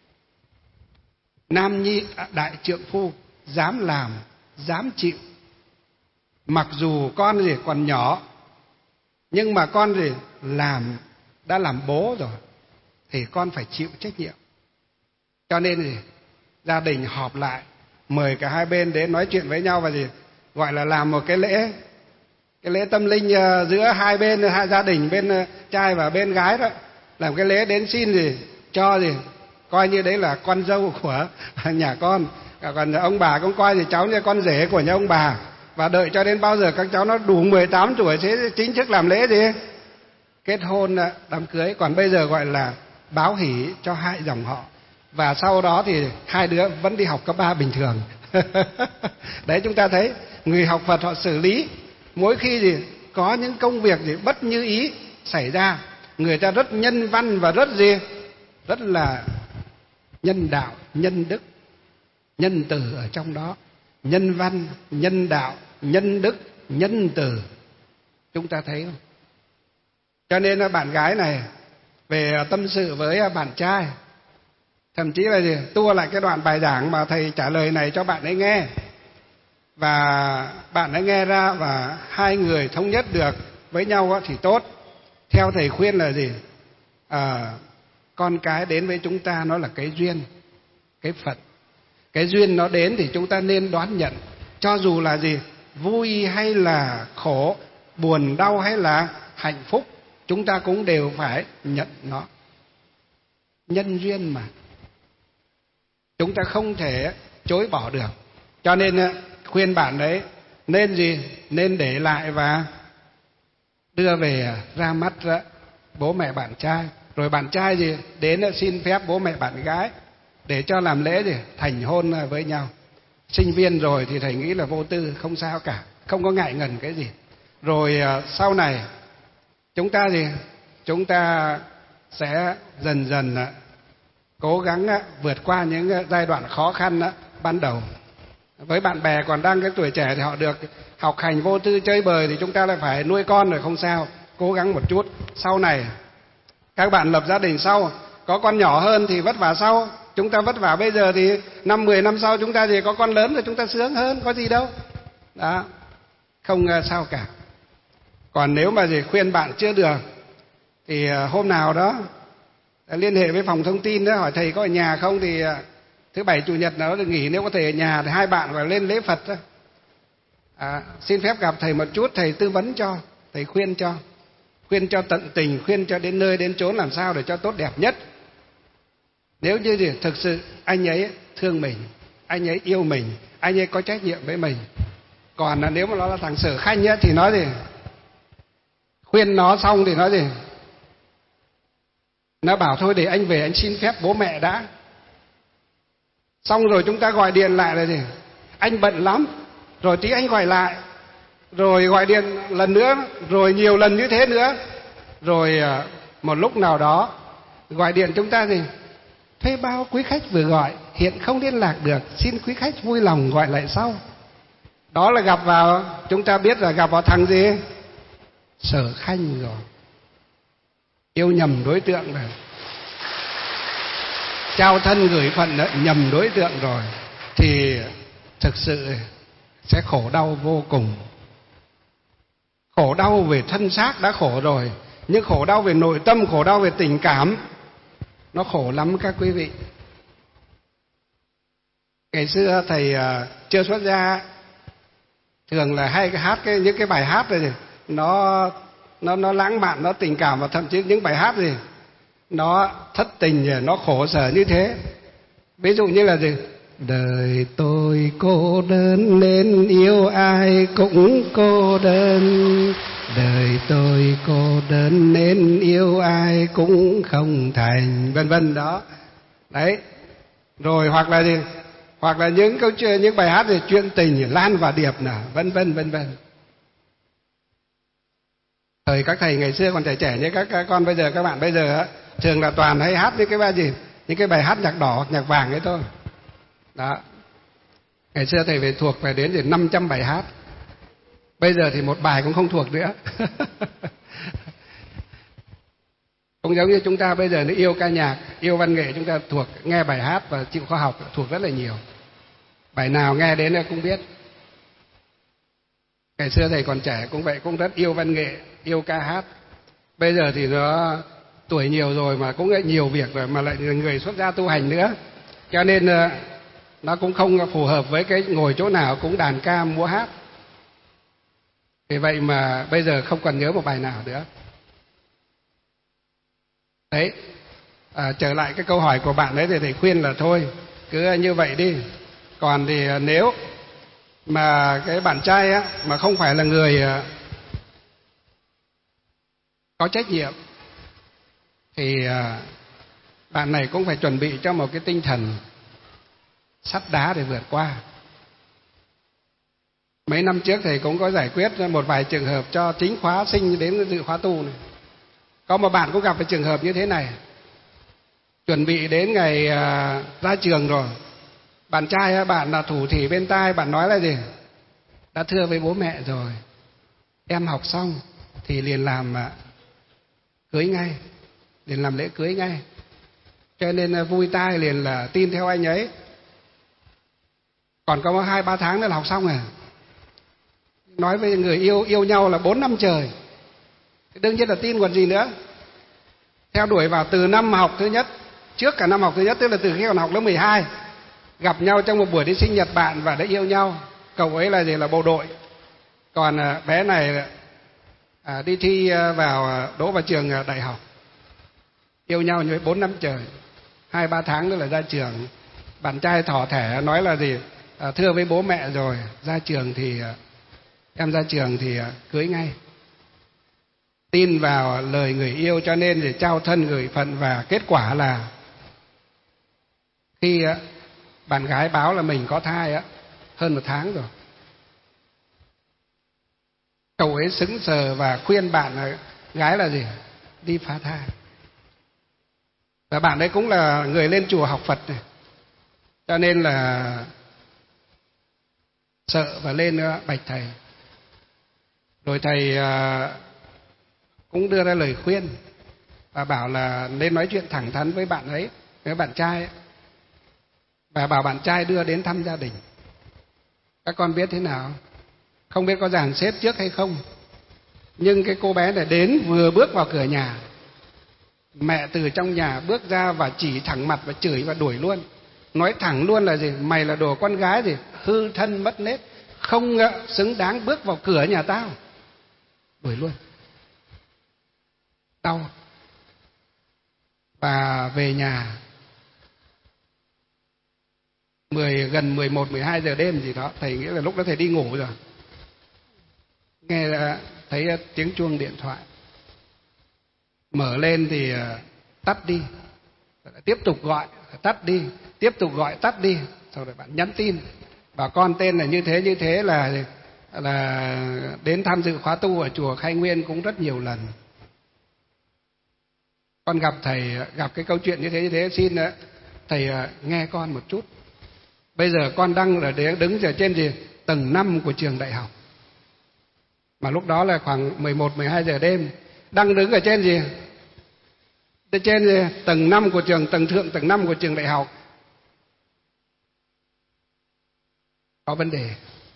Nam nhi đại trượng phu, dám làm, dám chịu. Mặc dù con gì còn nhỏ, nhưng mà con gì làm, đã làm bố rồi, thì con phải chịu trách nhiệm. Cho nên gì, gia đình họp lại, mời cả hai bên đến nói chuyện với nhau và gì, gọi là làm một cái lễ, cái lễ tâm linh giữa hai bên, hai gia đình, bên trai và bên gái đó, làm cái lễ đến xin gì, cho gì, coi như đấy là con dâu của nhà con. Còn ông bà cũng coi thì cháu như con rể của nhà ông bà. Và đợi cho đến bao giờ các cháu nó đủ mười tám tuổi sẽ chính thức làm lễ gì, kết hôn, đám cưới. Còn bây giờ gọi là báo hỷ cho hai dòng họ. Và sau đó thì hai đứa vẫn đi học cấp ba bình thường. Đấy, chúng ta thấy người học Phật họ xử lý mỗi khi gì có những công việc gì bất như ý xảy ra, người ta rất nhân văn và rất gì, rất là nhân đạo, nhân đức, nhân từ ở trong đó. Nhân văn, nhân đạo, nhân đức, nhân từ. Chúng ta thấy không? Cho nên là bạn gái này về tâm sự với bạn trai, thậm chí là gì, tua lại cái đoạn bài giảng mà thầy trả lời này cho bạn ấy nghe. Và bạn ấy nghe ra và hai người thống nhất được với nhau thì tốt. Theo thầy khuyên là gì? À, con cái đến với chúng ta nó là cái duyên, cái phận. Cái duyên nó đến thì chúng ta nên đón nhận. Cho dù là gì, vui hay là khổ, buồn đau hay là hạnh phúc, chúng ta cũng đều phải nhận nó. Nhân duyên mà, chúng ta không thể chối bỏ được. Cho nên khuyên bạn đấy nên gì, nên để lại và đưa về ra mắt bố mẹ bạn trai. Rồi bạn trai gì đến xin phép bố mẹ bạn gái để cho làm lễ gì thành hôn với nhau. Sinh viên rồi thì thầy nghĩ là vô tư, không sao cả, không có ngại ngần cái gì. Rồi sau này chúng ta gì, chúng ta sẽ dần dần cố gắng vượt qua những giai đoạn khó khăn ban đầu. Với bạn bè còn đang cái tuổi trẻ thì họ được học hành vô tư chơi bời, thì chúng ta lại phải nuôi con rồi, không sao, cố gắng một chút. Sau này các bạn lập gia đình sau, có con nhỏ hơn thì vất vả sau. Chúng ta vất vả bây giờ thì năm mười năm sau chúng ta thì có con lớn rồi, chúng ta sướng hơn, có gì đâu. Đó, không sao cả. Còn nếu mà gì khuyên bạn chưa được thì hôm nào đó liên hệ với phòng thông tin đó, hỏi thầy có ở nhà không, thì thứ bảy chủ nhật nào đó được nghỉ, nếu có thể ở nhà thì hai bạn phải lên lễ Phật đó. À, xin phép gặp thầy một chút, thầy tư vấn cho, thầy khuyên cho, khuyên cho tận tình, khuyên cho đến nơi đến chốn làm sao để cho tốt đẹp nhất. Nếu như thì thực sự anh ấy thương mình, anh ấy yêu mình, anh ấy có trách nhiệm với mình. Còn là nếu mà nó là thằng Sở Khanh ấy, thì nói gì, khuyên nó xong thì nói gì, nó bảo thôi để anh về anh xin phép bố mẹ đã. Xong rồi chúng ta gọi điện lại là gì, anh bận lắm, rồi tí anh gọi lại, rồi gọi điện lần nữa, rồi nhiều lần như thế nữa. Rồi một lúc nào đó gọi điện chúng ta gì, thuê bao quý khách vừa gọi hiện không liên lạc được, xin quý khách vui lòng gọi lại sau. Đó là gặp vào, chúng ta biết là gặp vào thằng gì, Sở Khanh rồi. Yêu nhầm đối tượng rồi, trao thân gửi phận đó, nhầm đối tượng rồi thì thực sự sẽ khổ đau vô cùng. Khổ đau về thân xác đã khổ rồi, nhưng khổ đau về nội tâm, khổ đau về tình cảm, nó khổ lắm các quý vị. Ngày xưa thầy uh, chưa xuất gia, thường là hay hát cái những cái bài hát này, nó nó nó lãng mạn, nó tình cảm, và thậm chí những bài hát gì nó thất tình, nó khổ sở như thế. Ví dụ như là gì, đời tôi cô đơn nên yêu ai cũng cô đơn, đời tôi cô đơn nên yêu ai cũng không thành, vân vân đó. Đấy. Rồi hoặc là gì? Hoặc là những câu chuyện, những bài hát về chuyện tình Lan và Điệp nè, vân vân vân vân. Thời các thầy ngày xưa còn trẻ trẻ như các, các con bây giờ, các bạn bây giờ á, thường là toàn hay hát những cái bài gì, những cái bài hát nhạc đỏ hoặc nhạc vàng ấy thôi. Đó. Ngày xưa thầy về thuộc về đến thì năm trăm bài hát. Bây giờ thì một bài cũng không thuộc nữa. Cũng giống như chúng ta bây giờ nó yêu ca nhạc, yêu văn nghệ, chúng ta thuộc, nghe bài hát và chịu khoa học thuộc rất là nhiều. Bài nào nghe đến là cũng biết. Ngày xưa thầy còn trẻ cũng vậy, cũng rất yêu văn nghệ, yêu ca hát. Bây giờ thì nó tuổi nhiều rồi mà cũng lại nhiều việc rồi, mà lại người xuất gia tu hành nữa, cho nên nó cũng không phù hợp với cái ngồi chỗ nào cũng đàn ca múa hát. Vì vậy mà bây giờ không còn nhớ một bài nào nữa. Đấy, à, trở lại cái câu hỏi của bạn đấy thì thầy khuyên là thôi cứ như vậy đi. Còn thì nếu mà cái bạn trai á mà không phải là người có trách nhiệm thì bạn này cũng phải chuẩn bị cho một cái tinh thần sắt đá để vượt qua. Mấy năm trước thầy cũng có giải quyết một vài trường hợp cho chính khóa sinh đến dự khóa tu này. Có một bạn cũng gặp phải trường hợp như thế này. Chuẩn bị đến ngày à, ra trường rồi, bạn trai bạn là thủ thỉ bên tai, bạn nói là gì? Đã thưa với bố mẹ rồi, em học xong thì liền làm à, cưới ngay, liền làm lễ cưới ngay. Cho nên à, vui tai liền là tin theo anh ấy. Còn có hai ba tháng nữa là học xong rồi. Nói với người yêu yêu nhau là bốn năm trời, đương nhiên là tin còn gì nữa. Theo đuổi vào từ năm học thứ nhất, trước cả năm học thứ nhất, tức là từ khi còn học lớp mười hai, gặp nhau trong một buổi đi sinh nhật bạn và đã yêu nhau. Cậu ấy là gì, là bộ đội, còn bé này à, đi thi vào đỗ vào trường đại học. Yêu nhau như bốn năm trời, hai ba tháng nữa là ra trường. Bạn trai thỏ thẻ nói là gì, à, thưa với bố mẹ rồi, ra trường thì em ra trường thì cưới ngay. Tin vào lời người yêu cho nên thì trao thân gửi phận, và kết quả là khi bạn gái báo là mình có thai á, hơn một tháng rồi, cậu ấy sững sờ và khuyên bạn gái là gì, đi phá thai. Và bạn ấy cũng là người lên chùa học Phật này, cho nên là sợ và lên bạch thầy. Rồi thầy cũng đưa ra lời khuyên và bảo là nên nói chuyện thẳng thắn với bạn ấy, với bạn trai ấy. Và bảo bạn trai đưa đến thăm gia đình. Các con biết thế nào? Không biết có dàn xếp trước hay không, nhưng cái cô bé này đến vừa bước vào cửa nhà, mẹ từ trong nhà bước ra và chỉ thẳng mặt và chửi và đuổi luôn. Nói thẳng luôn là gì? Mày là đồ con gái gì, hư thân mất nết, không xứng đáng bước vào cửa nhà tao. Đuổi luôn. Đau. Và về nhà mười gần mười một, mười hai giờ đêm gì đó, thầy nghĩ là lúc đó thầy đi ngủ rồi. Nghe thấy tiếng chuông điện thoại. Mở lên thì tắt đi. Tiếp tục gọi, tắt đi, tiếp tục gọi, tắt đi. Sau rồi bạn nhắn tin bảo con tên là như thế như thế, là là đến tham dự khóa tu ở chùa Khai Nguyên cũng rất nhiều lần. Con gặp thầy, gặp cái câu chuyện như thế như thế, xin thầy nghe con một chút. Bây giờ con đang ở đứng ở trên gì tầng năm của trường đại học, mà lúc đó là khoảng mười một, mười hai giờ đêm, đang đứng ở trên gì trên gì? tầng năm của trường, tầng thượng tầng năm của trường đại học. Có vấn đề,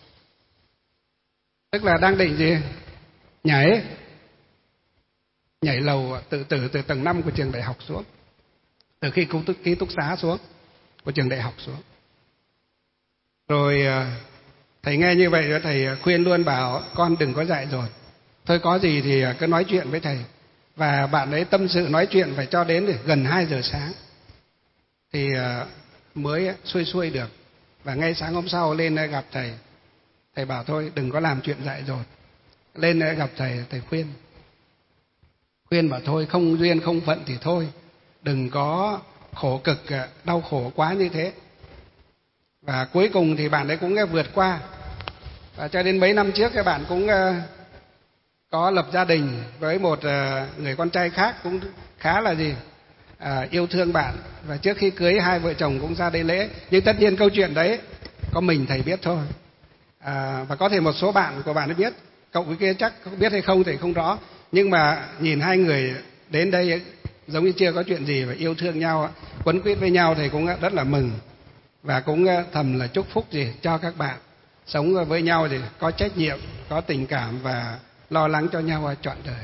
tức là đang định gì nhảy nhảy lầu tự tử từ tầng năm của trường đại học xuống, từ khi ký túc xá xuống của trường đại học xuống. Rồi thầy nghe như vậy, thầy khuyên luôn, bảo con đừng có dại dột, thôi có gì thì cứ nói chuyện với thầy. Và bạn ấy tâm sự nói chuyện phải cho đến gần hai giờ sáng thì mới xuôi xuôi được. Và ngay sáng hôm sau lên gặp thầy, thầy bảo thôi đừng có làm chuyện dại dột. Lên gặp thầy, thầy khuyên khuyên bảo thôi không duyên không phận thì thôi, đừng có khổ cực đau khổ quá như thế. Và cuối cùng thì bạn ấy cũng vượt qua, và cho đến mấy năm trước các bạn cũng có lập gia đình với một người con trai khác, cũng khá là gì à, yêu thương bạn. Và trước khi cưới hai vợ chồng cũng ra đây lễ. Nhưng tất nhiên câu chuyện đấy có mình thầy biết thôi, à, và có thể một số bạn của bạn ấy biết, cậu cái kia chắc không biết hay không thì không rõ. Nhưng mà nhìn hai người đến đây giống như chưa có chuyện gì, và yêu thương nhau, quấn quýt với nhau, thầy cũng rất là mừng. Và cũng thầm là chúc phúc gì cho các bạn sống với nhau thì có trách nhiệm, có tình cảm và lo lắng cho nhau trọn đời.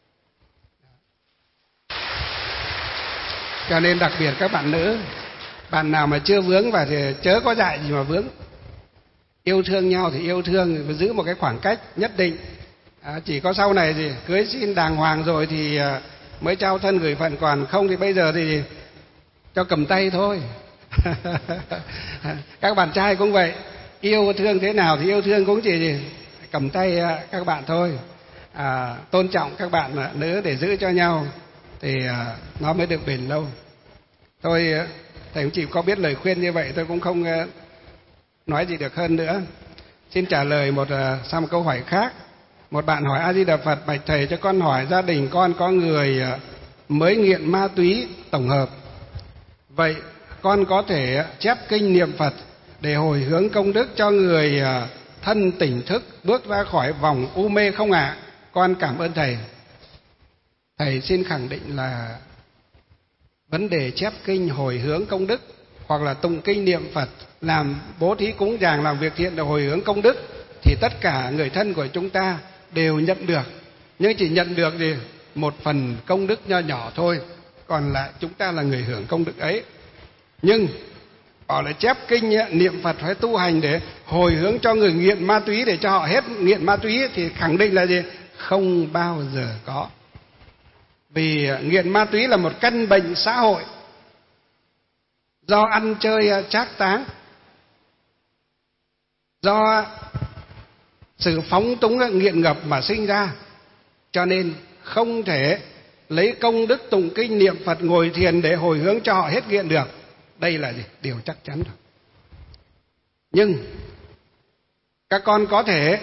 Cho nên đặc biệt các bạn nữ, bạn nào mà chưa vướng vào thì chớ có dại gì mà vướng. Yêu thương nhau thì yêu thương, và giữ một cái khoảng cách nhất định. À, chỉ có sau này gì cưới xin đàng hoàng rồi thì mới trao thân gửi phận, còn không thì bây giờ thì cho cầm tay thôi. Các bạn trai cũng vậy, yêu thương thế nào thì yêu thương cũng chỉ gì cầm tay các bạn thôi. À, tôn trọng các bạn nữ để giữ cho nhau thì à, nó mới được bền lâu. Tôi thầy cũng chỉ có biết lời khuyên như vậy, tôi cũng không uh, nói gì được hơn nữa. Xin trả lời một uh, sang một câu hỏi khác. Một bạn hỏi: A Di Đà Phật, bạch thầy cho con hỏi, gia đình con có người uh, mới nghiện ma túy tổng hợp, vậy con có thể chép kinh niệm Phật để hồi hướng công đức cho người uh, thân tỉnh thức bước ra khỏi vòng u mê không ạ? À? Con cảm ơn thầy. Thầy xin khẳng định là vấn đề chép kinh hồi hướng công đức, hoặc là tụng kinh niệm Phật, làm bố thí cúng dường, làm việc thiện để hồi hướng công đức, thì tất cả người thân của chúng ta đều nhận được. Nhưng chỉ nhận được gì một phần công đức nho nhỏ thôi, còn lại chúng ta là người hưởng công đức ấy. Nhưng bảo là chép kinh niệm Phật phải tu hành để hồi hướng cho người nghiện ma túy, để cho họ hết nghiện ma túy, thì khẳng định là gì? Không bao giờ có. Vì nghiện ma túy là một căn bệnh xã hội do ăn chơi trác táng, do sự phóng túng nghiện ngập mà sinh ra. Cho nên không thể lấy công đức tụng kinh niệm Phật ngồi thiền để hồi hướng cho họ hết nghiện được. Đây là gì? Điều chắc chắn rồi. Nhưng các con có thể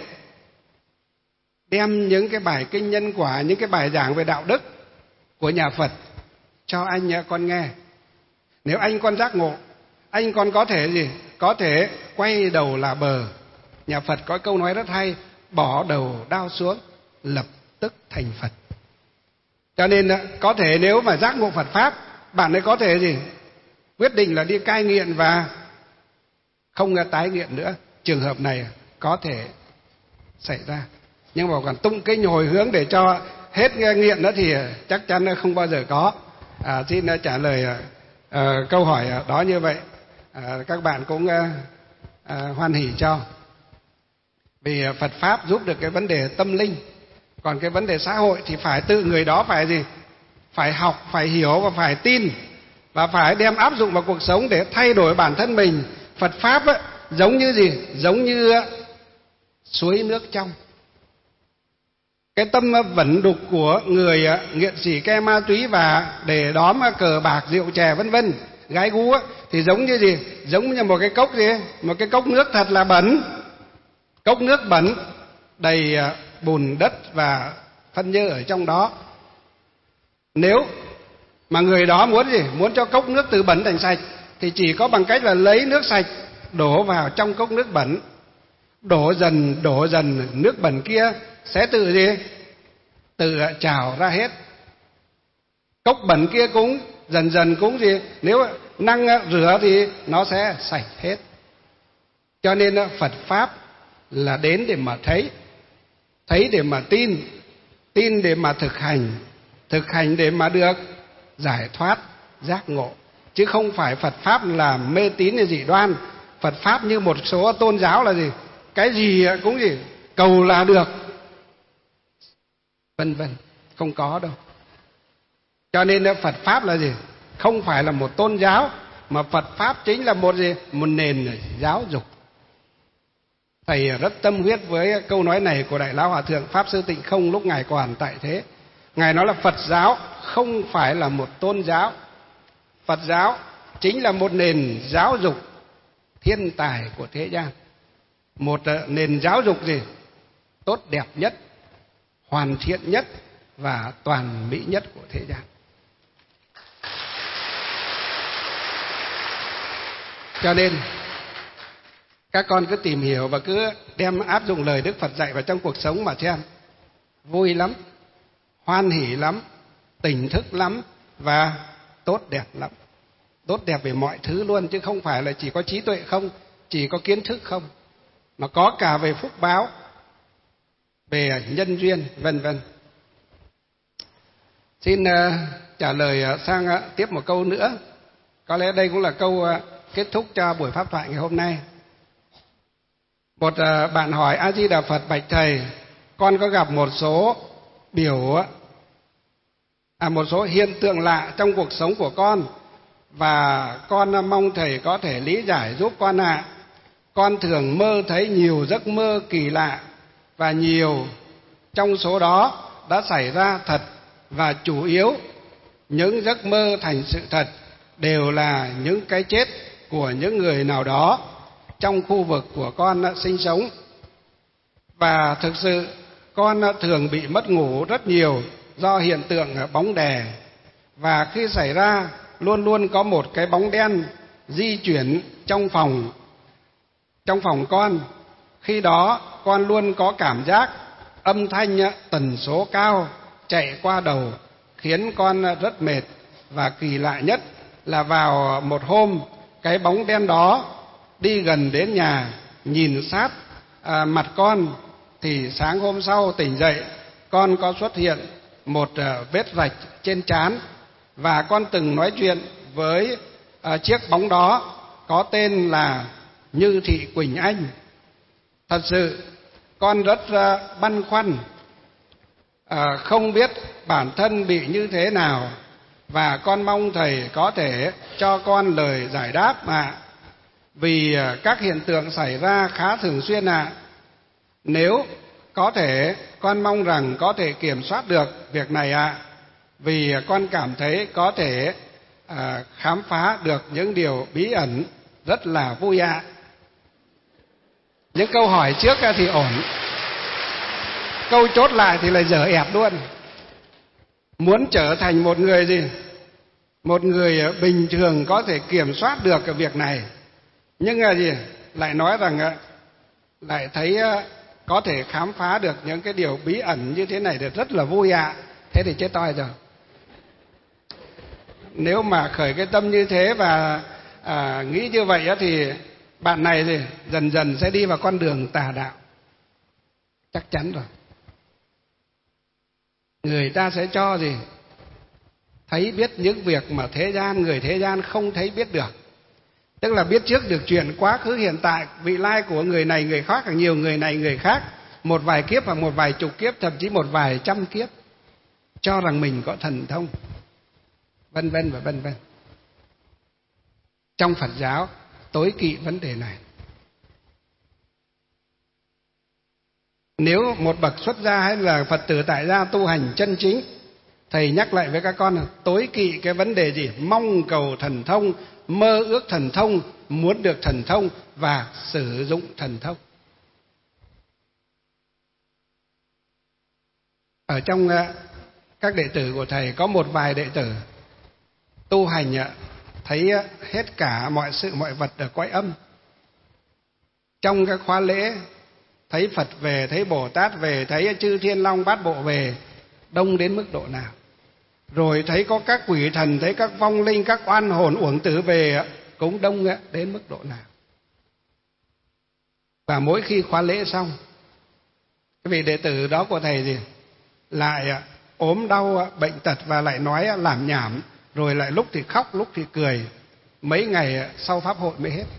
đem những cái bài kinh nhân quả, những cái bài giảng về đạo đức của nhà Phật cho anh con nghe. Nếu anh con giác ngộ, anh con có thể gì? Có thể quay đầu là bờ. Nhà Phật có câu nói rất hay: bỏ đầu đao xuống, lập tức thành Phật. Cho nên có thể nếu mà giác ngộ Phật Pháp, bạn ấy có thể gì? Quyết định là đi cai nghiện và không tái nghiện nữa. Trường hợp này có thể xảy ra. Nhưng mà còn tụng kinh hồi hướng để cho hết nghiện đó thì chắc chắn không bao giờ có. À, xin trả lời à, câu hỏi đó như vậy. À, các bạn cũng à, à, hoan hỉ cho. Vì Phật Pháp giúp được cái vấn đề tâm linh. Còn cái vấn đề xã hội thì phải tự người đó phải gì? Phải học, phải hiểu và phải tin, và phải đem áp dụng vào cuộc sống để thay đổi bản thân mình, Phật pháp á, giống như gì? Giống như suối nước trong. Cái tâm vẩn đục của người nghiện xì ke ma túy và để đóm cờ bạc rượu chè vân vân, gái gú á, thì giống như gì? Giống như một cái cốc gì? Một cái cốc nước thật là bẩn. Cốc nước bẩn đầy bùn đất và phân nhơ ở trong đó. Nếu mà người đó muốn gì? Muốn cho cốc nước từ bẩn thành sạch thì chỉ có bằng cách là lấy nước sạch đổ vào trong cốc nước bẩn. Đổ dần đổ dần nước bẩn kia sẽ tự gì? Tự trào ra hết. Cốc bẩn kia cũng dần dần cũng gì? Nếu năng rửa thì nó sẽ sạch hết. Cho nên Phật pháp là đến để mà thấy, thấy để mà tin, tin để mà thực hành, thực hành để mà được giải thoát, giác ngộ. Chứ không phải Phật pháp là mê tín hay dị đoan. Phật pháp như một số tôn giáo là gì? Cái gì cũng gì? Cầu là được, vân vân. Không có đâu. Cho nên Phật pháp là gì? Không phải là một tôn giáo, mà Phật pháp chính là một gì? Một nền giáo dục. Thầy rất tâm huyết với câu nói này của Đại Lão Hòa Thượng Pháp Sư Tịnh Không lúc Ngài còn tại thế. Ngài nói là Phật giáo không phải là một tôn giáo. Phật giáo chính là một nền giáo dục thiên tài của thế gian. Một nền giáo dục gì? Tốt đẹp nhất, hoàn thiện nhất và toàn mỹ nhất của thế gian. Cho nên các con cứ tìm hiểu và cứ đem áp dụng lời Đức Phật dạy vào trong cuộc sống mà xem. Vui lắm, hoan hỉ lắm, tỉnh thức lắm và tốt đẹp lắm. Tốt đẹp về mọi thứ luôn, chứ không phải là chỉ có trí tuệ không, chỉ có kiến thức không, mà có cả về phúc báo, về nhân duyên, vân vân. Xin uh, trả lời sang uh, tiếp một câu nữa. Có lẽ đây cũng là câu uh, kết thúc cho buổi pháp thoại ngày hôm nay. Một uh, bạn hỏi: A Di Đà Phật, bạch thầy, con có gặp một số biểu à, một số hiện tượng lạ trong cuộc sống của con, và con mong thầy có thể lý giải giúp con ạ. À. Con thường mơ thấy nhiều giấc mơ kỳ lạ, và nhiều trong số đó đã xảy ra thật, và chủ yếu những giấc mơ thành sự thật đều là những cái chết của những người nào đó trong khu vực của con sinh sống. Và thực sự con thường bị mất ngủ rất nhiều do hiện tượng bóng đè, và khi xảy ra luôn luôn có một cái bóng đen di chuyển trong phòng trong phòng con. Khi đó con luôn có cảm giác âm thanh tần số cao chạy qua đầu, khiến con rất mệt. Và kỳ lạ nhất là vào một hôm, cái bóng đen đó đi gần đến nhà, nhìn sát à, mặt con, thì sáng hôm sau tỉnh dậy, con có xuất hiện một à, vết rạch trên trán. Và con từng nói chuyện với à, chiếc bóng đó, có tên là Như Thị Quỳnh Anh. Thật sự con rất à, băn khoăn, à, không biết bản thân bị như thế nào, và con mong thầy có thể cho con lời giải đáp ạ. À. Vì các hiện tượng xảy ra khá thường xuyên ạ. À. Nếu có thể, con mong rằng có thể kiểm soát được việc này ạ. À. Vì con cảm thấy có thể à, khám phá được những điều bí ẩn rất là vui ạ. À. Những câu hỏi trước thì ổn, câu chốt lại thì lại dở ẹt luôn. Muốn trở thành một người gì? Một người bình thường có thể kiểm soát được cái việc này, nhưng là gì? Lại nói rằng lại thấy có thể khám phá được những cái điều bí ẩn như thế này thì rất là vui ạ. À. Thế thì chết toi rồi. Nếu mà khởi cái tâm như thế và à, nghĩ như vậy á, thì bạn này thì dần dần sẽ đi vào con đường tà đạo, chắc chắn rồi. Người ta sẽ cho gì? Thấy biết những việc mà thế gian, người thế gian không thấy biết được. Tức là biết trước được chuyện quá khứ, hiện tại, vị lai của người này người khác, càng nhiều người này người khác, một vài kiếp hoặc một vài chục kiếp, thậm chí một vài trăm kiếp, cho rằng mình có thần thông, vân vân và vân vân. Trong Phật giáo tối kỵ vấn đề này. Nếu một bậc xuất gia hay là Phật tử tại gia tu hành chân chính, thầy nhắc lại với các con là tối kỵ cái vấn đề gì? Mong cầu thần thông, mơ ước thần thông, muốn được thần thông và sử dụng thần thông. Ở trong các đệ tử của thầy có một vài đệ tử tu hành thấy hết cả mọi sự mọi vật ở cõi âm. Trong các khóa lễ thấy Phật về, thấy Bồ Tát về, thấy chư Thiên Long Bát Bộ về, đông đến mức độ nào. Rồi thấy có các quỷ thần, thấy các vong linh, các oan hồn uổng tử về cũng đông đến mức độ nào. Và mỗi khi khóa lễ xong, cái vị đệ tử đó của thầy gì lại ốm đau bệnh tật và lại nói làm nhảm, rồi lại lúc thì khóc lúc thì cười, mấy ngày sau pháp hội mới hết.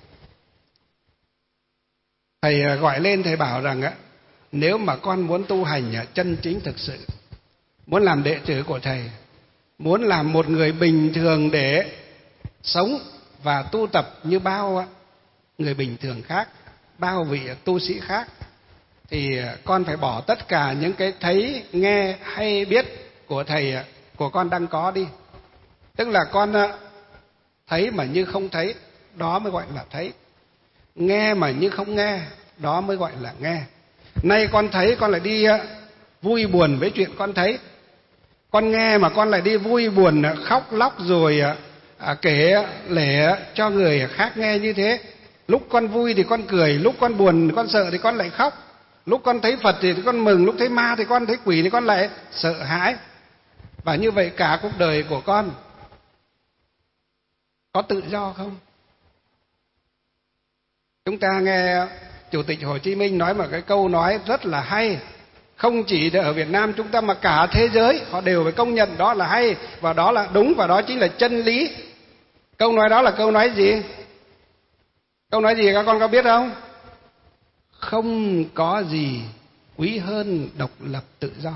Thầy gọi lên, thầy bảo rằng nếu mà con muốn tu hành chân chính thực sự, muốn làm đệ tử của thầy, muốn làm một người bình thường để sống và tu tập như bao người bình thường khác, bao vị tu sĩ khác, thì con phải bỏ tất cả những cái thấy, nghe hay biết của thầy của con đang có đi. Tức là con thấy mà như không thấy, đó mới gọi là thấy. Nghe mà như không nghe, đó mới gọi là nghe. Nay con thấy con lại đi vui buồn với chuyện con thấy. Con nghe mà con lại đi vui buồn khóc lóc rồi à, kể lể cho người khác nghe như thế. Lúc con vui thì con cười, lúc con buồn con sợ thì con lại khóc. Lúc con thấy Phật thì con mừng, lúc thấy ma thì con thấy quỷ thì con lại sợ hãi. Và như vậy cả cuộc đời của con có tự do không? Chúng ta nghe Chủ tịch Hồ Chí Minh nói một cái câu nói rất là hay. Không chỉ ở Việt Nam chúng ta mà cả thế giới họ đều phải công nhận đó là hay, và đó là đúng, và đó chính là chân lý. Câu nói đó là câu nói gì? Câu nói gì các con có biết không? Không có gì quý hơn độc lập tự do.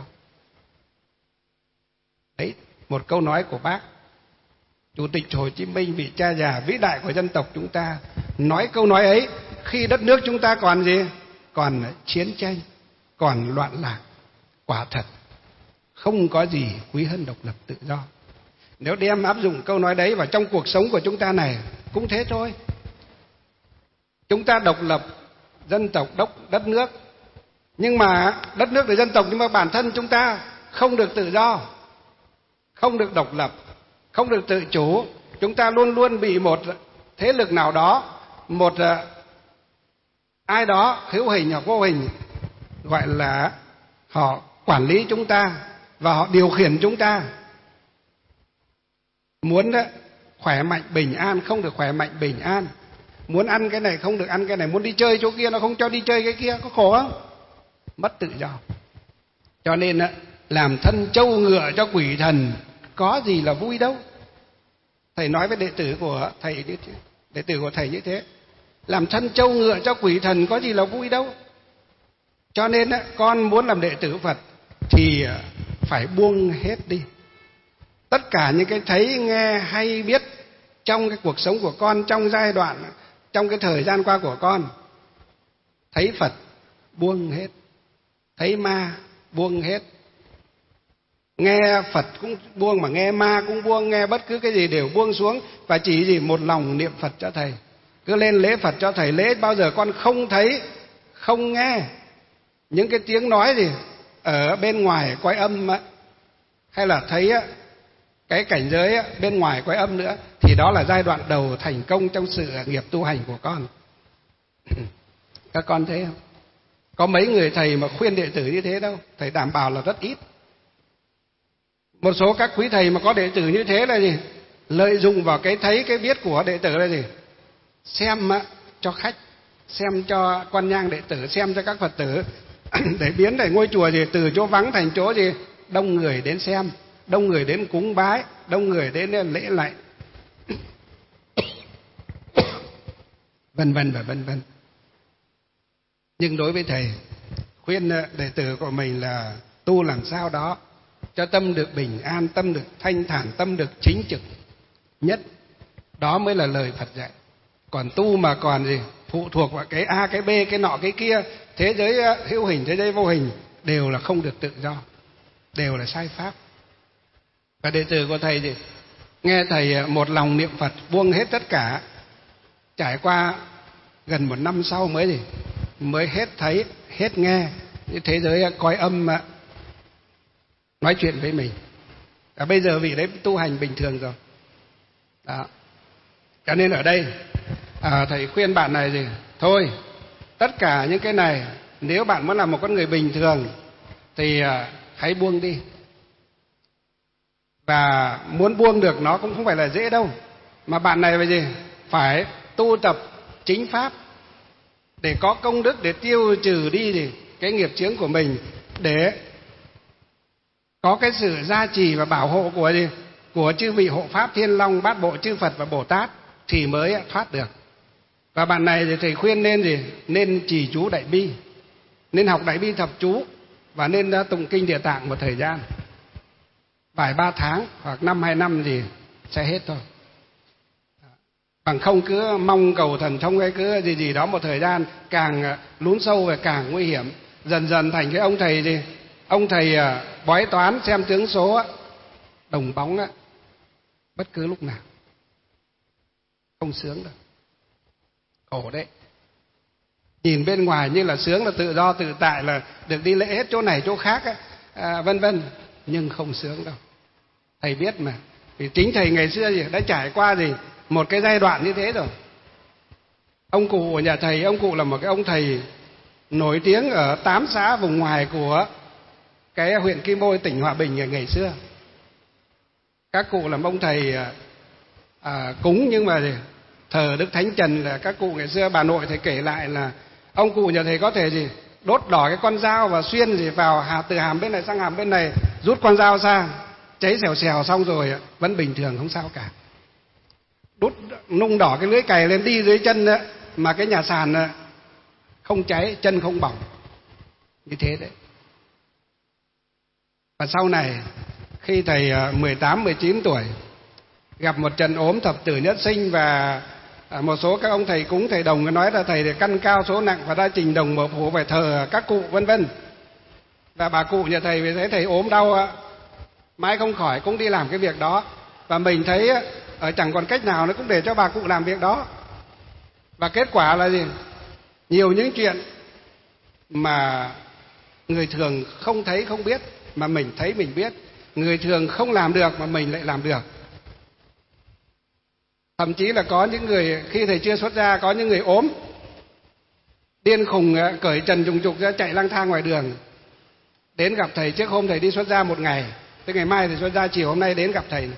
Đấy, một câu nói của Bác Chủ tịch Hồ Chí Minh, vị cha già vĩ đại của dân tộc chúng ta, nói câu nói ấy khi đất nước chúng ta còn gì? Còn chiến tranh, còn loạn lạc. Quả thật không có gì quý hơn độc lập tự do. Nếu đem áp dụng câu nói đấy vào trong cuộc sống của chúng ta này cũng thế thôi. Chúng ta độc lập dân tộc, đốc đất nước, nhưng mà đất nước là dân tộc, nhưng mà bản thân chúng ta không được tự do, không được độc lập, không được tự chủ. Chúng ta luôn luôn bị một thế lực nào đó, một ai đó hữu hình hoặc vô hình, gọi là họ quản lý chúng ta và họ điều khiển chúng ta. Muốn khỏe mạnh bình an không được khỏe mạnh bình an, muốn ăn cái này không được ăn cái này, muốn đi chơi chỗ kia nó không cho đi chơi cái kia, có khổ không? Mất tự do. Cho nên làm thân trâu ngựa cho quỷ thần có gì là vui đâu. Thầy nói với đệ tử của thầy như thế, đệ tử của thầy như thế, làm thân trâu ngựa cho quỷ thần có gì là vui đâu. Cho nên con muốn làm đệ tử Phật thì phải buông hết đi. Tất cả những cái thấy, nghe hay biết trong cái cuộc sống của con, trong giai đoạn, trong cái thời gian qua của con, thấy Phật buông hết, thấy ma buông hết, nghe Phật cũng buông, mà nghe ma cũng buông, nghe bất cứ cái gì đều buông xuống, và chỉ gì một lòng niệm Phật cho thầy. Cứ lên lễ Phật cho thầy. Lễ bao giờ con không thấy, không nghe những cái tiếng nói gì ở bên ngoài cõi âm hay là thấy cái cảnh giới bên ngoài cõi âm nữa, thì đó là giai đoạn đầu thành công trong sự nghiệp tu hành của con. Các con thấy không? Có mấy người thầy mà khuyên đệ tử như thế đâu, thầy đảm bảo là rất ít. Một số các quý thầy mà có đệ tử như thế là gì? Lợi dụng vào cái thấy, cái biết của đệ tử là gì? Xem cho khách, xem cho quan nhang đệ tử, xem cho các Phật tử, để biến để ngôi chùa gì từ chỗ vắng thành chỗ gì đông người đến xem, đông người đến cúng bái, đông người đến lễ lạy, vân vân và vân vân. Nhưng đối với thầy, khuyên đệ tử của mình là tu làm sao đó cho tâm được bình an, tâm được thanh thản, tâm được chính trực nhất. Đó mới là lời Phật dạy. Còn tu mà còn gì phụ thuộc vào cái A, cái B, cái nọ, cái kia, thế giới hữu hình, thế giới vô hình, đều là không được tự do, đều là sai pháp. Và đệ tử của thầy gì nghe thầy một lòng niệm Phật, buông hết tất cả, trải qua gần một năm sau mới gì mới hết thấy, hết nghe thế giới cõi âm mà nói chuyện với mình. Và bây giờ vị đấy tu hành bình thường rồi. Đó. Cho nên ở đây à, thầy khuyên bạn này gì thôi, tất cả những cái này nếu bạn muốn làm một con người bình thường thì à, hãy buông đi. Và muốn buông được nó cũng không phải là dễ đâu, mà bạn này phải gì phải tu tập chính pháp để có công đức, để tiêu trừ đi gì cái nghiệp chướng của mình, để có cái sự gia trì và bảo hộ của gì của chư vị hộ pháp Thiên Long, Bát Bộ chư Phật và Bồ Tát thì mới thoát được. Và bạn này thì thầy khuyên nên gì nên trì chú Đại Bi, nên học Đại Bi thập chú, và nên tụng kinh Địa Tạng một thời gian vài ba tháng hoặc năm hai năm thì sẽ hết thôi. Bằng không cứ mong cầu thần thông hay cứ gì gì đó một thời gian, càng lún sâu và càng nguy hiểm, dần dần thành cái ông thầy gì ông thầy bói toán xem tướng số đồng bóng đó, bất cứ lúc nào. Không sướng đâu, khổ đấy. Nhìn bên ngoài như là sướng, là tự do tự tại, là được đi lễ hết chỗ này chỗ khác ấy, à, vân vân, nhưng không sướng đâu. Thầy biết mà, vì chính thầy ngày xưa gì đã trải qua gì một cái giai đoạn như thế rồi. Ông cụ của nhà thầy, ông cụ là một cái ông thầy nổi tiếng ở tám xã vùng ngoài của cái huyện Kim Bôi, tỉnh Hòa Bình ngày xưa. Các cụ làm ông thầy à, cúng, nhưng mà gì thờ Đức Thánh Trần. Là các cụ ngày xưa bà nội thầy kể lại là ông cụ nhà thầy có thể gì đốt đỏ cái con dao và xuyên gì vào hà, từ hàm bên này sang hàm bên này, rút con dao ra cháy xèo xèo, xong rồi vẫn bình thường, không sao cả. Đút nung đỏ cái lưới cày lên, đi dưới chân mà cái nhà sàn không cháy, chân không bỏng, như thế đấy. Và sau này khi thầy mười tám mười chín tuổi gặp một trận ốm thập tử nhất sinh, và một số các ông thầy cúng thầy đồng nói là thầy căn cao số nặng và ra trình đồng mở phủ phải thờ các cụ vân vân. Và bà cụ nhà thầy vì thấy thầy ốm đau mãi không khỏi, cũng đi làm cái việc đó, và mình thấy ở chẳng còn cách nào nữa cũng để cho bà cụ làm việc đó. Và kết quả là gì nhiều những chuyện mà người thường không thấy không biết mà mình thấy mình biết, người thường không làm được mà mình lại làm được. Thậm chí là có những người khi thầy chưa xuất gia, có những người ốm điên khùng cởi trần trùng trục ra chạy lang thang ngoài đường, đến gặp thầy trước hôm thầy đi xuất gia một ngày, tới ngày mai thầy xuất gia, chiều hôm nay đến gặp thầy.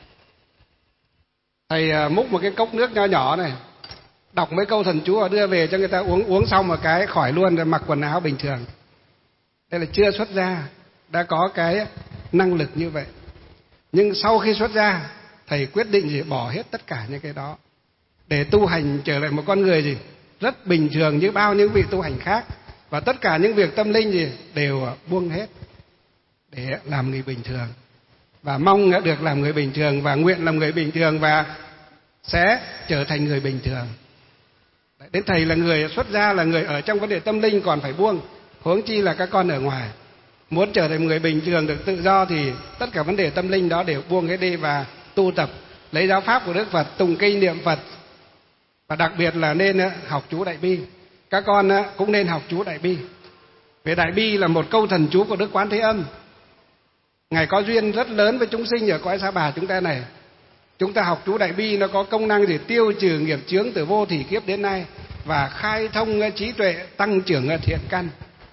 Thầy múc một cái cốc nước nho nhỏ này, đọc mấy câu thần chú và đưa về cho người ta uống, uống xong một cái khỏi luôn, rồi mặc quần áo bình thường. Đây là chưa xuất gia đã có cái năng lực như vậy. Nhưng sau khi xuất gia, thầy quyết định gì bỏ hết tất cả những cái đó để tu hành trở lại một con người gì rất bình thường như bao những vị tu hành khác, và tất cả những việc tâm linh gì đều buông hết để làm người bình thường, và mong được làm người bình thường, và nguyện làm người bình thường, và sẽ trở thành người bình thường. Đến thầy là người xuất gia, là người ở trong vấn đề tâm linh còn phải buông, huống chi là các con ở ngoài. Muốn trở thành người bình thường được tự do thì tất cả vấn đề tâm linh đó đều buông hết đi, và tu tập lấy giáo pháp của Đức Phật, tụng kinh niệm Phật, và đặc biệt là nên học chú Đại Bi. Các con cũng nên học chú Đại Bi. Vì Đại Bi là một câu thần chú của Đức Quán Thế Âm. Ngài có duyên rất lớn với chúng sinh ở cõi Sa Bà chúng ta này. Chúng ta học chú Đại Bi nó có công năng để tiêu trừ nghiệp chướng từ vô thỉ kiếp đến nay, và khai thông trí tuệ, tăng trưởng thiện căn,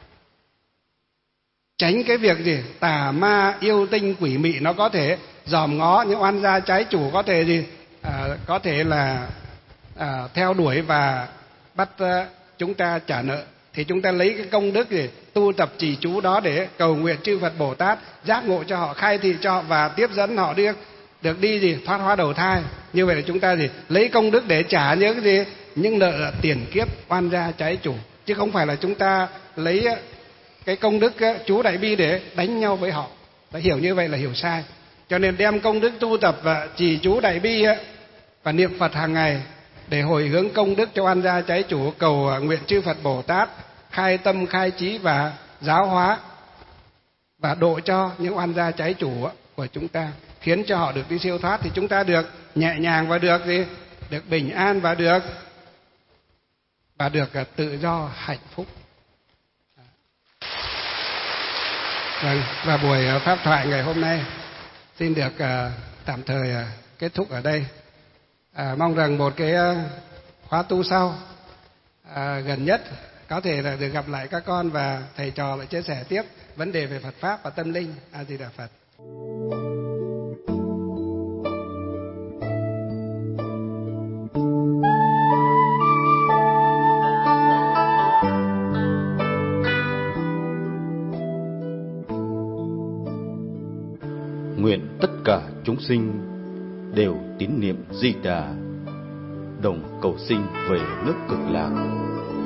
tránh cái việc gì tà ma yêu tinh quỷ mị nó có thể dòm ngó, những oan gia trái chủ có thể gì à, có thể là à, theo đuổi và bắt à, chúng ta trả nợ. Thì chúng ta lấy cái công đức gì tu tập trì chú đó để cầu nguyện chư Phật Bồ Tát giác ngộ cho họ, khai thị cho họ, và tiếp dẫn họ được được đi gì thoát hóa đầu thai. Như vậy là chúng ta gì lấy công đức để trả những cái gì những nợ tiền kiếp oan gia trái chủ, chứ không phải là chúng ta lấy cái công đức chú Đại Bi để đánh nhau với họ. Đã hiểu như vậy là hiểu sai. Cho nên đem công đức tu tập và trì chú Đại Bi và niệm Phật hàng ngày để hồi hướng công đức cho oan gia trái chủ, cầu nguyện chư Phật Bồ Tát khai tâm khai trí và giáo hóa và độ cho những oan gia trái chủ của chúng ta, khiến cho họ được đi siêu thoát, thì chúng ta được nhẹ nhàng và được gì? Được bình an và được và được tự do hạnh phúc. Vâng, và buổi pháp thoại ngày hôm nay xin được tạm thời kết thúc ở đây. À, mong rằng một cái khóa tu sau à, gần nhất có thể là được gặp lại các con và thầy trò lại chia sẻ tiếp vấn đề về Phật pháp và tâm linh. A Di Đà Phật. Nguyện tất cả chúng sinh đều tín niệm Di Đà, đồng cầu sinh về nước Cực Lạc.